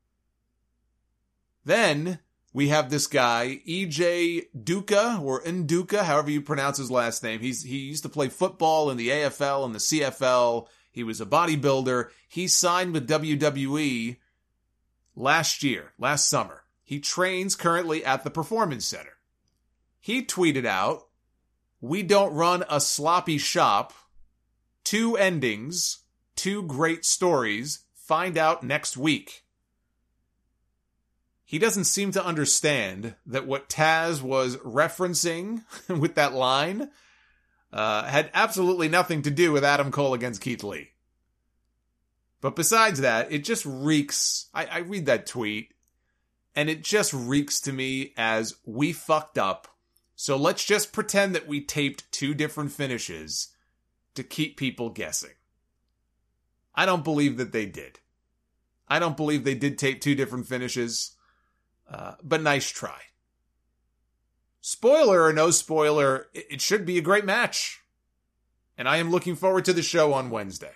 Then we have this guy, EJ Duca, or Nduka, however you pronounce his last name. He used to play football in the AFL and the CFL. He was a bodybuilder. He signed with WWE last summer. He trains currently at the Performance Center. He tweeted out, "We don't run a sloppy shop. 2 endings, 2 great stories. Find out next week." He doesn't seem to understand that what Taz was referencing with that line had absolutely nothing to do with Adam Cole against Keith Lee. But besides that, it just reeks. I read that tweet, and it just reeks to me as we fucked up. So let's just pretend that we taped 2 different finishes to keep people guessing. I don't believe that they did. I don't believe they did tape 2 different finishes. But nice try. Spoiler or no spoiler, it should be a great match. And I am looking forward to the show on Wednesday.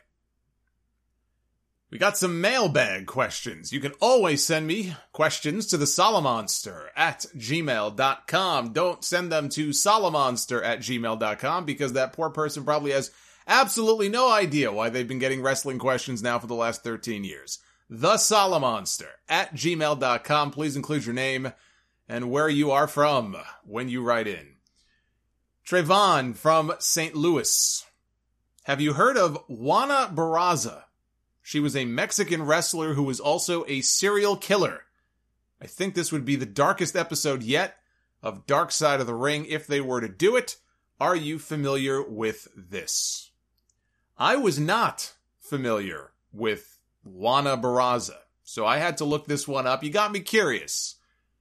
We got some mailbag questions. You can always send me questions to the Solomonster at gmail.com. Don't send them to Solomonster at gmail.com because that poor person probably has absolutely no idea why they've been getting wrestling questions now for the last 13 years. The Solomonster at gmail.com. Please include your name and where you are from when you write in. Trayvon from St. Louis. Have you heard of Juana Barraza? She was a Mexican wrestler who was also a serial killer. I think this would be the darkest episode yet of Dark Side of the Ring if they were to do it. Are you familiar with this? I was not familiar with Juana Barraza, so I had to look this one up. You got me curious.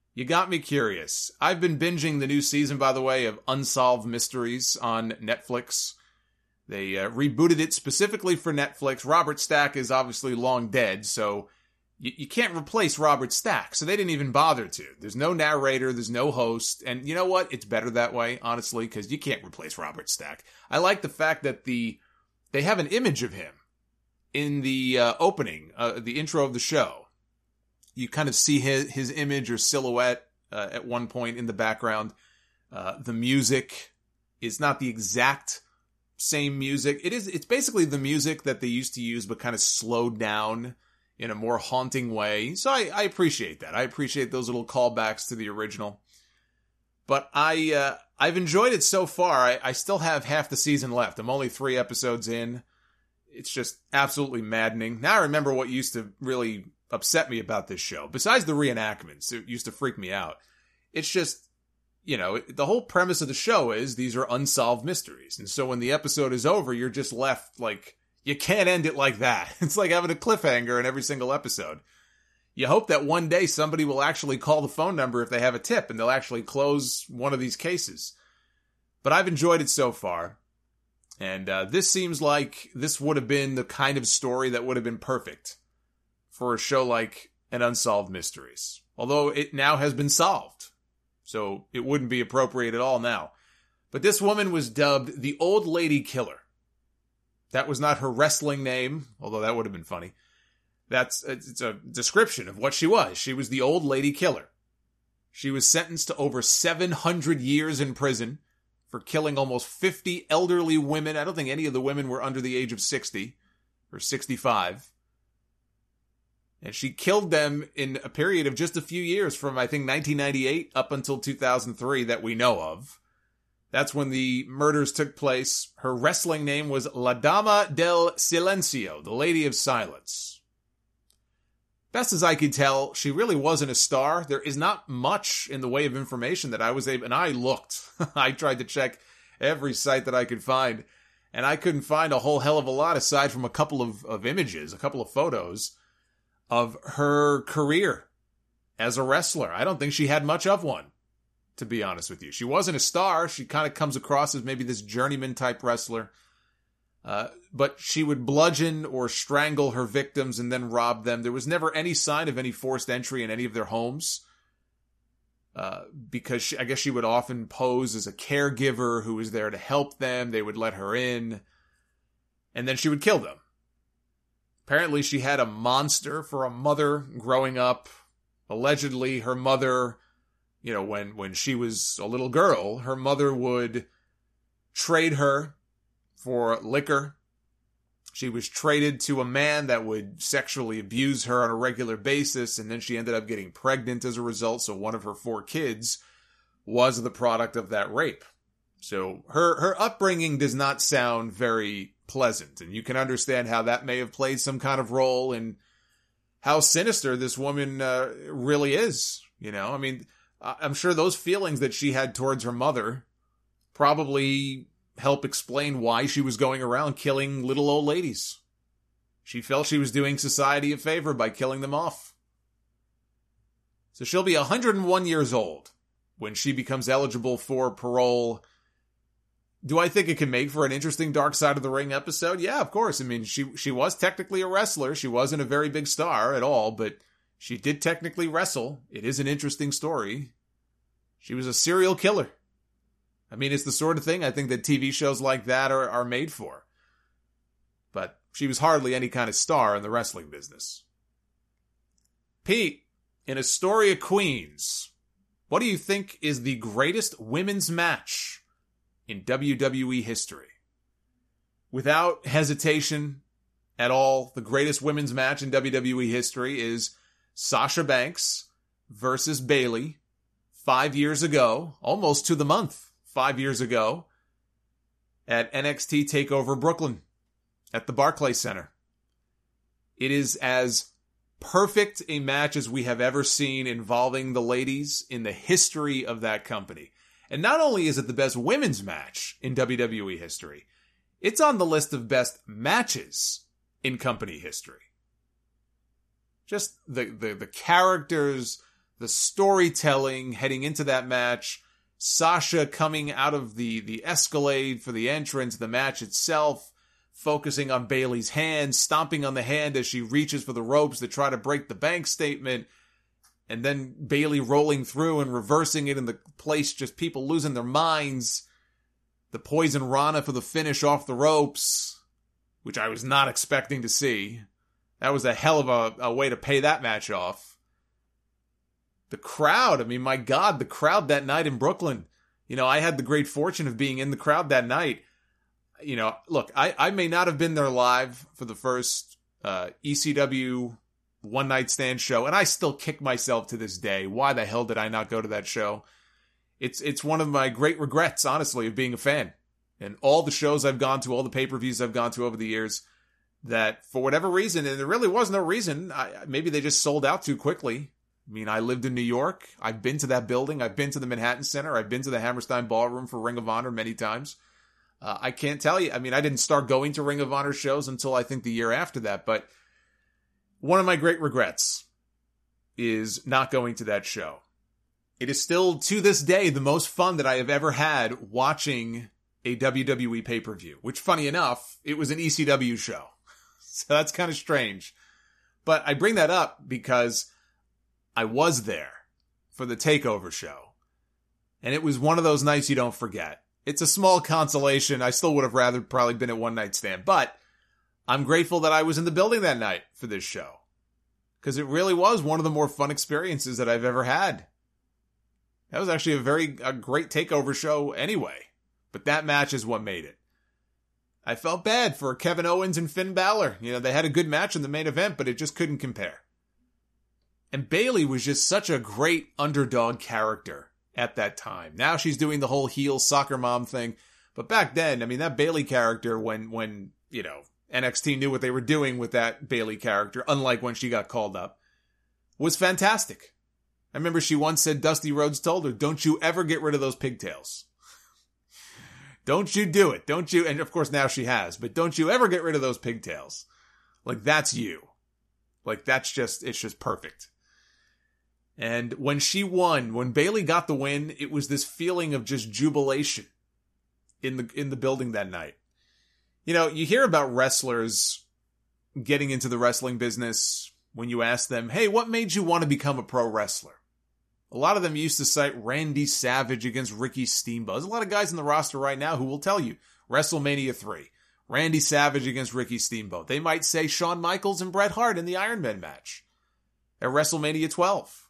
I've been binging the new season, by the way, of Unsolved Mysteries on Netflix. They rebooted it specifically for Netflix. Robert Stack is obviously long dead, so you can't replace Robert Stack, so they didn't even bother to. There's no narrator, there's no host, and you know what? It's better that way, honestly, because you can't replace Robert Stack. I like the fact that they have an image of him in the opening, the intro of the show. You kind of see his image or silhouette at one point in the background. The music is not the exact same music. It's basically the music that they used to use, but kind of slowed down in a more haunting way. So I appreciate that. I appreciate those little callbacks to the original. But I've enjoyed it so far. I still have half the season left. I'm only 3 episodes in. It's just absolutely maddening. Now I remember what used to really upset me about this show. Besides the reenactments, it used to freak me out. It's just, the whole premise of the show is these are unsolved mysteries. And so when the episode is over, you're just left like, you can't end it like that. It's like having a cliffhanger in every single episode. You hope that one day somebody will actually call the phone number if they have a tip and they'll actually close one of these cases. But I've enjoyed it so far. And this seems like this would have been the kind of story that would have been perfect for a show like an Unsolved Mysteries. Although it now has been solved. So it wouldn't be appropriate at all now. But this woman was dubbed the Old Lady Killer. That was not her wrestling name, although that would have been funny. It's a description of what she was. She was the Old Lady Killer. She was sentenced to over 700 years in prison for killing almost 50 elderly women. I don't think any of the women were under the age of 60 or 65. And she killed them in a period of just a few years from, I think, 1998 up until 2003 that we know of. That's when the murders took place. Her wrestling name was La Dama del Silencio, the Lady of Silence. Best as I could tell, she really wasn't a star. There is not much in the way of information that I was able, and I looked. I tried to check every site that I could find, and I couldn't find a whole hell of a lot aside from a couple of images, a couple of photos of her career as a wrestler. I don't think she had much of one, to be honest with you. She wasn't a star. She kind of comes across as maybe this journeyman type wrestler. But she would bludgeon or strangle her victims and then rob them. There was never any sign of any forced entry in any of their homes. Because I guess she would often pose as a caregiver who was there to help them. They would let her in. And then she would kill them. Apparently she had a monster for a mother growing up. Allegedly her mother, when she was a little girl, her mother would trade her for liquor. She was traded to a man that would sexually abuse her on a regular basis, and then she ended up getting pregnant as a result, so one of her 4 kids was the product of that rape. So her upbringing does not sound very pleasant, and you can understand how that may have played some kind of role in how sinister this woman really is. I mean, I'm sure those feelings that she had towards her mother probably help explain why she was going around killing little old ladies. She felt she was doing society a favor by killing them off. So she'll be 101 years old when she becomes eligible for parole. Do I think it can make for an interesting Dark Side of the Ring episode? Yeah, of course. I mean, she was technically a wrestler. She wasn't a very big star at all, but she did technically wrestle. It is an interesting story. She was a serial killer. I mean, it's the sort of thing I think that TV shows like that are made for. But she was hardly any kind of star in the wrestling business. Pete, in Astoria, Queens, what do you think is the greatest women's match in WWE history? Without hesitation at all, the greatest women's match in WWE history is Sasha Banks versus Bayley 5 years ago, almost to the month, 5 years ago, at NXT TakeOver Brooklyn at the Barclays Center. It is as perfect a match as we have ever seen involving the ladies in the history of that company. And not only is it the best women's match in WWE history, it's on the list of best matches in company history. Just the characters, the storytelling heading into that match, Sasha coming out of the Escalade for the entrance, the match itself, focusing on Bayley's hand, stomping on the hand as she reaches for the ropes to try to break the bank statement, and then Bayley rolling through and reversing it in the place, just people losing their minds. The Poison Rana for the finish off the ropes, which I was not expecting to see. That was a hell of a way to pay that match off. The crowd, I mean, my God, the crowd that night in Brooklyn. You know, I had the great fortune of being in the crowd that night. You know, look, I may not have been there live for the first ECW One Night Stand show, and I still kick myself to this day. Why the hell did I not go to that show? It's one of my great regrets, honestly, of being a fan. And all the shows I've gone to, all the pay-per-views I've gone to over the years, that for whatever reason, and there really was no reason, maybe they just sold out too quickly. I mean, I lived in New York. I've been to that building. I've been to the Manhattan Center. I've been to the Hammerstein Ballroom for Ring of Honor many times. I can't tell you. I mean, I didn't start going to Ring of Honor shows until I think the year after that. But one of my great regrets is not going to that show. It is still, to this day, the most fun that I have ever had watching a WWE pay-per-view. Which, funny enough, it was an ECW show. So that's kind of strange. But I bring that up because I was there for the TakeOver show. And it was one of those nights you don't forget. It's a small consolation. I still would have rather probably been at One Night Stand. But I'm grateful that I was in the building that night for this show. Because it really was one of the more fun experiences that I've ever had. That was actually a great TakeOver show anyway. But that match is what made it. I felt bad for Kevin Owens and Finn Balor. You know, they had a good match in the main event, but it just couldn't compare. And Bayley was just such a great underdog character at that time. Now she's doing the whole heel soccer mom thing. But back then, I mean, that Bayley character, when you know, NXT knew what they were doing with that Bayley character, unlike when she got called up, was fantastic. I remember she once said Dusty Rhodes told her, "Don't you ever get rid of those pigtails. Don't you do it. Don't you," and of course now she has, "but don't you ever get rid of those pigtails. Like, that's you. Like, it's just perfect." And when she won, when Bayley got the win, it was this feeling of just jubilation in the building that night. You know, you hear about wrestlers getting into the wrestling business when you ask them, "Hey, what made you want to become a pro wrestler?" A lot of them used to cite Randy Savage against Ricky Steamboat. There's a lot of guys in the roster right now who will tell you, WrestleMania 3, Randy Savage against Ricky Steamboat. They might say Shawn Michaels and Bret Hart in the Iron Man match at WrestleMania 12.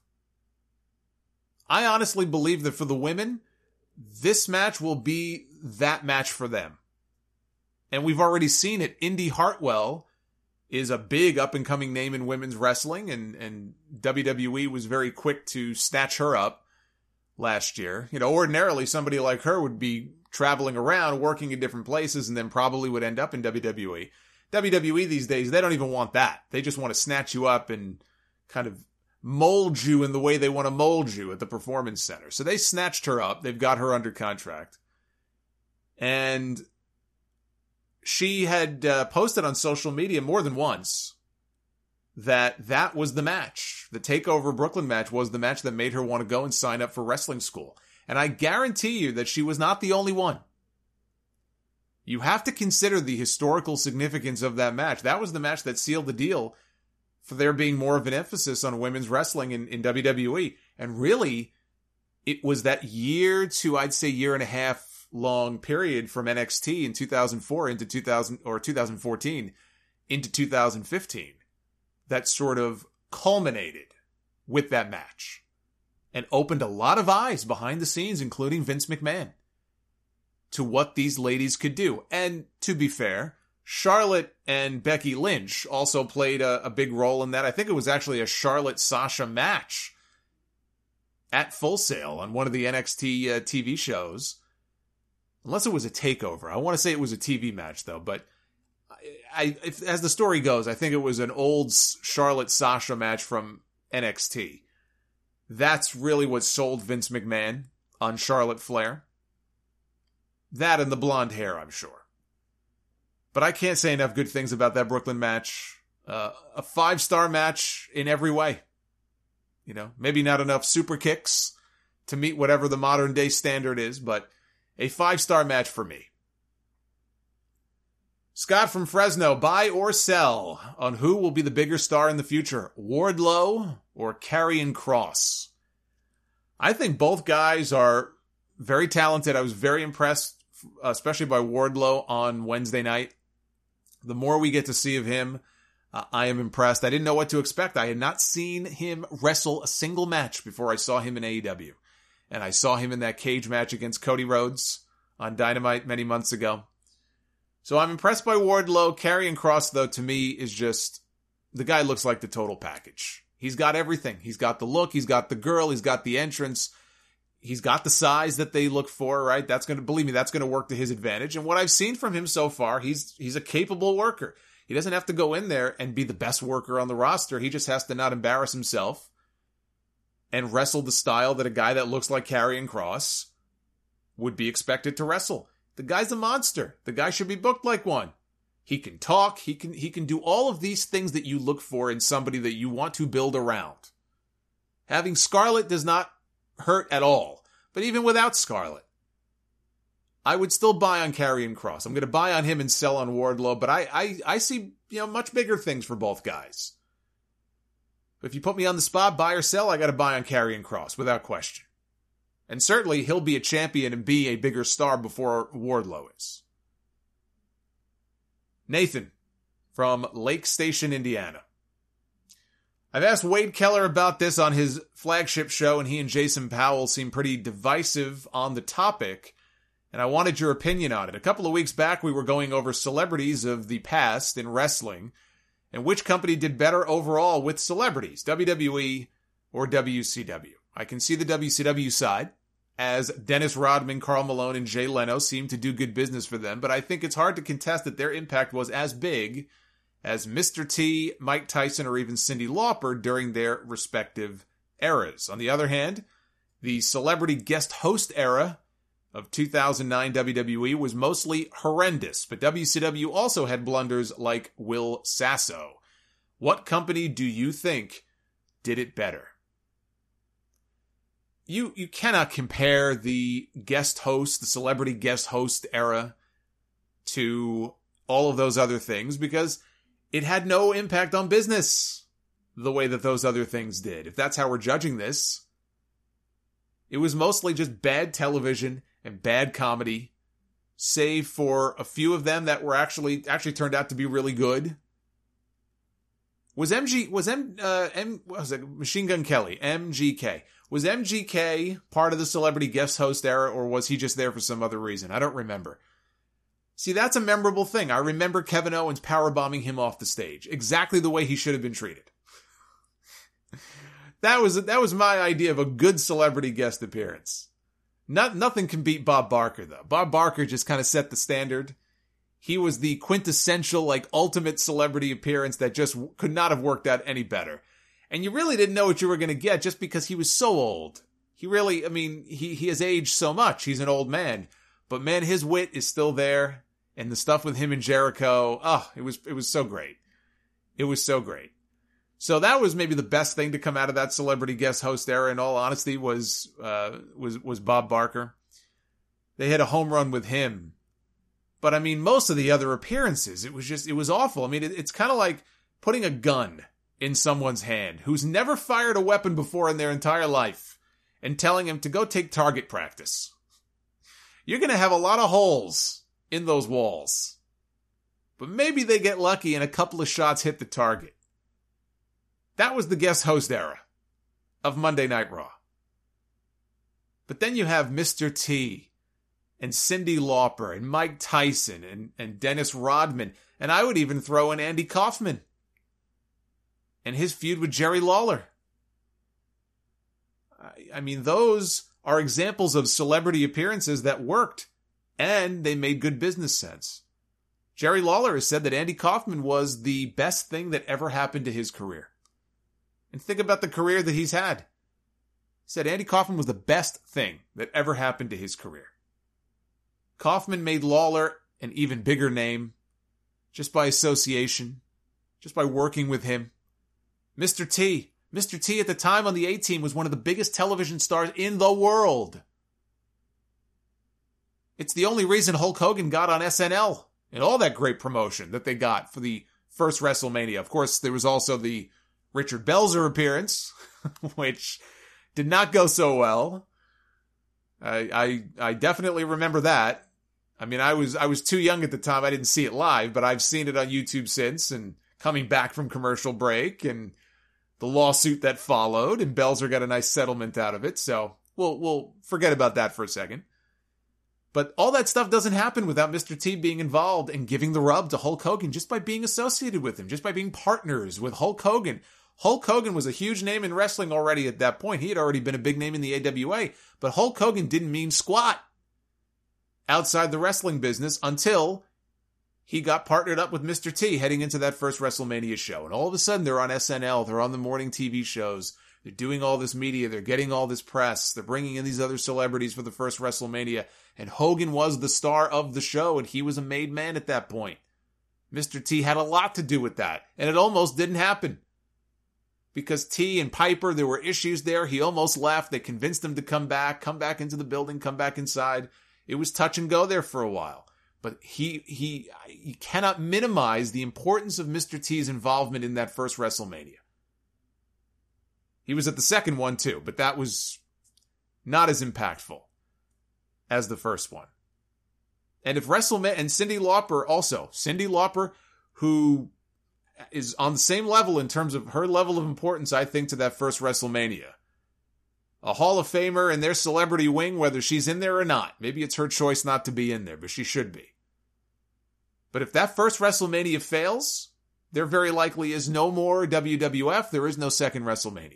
I honestly believe that for the women, this match will be that match for them. And we've already seen it. Indy Hartwell is a big up-and-coming name in women's wrestling, and WWE was very quick to snatch her up last year. You know, ordinarily, somebody like her would be traveling around, working in different places, and then probably would end up in WWE. WWE these days, they don't even want that. They just want to snatch you up and kind of mold you in the way they want to mold you at the Performance Center. So they snatched her up. They've got her under contract. And she had posted on social media more than once that was the match. The TakeOver Brooklyn match was the match that made her want to go and sign up for wrestling school. And I guarantee you that she was not the only one. You have to consider the historical significance of that match. That was the match that sealed the deal for there being more of an emphasis on women's wrestling in WWE. And really, it was that year to, I'd say, year and a half long period from NXT in 2004 into 2014 into 2015 that sort of culminated with that match and opened a lot of eyes behind the scenes, including Vince McMahon, to what these ladies could do. And to be fair, Charlotte and Becky Lynch also played a big role in that. I think it was actually a Charlotte-Sasha match at Full Sail on one of the NXT TV shows unless it was a takeover. I want to say it was a TV match though, but as the story goes, I think it was an old Charlotte Sasha match from NXT. That's really what sold Vince McMahon on Charlotte Flair. That and the blonde hair, I'm sure. But I can't say enough good things about that Brooklyn match. A 5-star match in every way. You know, maybe not enough super kicks to meet whatever the modern day standard is, but a 5-star match for me. Scott from Fresno, buy or sell on who will be the bigger star in the future, Wardlow or Karrion Kross? I think both guys are very talented. I was very impressed, especially by Wardlow on Wednesday night. The more we get to see of him, I am impressed. I didn't know what to expect. I had not seen him wrestle a single match before I saw him in AEW. And I saw him in that cage match against Cody Rhodes on Dynamite many months ago. So I'm impressed by Wardlow. Karrion Kross, though, to me is just, the guy looks like the total package. He's got everything. He's got the look. He's got the girl. He's got the entrance. He's got the size that they look for, right? Believe me, that's going to work to his advantage. And what I've seen from him so far, he's a capable worker. He doesn't have to go in there and be the best worker on the roster. He just has to not embarrass himself and wrestle the style that a guy that looks like Karrion Kross would be expected to wrestle. The guy's a monster. The guy should be booked like one. He can talk. He can do all of these things that you look for in somebody that you want to build around. Having Scarlett does not hurt at all. But even without Scarlett, I would still buy on Karrion Kross. I'm going to buy on him and sell on Wardlow, but I see, much bigger things for both guys. If you put me on the spot, buy or sell, I got to buy on Karrion Kross without question. And certainly he'll be a champion and be a bigger star before Wardlow is. Nathan from Lake Station, Indiana. I've asked Wade Keller about this on his flagship show, and he and Jason Powell seem pretty divisive on the topic, and I wanted your opinion on it. A couple of weeks back, we were going over celebrities of the past in wrestling, and which company did better overall with celebrities, WWE or WCW. I can see the WCW side, as Dennis Rodman, Karl Malone, and Jay Leno seem to do good business for them, but I think it's hard to contest that their impact was as big as Mr. T, Mike Tyson, or even Cyndi Lauper during their respective eras. On the other hand, the celebrity guest host era of 2009 WWE was mostly horrendous, but WCW also had blunders like Will Sasso. What company do you think did it better? You cannot compare the guest host, the celebrity guest host era to all of those other things because it had no impact on business the way that those other things did. If that's how we're judging this, it was mostly just bad television and bad comedy, save for a few of them that were actually turned out to be really good. Was Machine Gun Kelly, MGK? Was MGK part of the celebrity guest host era, or was he just there for some other reason? I don't remember. See, that's a memorable thing. I remember Kevin Owens powerbombing him off the stage, exactly the way he should have been treated. That was my idea of a good celebrity guest appearance. Nothing can beat Bob Barker, though. Bob Barker just kind of set the standard. He was the quintessential, ultimate celebrity appearance that just could not have worked out any better. And you really didn't know what you were going to get just because he was so old. He has aged so much. He's an old man. But man, his wit is still there. And the stuff with him and Jericho, it was so great. It was so great. So that was maybe the best thing to come out of that celebrity guest host era, in all honesty, was Bob Barker. They had a home run with him. But most of the other appearances, it was awful. It's kind of like putting a gun in someone's hand who's never fired a weapon before in their entire life and telling him to go take target practice. You're going to have a lot of holes in those walls. But maybe they get lucky and a couple of shots hit the target. That was the guest host era of Monday Night Raw. But then you have Mr. T and Cyndi Lauper and Mike Tyson and Dennis Rodman. And I would even throw in Andy Kaufman and his feud with Jerry Lawler. Those are examples of celebrity appearances that worked. and they made good business sense. Jerry Lawler has said that Andy Kaufman was the best thing that ever happened to his career. And think about the career that he's had. He said Andy Kaufman was the best thing that ever happened to his career. Kaufman made Lawler an even bigger name just by association, just by working with him. Mr. T at the time on the A-Team was one of the biggest television stars in the world. It's the only reason Hulk Hogan got on SNL and all that great promotion that they got for the first WrestleMania. Of course, there was also the Richard Belzer appearance, which did not go so well. I definitely remember that. I mean, I was too young at the time. I didn't see it live, but I've seen it on YouTube since, and coming back from commercial break and the lawsuit that followed, and Belzer got a nice settlement out of it. So we'll forget about that for a second. But all that stuff doesn't happen without Mr. T being involved and giving the rub to Hulk Hogan just by being associated with him, just by being partners with Hulk Hogan. Hulk Hogan was a huge name in wrestling already at that point. He had already been a big name in the AWA, but Hulk Hogan didn't mean squat outside the wrestling business until he got partnered up with Mr. T heading into that first WrestleMania show. And all of a sudden, they're on SNL, they're on the morning TV shows, they're doing all this media, they're getting all this press, they're bringing in these other celebrities for the first WrestleMania, and Hogan was the star of the show, and he was a made man at that point. Mr. T had a lot to do with that, and it almost didn't happen. Because T and Piper, there were issues there, he almost left, they convinced him to come back into the building, come back inside. It was touch and go there for a while. But you cannot minimize the importance of Mr. T's involvement in that first WrestleMania. He was at the second one too, but that was not as impactful as the first one. And if WrestleMania, and Cyndi Lauper, who is on the same level in terms of her level of importance, I think, to that first WrestleMania. A Hall of Famer in their celebrity wing, whether she's in there or not. Maybe it's her choice not to be in there, but she should be. But if that first WrestleMania fails, there very likely is no more WWF. There is no second WrestleMania.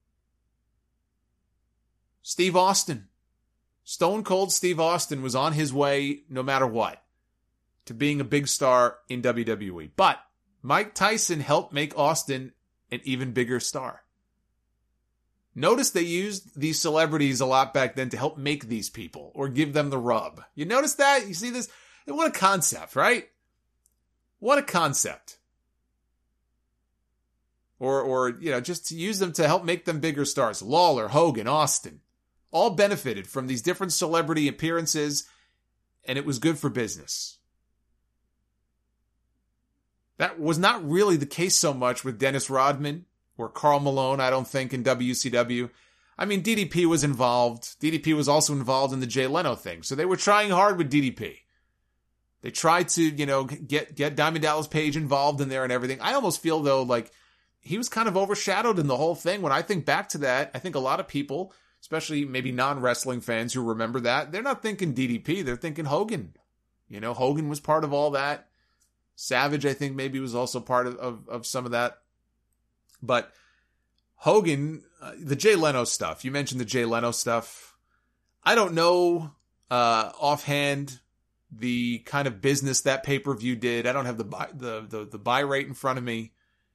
Steve Austin. Stone Cold Steve Austin was on his way, no matter what, to being a big star in WWE. But Mike Tyson helped make Austin an even bigger star. Notice they used these celebrities a lot back then to help make these people or give them the rub. You notice that? You see this? What a concept, right? What a concept. Or just to use them to help make them bigger stars. Lawler, Hogan, Austin, all benefited from these different celebrity appearances, and it was good for business. That was not really the case so much with Dennis Rodman or Karl Malone, I don't think, in WCW. I mean, DDP was involved. DDP was also involved in the Jay Leno thing. So they were trying hard with DDP. They tried to, get Diamond Dallas Page involved in there and everything. I almost feel, though, like he was kind of overshadowed in the whole thing. When I think back to that, I think a lot of people, especially maybe non-wrestling fans who remember that, they're not thinking DDP. They're thinking Hogan. Hogan was part of all that. Savage, I think, maybe was also part of some of that. But Hogan, the Jay Leno stuff, you mentioned the Jay Leno stuff. I don't know offhand the kind of business that pay-per-view did. I don't have the buy rate in front of me.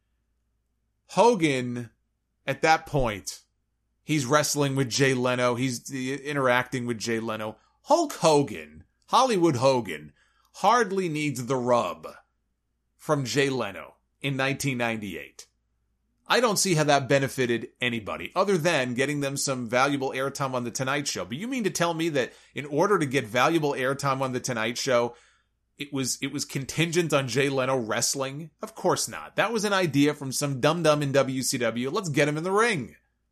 Hogan, at that point, he's wrestling with Jay Leno. He's interacting with Jay Leno. Hulk Hogan, Hollywood Hogan, hardly needs the rub from Jay Leno in 1998. I don't see how that benefited anybody other than getting them some valuable airtime on The Tonight Show. But you mean to tell me that in order to get valuable airtime on The Tonight Show, it was contingent on Jay Leno wrestling? Of course not. That was an idea from some dum-dum in WCW. Let's get him in the ring.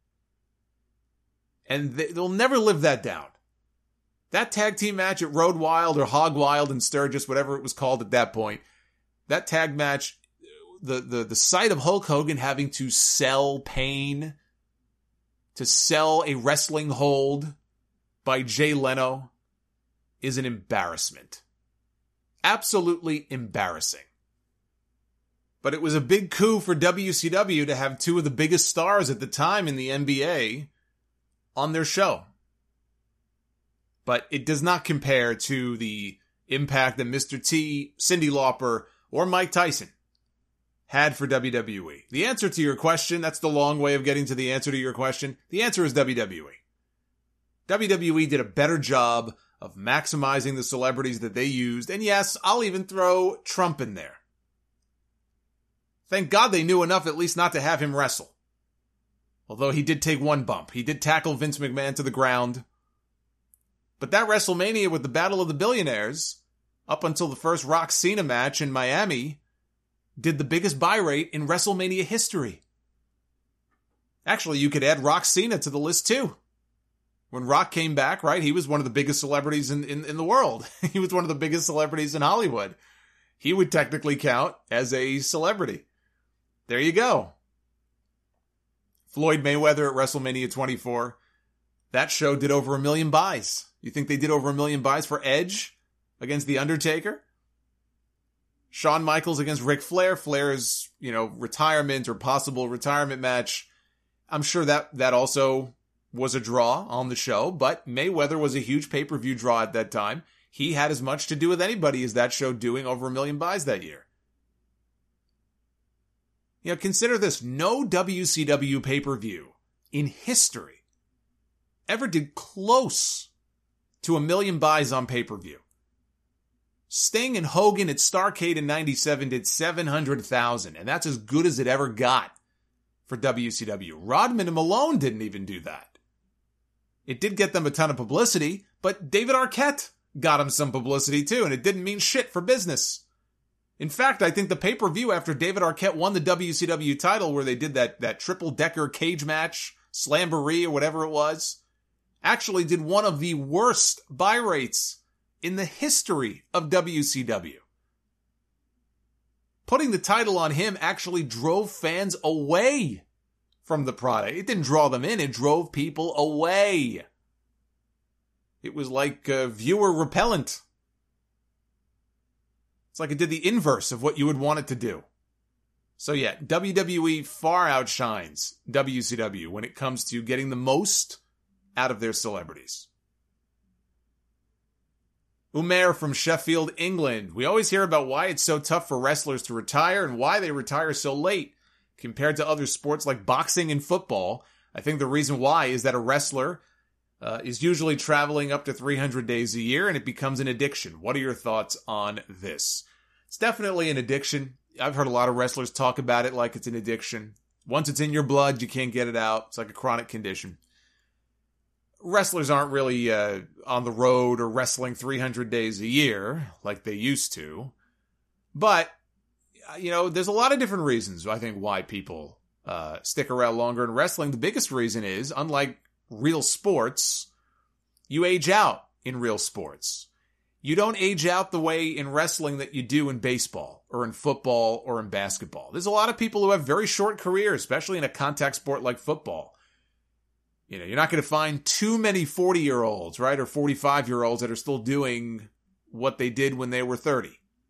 And they'll never live that down. That tag team match at Road Wild or Hog Wild and Sturgis, whatever it was called at that point, that tag match, the sight of Hulk Hogan having to sell pain, to sell a wrestling hold by Jay Leno is an embarrassment. Absolutely embarrassing. But it was a big coup for WCW to have two of the biggest stars at the time in the NBA on their show. But it does not compare to the impact that Mr. T, Cyndi Lauper, or Mike Tyson had for WWE. The answer to your question, that's the long way of getting to the answer to your question. The answer is WWE. WWE did a better job of maximizing the celebrities that they used. And yes, I'll even throw Trump in there. Thank God they knew enough at least not to have him wrestle. Although he did take one bump. He did tackle Vince McMahon to the ground. But that WrestleMania with the Battle of the Billionaires, up until the first Rock Cena match in Miami, did the biggest buy rate in WrestleMania history. Actually, you could add Rock Cena to the list too. When Rock came back, right, he was one of the biggest celebrities in the world. He was one of the biggest celebrities in Hollywood. He would technically count as a celebrity. There you go. Floyd Mayweather at WrestleMania 24. That show did over 1 million buys. You think they did over 1 million buys for Edge against The Undertaker? Shawn Michaels against Ric Flair. Flair's, retirement or possible retirement match. I'm sure that also was a draw on the show, but Mayweather was a huge pay-per-view draw at that time. He had as much to do with anybody as that show doing over 1 million buys that year. Consider this. No WCW pay-per-view in history ever did close to 1 million buys on pay-per-view. Sting and Hogan at Starrcade in 97 did 700,000, and that's as good as it ever got for WCW. Rodman and Malone didn't even do that. It did get them a ton of publicity, but David Arquette got him some publicity too, and it didn't mean shit for business. In fact, I think the pay-per-view after David Arquette won the WCW title, where they did that triple-decker cage match, Slamboree or whatever it was, actually did one of the worst buy rates in the history of WCW. Putting the title on him actually drove fans away from the product. It didn't draw them in, it drove people away. It was like viewer repellent. It's like it did the inverse of what you would want it to do. So yeah, WWE far outshines WCW when it comes to getting the most out of their celebrities. Umair from Sheffield, England. We always hear about why it's so tough for wrestlers to retire and why they retire so late compared to other sports like boxing and football. I think the reason why is that a wrestler is usually traveling up to 300 days a year, and it becomes an addiction. What are your thoughts on this? It's definitely an addiction. I've heard a lot of wrestlers talk about it like it's an addiction. Once it's in your blood, you can't get it out. It's like a chronic condition. Wrestlers aren't really on the road or wrestling 300 days a year like they used to. But, there's a lot of different reasons, I think, why people stick around longer in wrestling. The biggest reason is, unlike real sports, you age out in real sports. You don't age out the way in wrestling that you do in baseball or in football or in basketball. There's a lot of people who have very short careers, especially in a contact sport like football. You're not going to find too many 40-year-olds, right, or 45-year-olds that are still doing what they did when they were 30.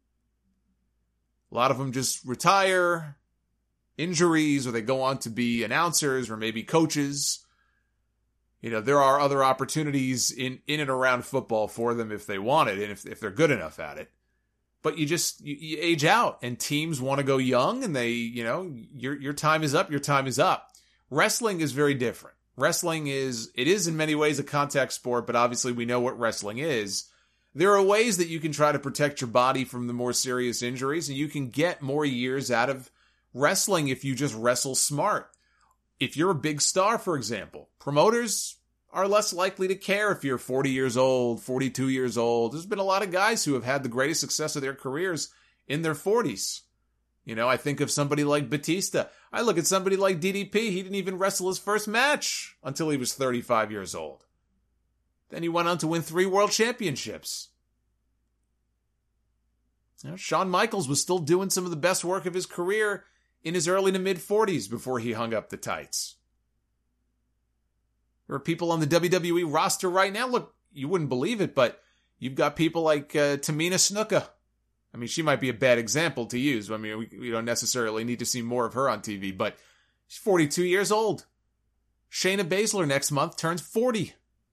A lot of them just retire, injuries, or they go on to be announcers or maybe coaches. There are other opportunities in and around football for them if they want it and if they're good enough at it. But you age out, and teams want to go young, and they, your time is up, your time is up. Wrestling is very different. Wrestling is in many ways a contact sport, but obviously we know what wrestling is. There are ways that you can try to protect your body from the more serious injuries, and you can get more years out of wrestling if you just wrestle smart. If you're a big star, for example, promoters are less likely to care if you're 40 years old, 42 years old. There's been a lot of guys who have had the greatest success of their careers in their 40s. I think of somebody like Batista. I look at somebody like DDP. He didn't even wrestle his first match until he was 35 years old. Then he went on to win 3 world championships. Shawn Michaels was still doing some of the best work of his career in his early to mid-40s before he hung up the tights. There are people on the WWE roster right now. Look, you wouldn't believe it, but you've got people like Tamina Snuka. I mean, she might be a bad example to use. I mean, we don't necessarily need to see more of her on TV, but she's 42 years old. Shayna Baszler next month turns 40.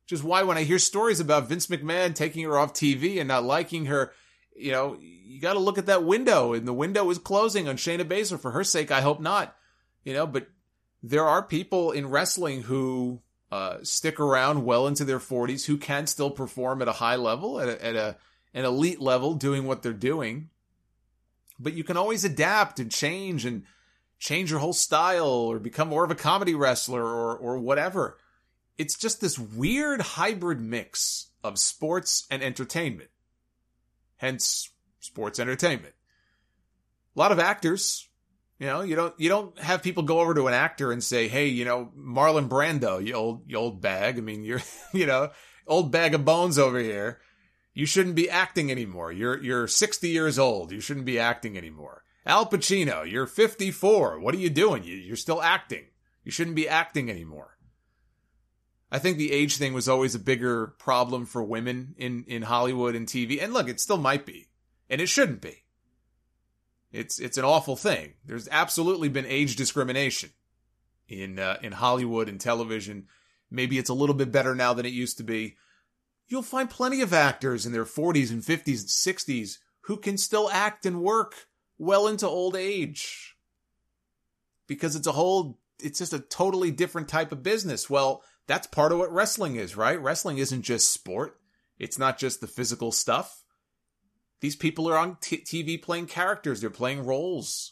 Which is why when I hear stories about Vince McMahon taking her off TV and not liking her, you know, you got to look at that window, and the window is closing on Shayna Baszler. For her sake, I hope not. You know, but there are people in wrestling who stick around well into their 40s who can still perform at a high level, at an elite level, doing what they're doing. But you can always adapt and change your whole style, or become more of a comedy wrestler, or whatever. It's just this weird hybrid mix of sports and entertainment. Hence, sports entertainment. A lot of actors, you know, you don't have people go over to an actor and say, hey, you know, Marlon Brando, you old bag. I mean, you're, you know, old bag of bones over here. You shouldn't be acting anymore. You're 60 years old. You shouldn't be acting anymore. Al Pacino, you're 54. What are you doing? You're still acting. You shouldn't be acting anymore. I think the age thing was always a bigger problem for women in Hollywood and TV. And look, it still might be. And it shouldn't be. It's an awful thing. There's absolutely been age discrimination in Hollywood and television. Maybe it's a little bit better now than it used to be. You'll find plenty of actors in their 40s and 50s and 60s who can still act and work well into old age. Because it's just a totally different type of business. Well, that's part of what wrestling is, right? Wrestling isn't just sport. It's not just the physical stuff. These people are on TV playing characters. They're playing roles.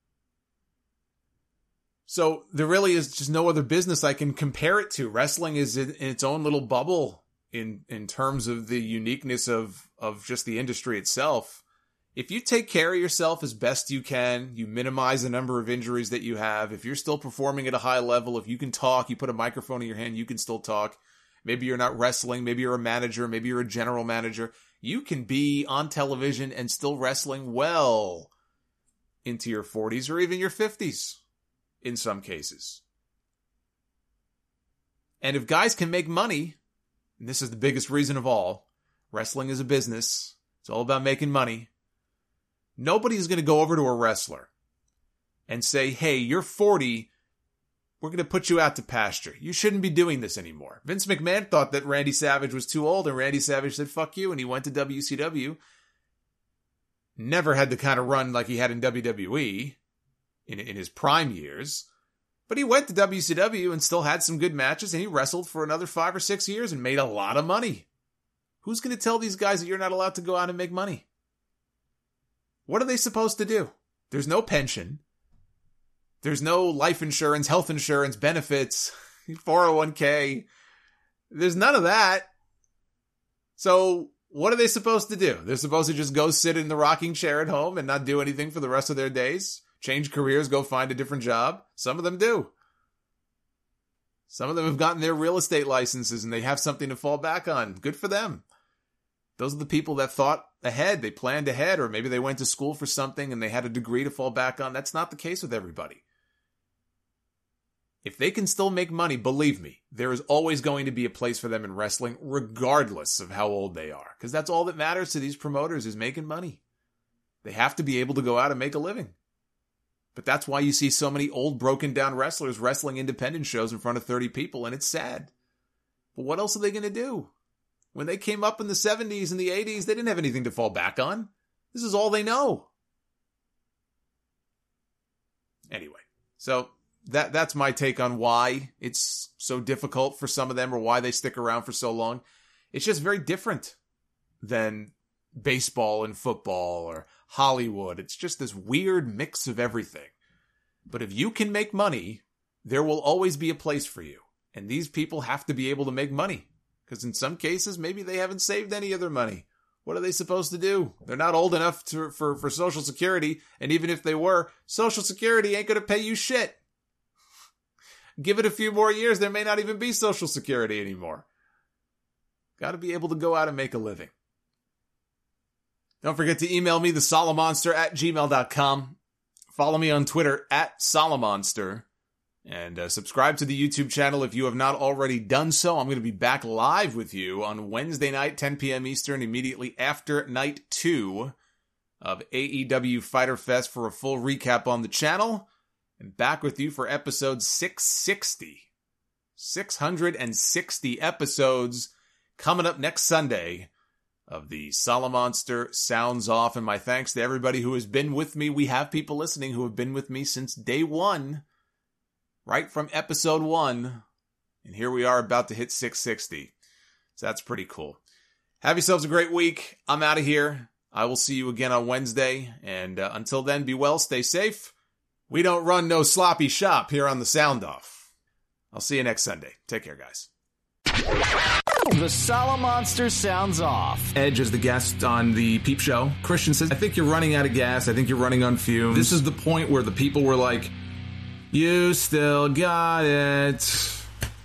So there really is just no other business I can compare it to. Wrestling is in its own little bubble in terms of the uniqueness of just the industry itself. If you take care of yourself as best you can, you minimize the number of injuries that you have, if you're still performing at a high level, if you can talk, you put a microphone in your hand, you can still talk. Maybe you're not wrestling, maybe you're a manager, maybe you're a general manager. You can be on television and still wrestling well into your 40s or even your 50s in some cases. And if guys can make money, and this is the biggest reason of all, wrestling is a business. It's all about making money. Nobody's going to go over to a wrestler and say, hey, you're 40, we're going to put you out to pasture. You shouldn't be doing this anymore. Vince McMahon thought that Randy Savage was too old, and Randy Savage said, fuck you, and he went to WCW. Never had the kind of run like he had in WWE in his prime years. But he went to WCW and still had some good matches, and he wrestled for another 5 or 6 years and made a lot of money. Who's going to tell these guys that you're not allowed to go out and make money? What are they supposed to do? There's no pension. There's no life insurance, health insurance, benefits, 401k. There's none of that. So what are they supposed to do? They're supposed to just go sit in the rocking chair at home and not do anything for the rest of their days? Change careers, go find a different job? Some of them do. Some of them have gotten their real estate licenses and they have something to fall back on. Good for them. Those are the people that thought ahead. They planned ahead, or maybe they went to school for something and they had a degree to fall back on. That's not the case with everybody. If they can still make money, believe me, there is always going to be a place for them in wrestling, regardless of how old they are. Because that's all that matters to these promoters, is making money. They have to be able to go out and make a living. But that's why you see so many old, broken down wrestlers wrestling independent shows in front of 30 people, and it's sad. But what else are they going to do? When they came up in the 70s and the 80s, they didn't have anything to fall back on. This is all they know. Anyway, so that's my take on why it's so difficult for some of them, or why they stick around for so long. It's just very different than baseball and football or Hollywood. It's just this weird mix of everything. But if you can make money, there will always be a place for you. And these people have to be able to make money. Because in some cases, maybe they haven't saved any of their money. What are they supposed to do? They're not old enough for Social Security. And even if they were, Social Security ain't going to pay you shit. Give it a few more years, there may not even be Social Security anymore. Got to be able to go out and make a living. Don't forget to email me, thesolomonster@gmail.com. Follow me on Twitter @Solomonster. And subscribe to the YouTube channel if you have not already done so. I'm going to be back live with you on Wednesday night, 10 p.m. Eastern, immediately after night 2 of AEW Fyter Fest for a full recap on the channel. And back with you for episode 660. 660 episodes coming up next Sunday of the Salamonster Sounds Off. And my thanks to everybody who has been with me. We have people listening who have been with me since day one, right from episode 1. And here we are about to hit 660. So that's pretty cool. Have yourselves a great week. I'm out of here. I will see you again on Wednesday. And until then, be well, stay safe. We don't run no sloppy shop here on the Sound Off. I'll see you next Sunday. Take care, guys. The Salamonster Sounds Off. Edge is the guest on the Peep Show. Christian says, I think you're running out of gas. I think you're running on fumes. This is the point where the people were like, you still got it.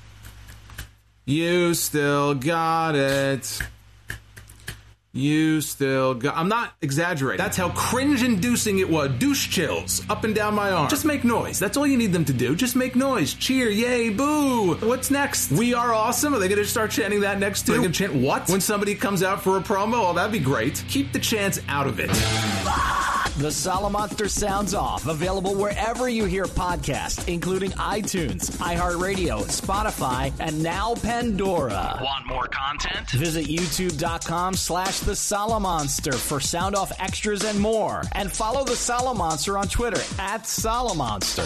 You still got it. You still got... I'm not exaggerating. That's how cringe-inducing it was. Douche chills up and down my arm. Just make noise. That's all you need them to do. Just make noise. Cheer. Yay. Boo. What's next? We are awesome. Are they going to start chanting that next too? Are they going to chant what? When somebody comes out for a promo? Oh, that'd be great. Keep the chants out of it. The Salamonster Sounds Off. Available wherever you hear podcasts, including iTunes, iHeartRadio, Spotify, and now Pandora. Want more content? Visit youtube.com/The Salamonster for Sound Off extras and more. And follow The Salamonster on Twitter @Salamonster.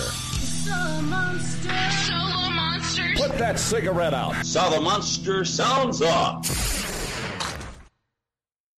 Salamonster. Put that cigarette out. Salamonster Sounds Off.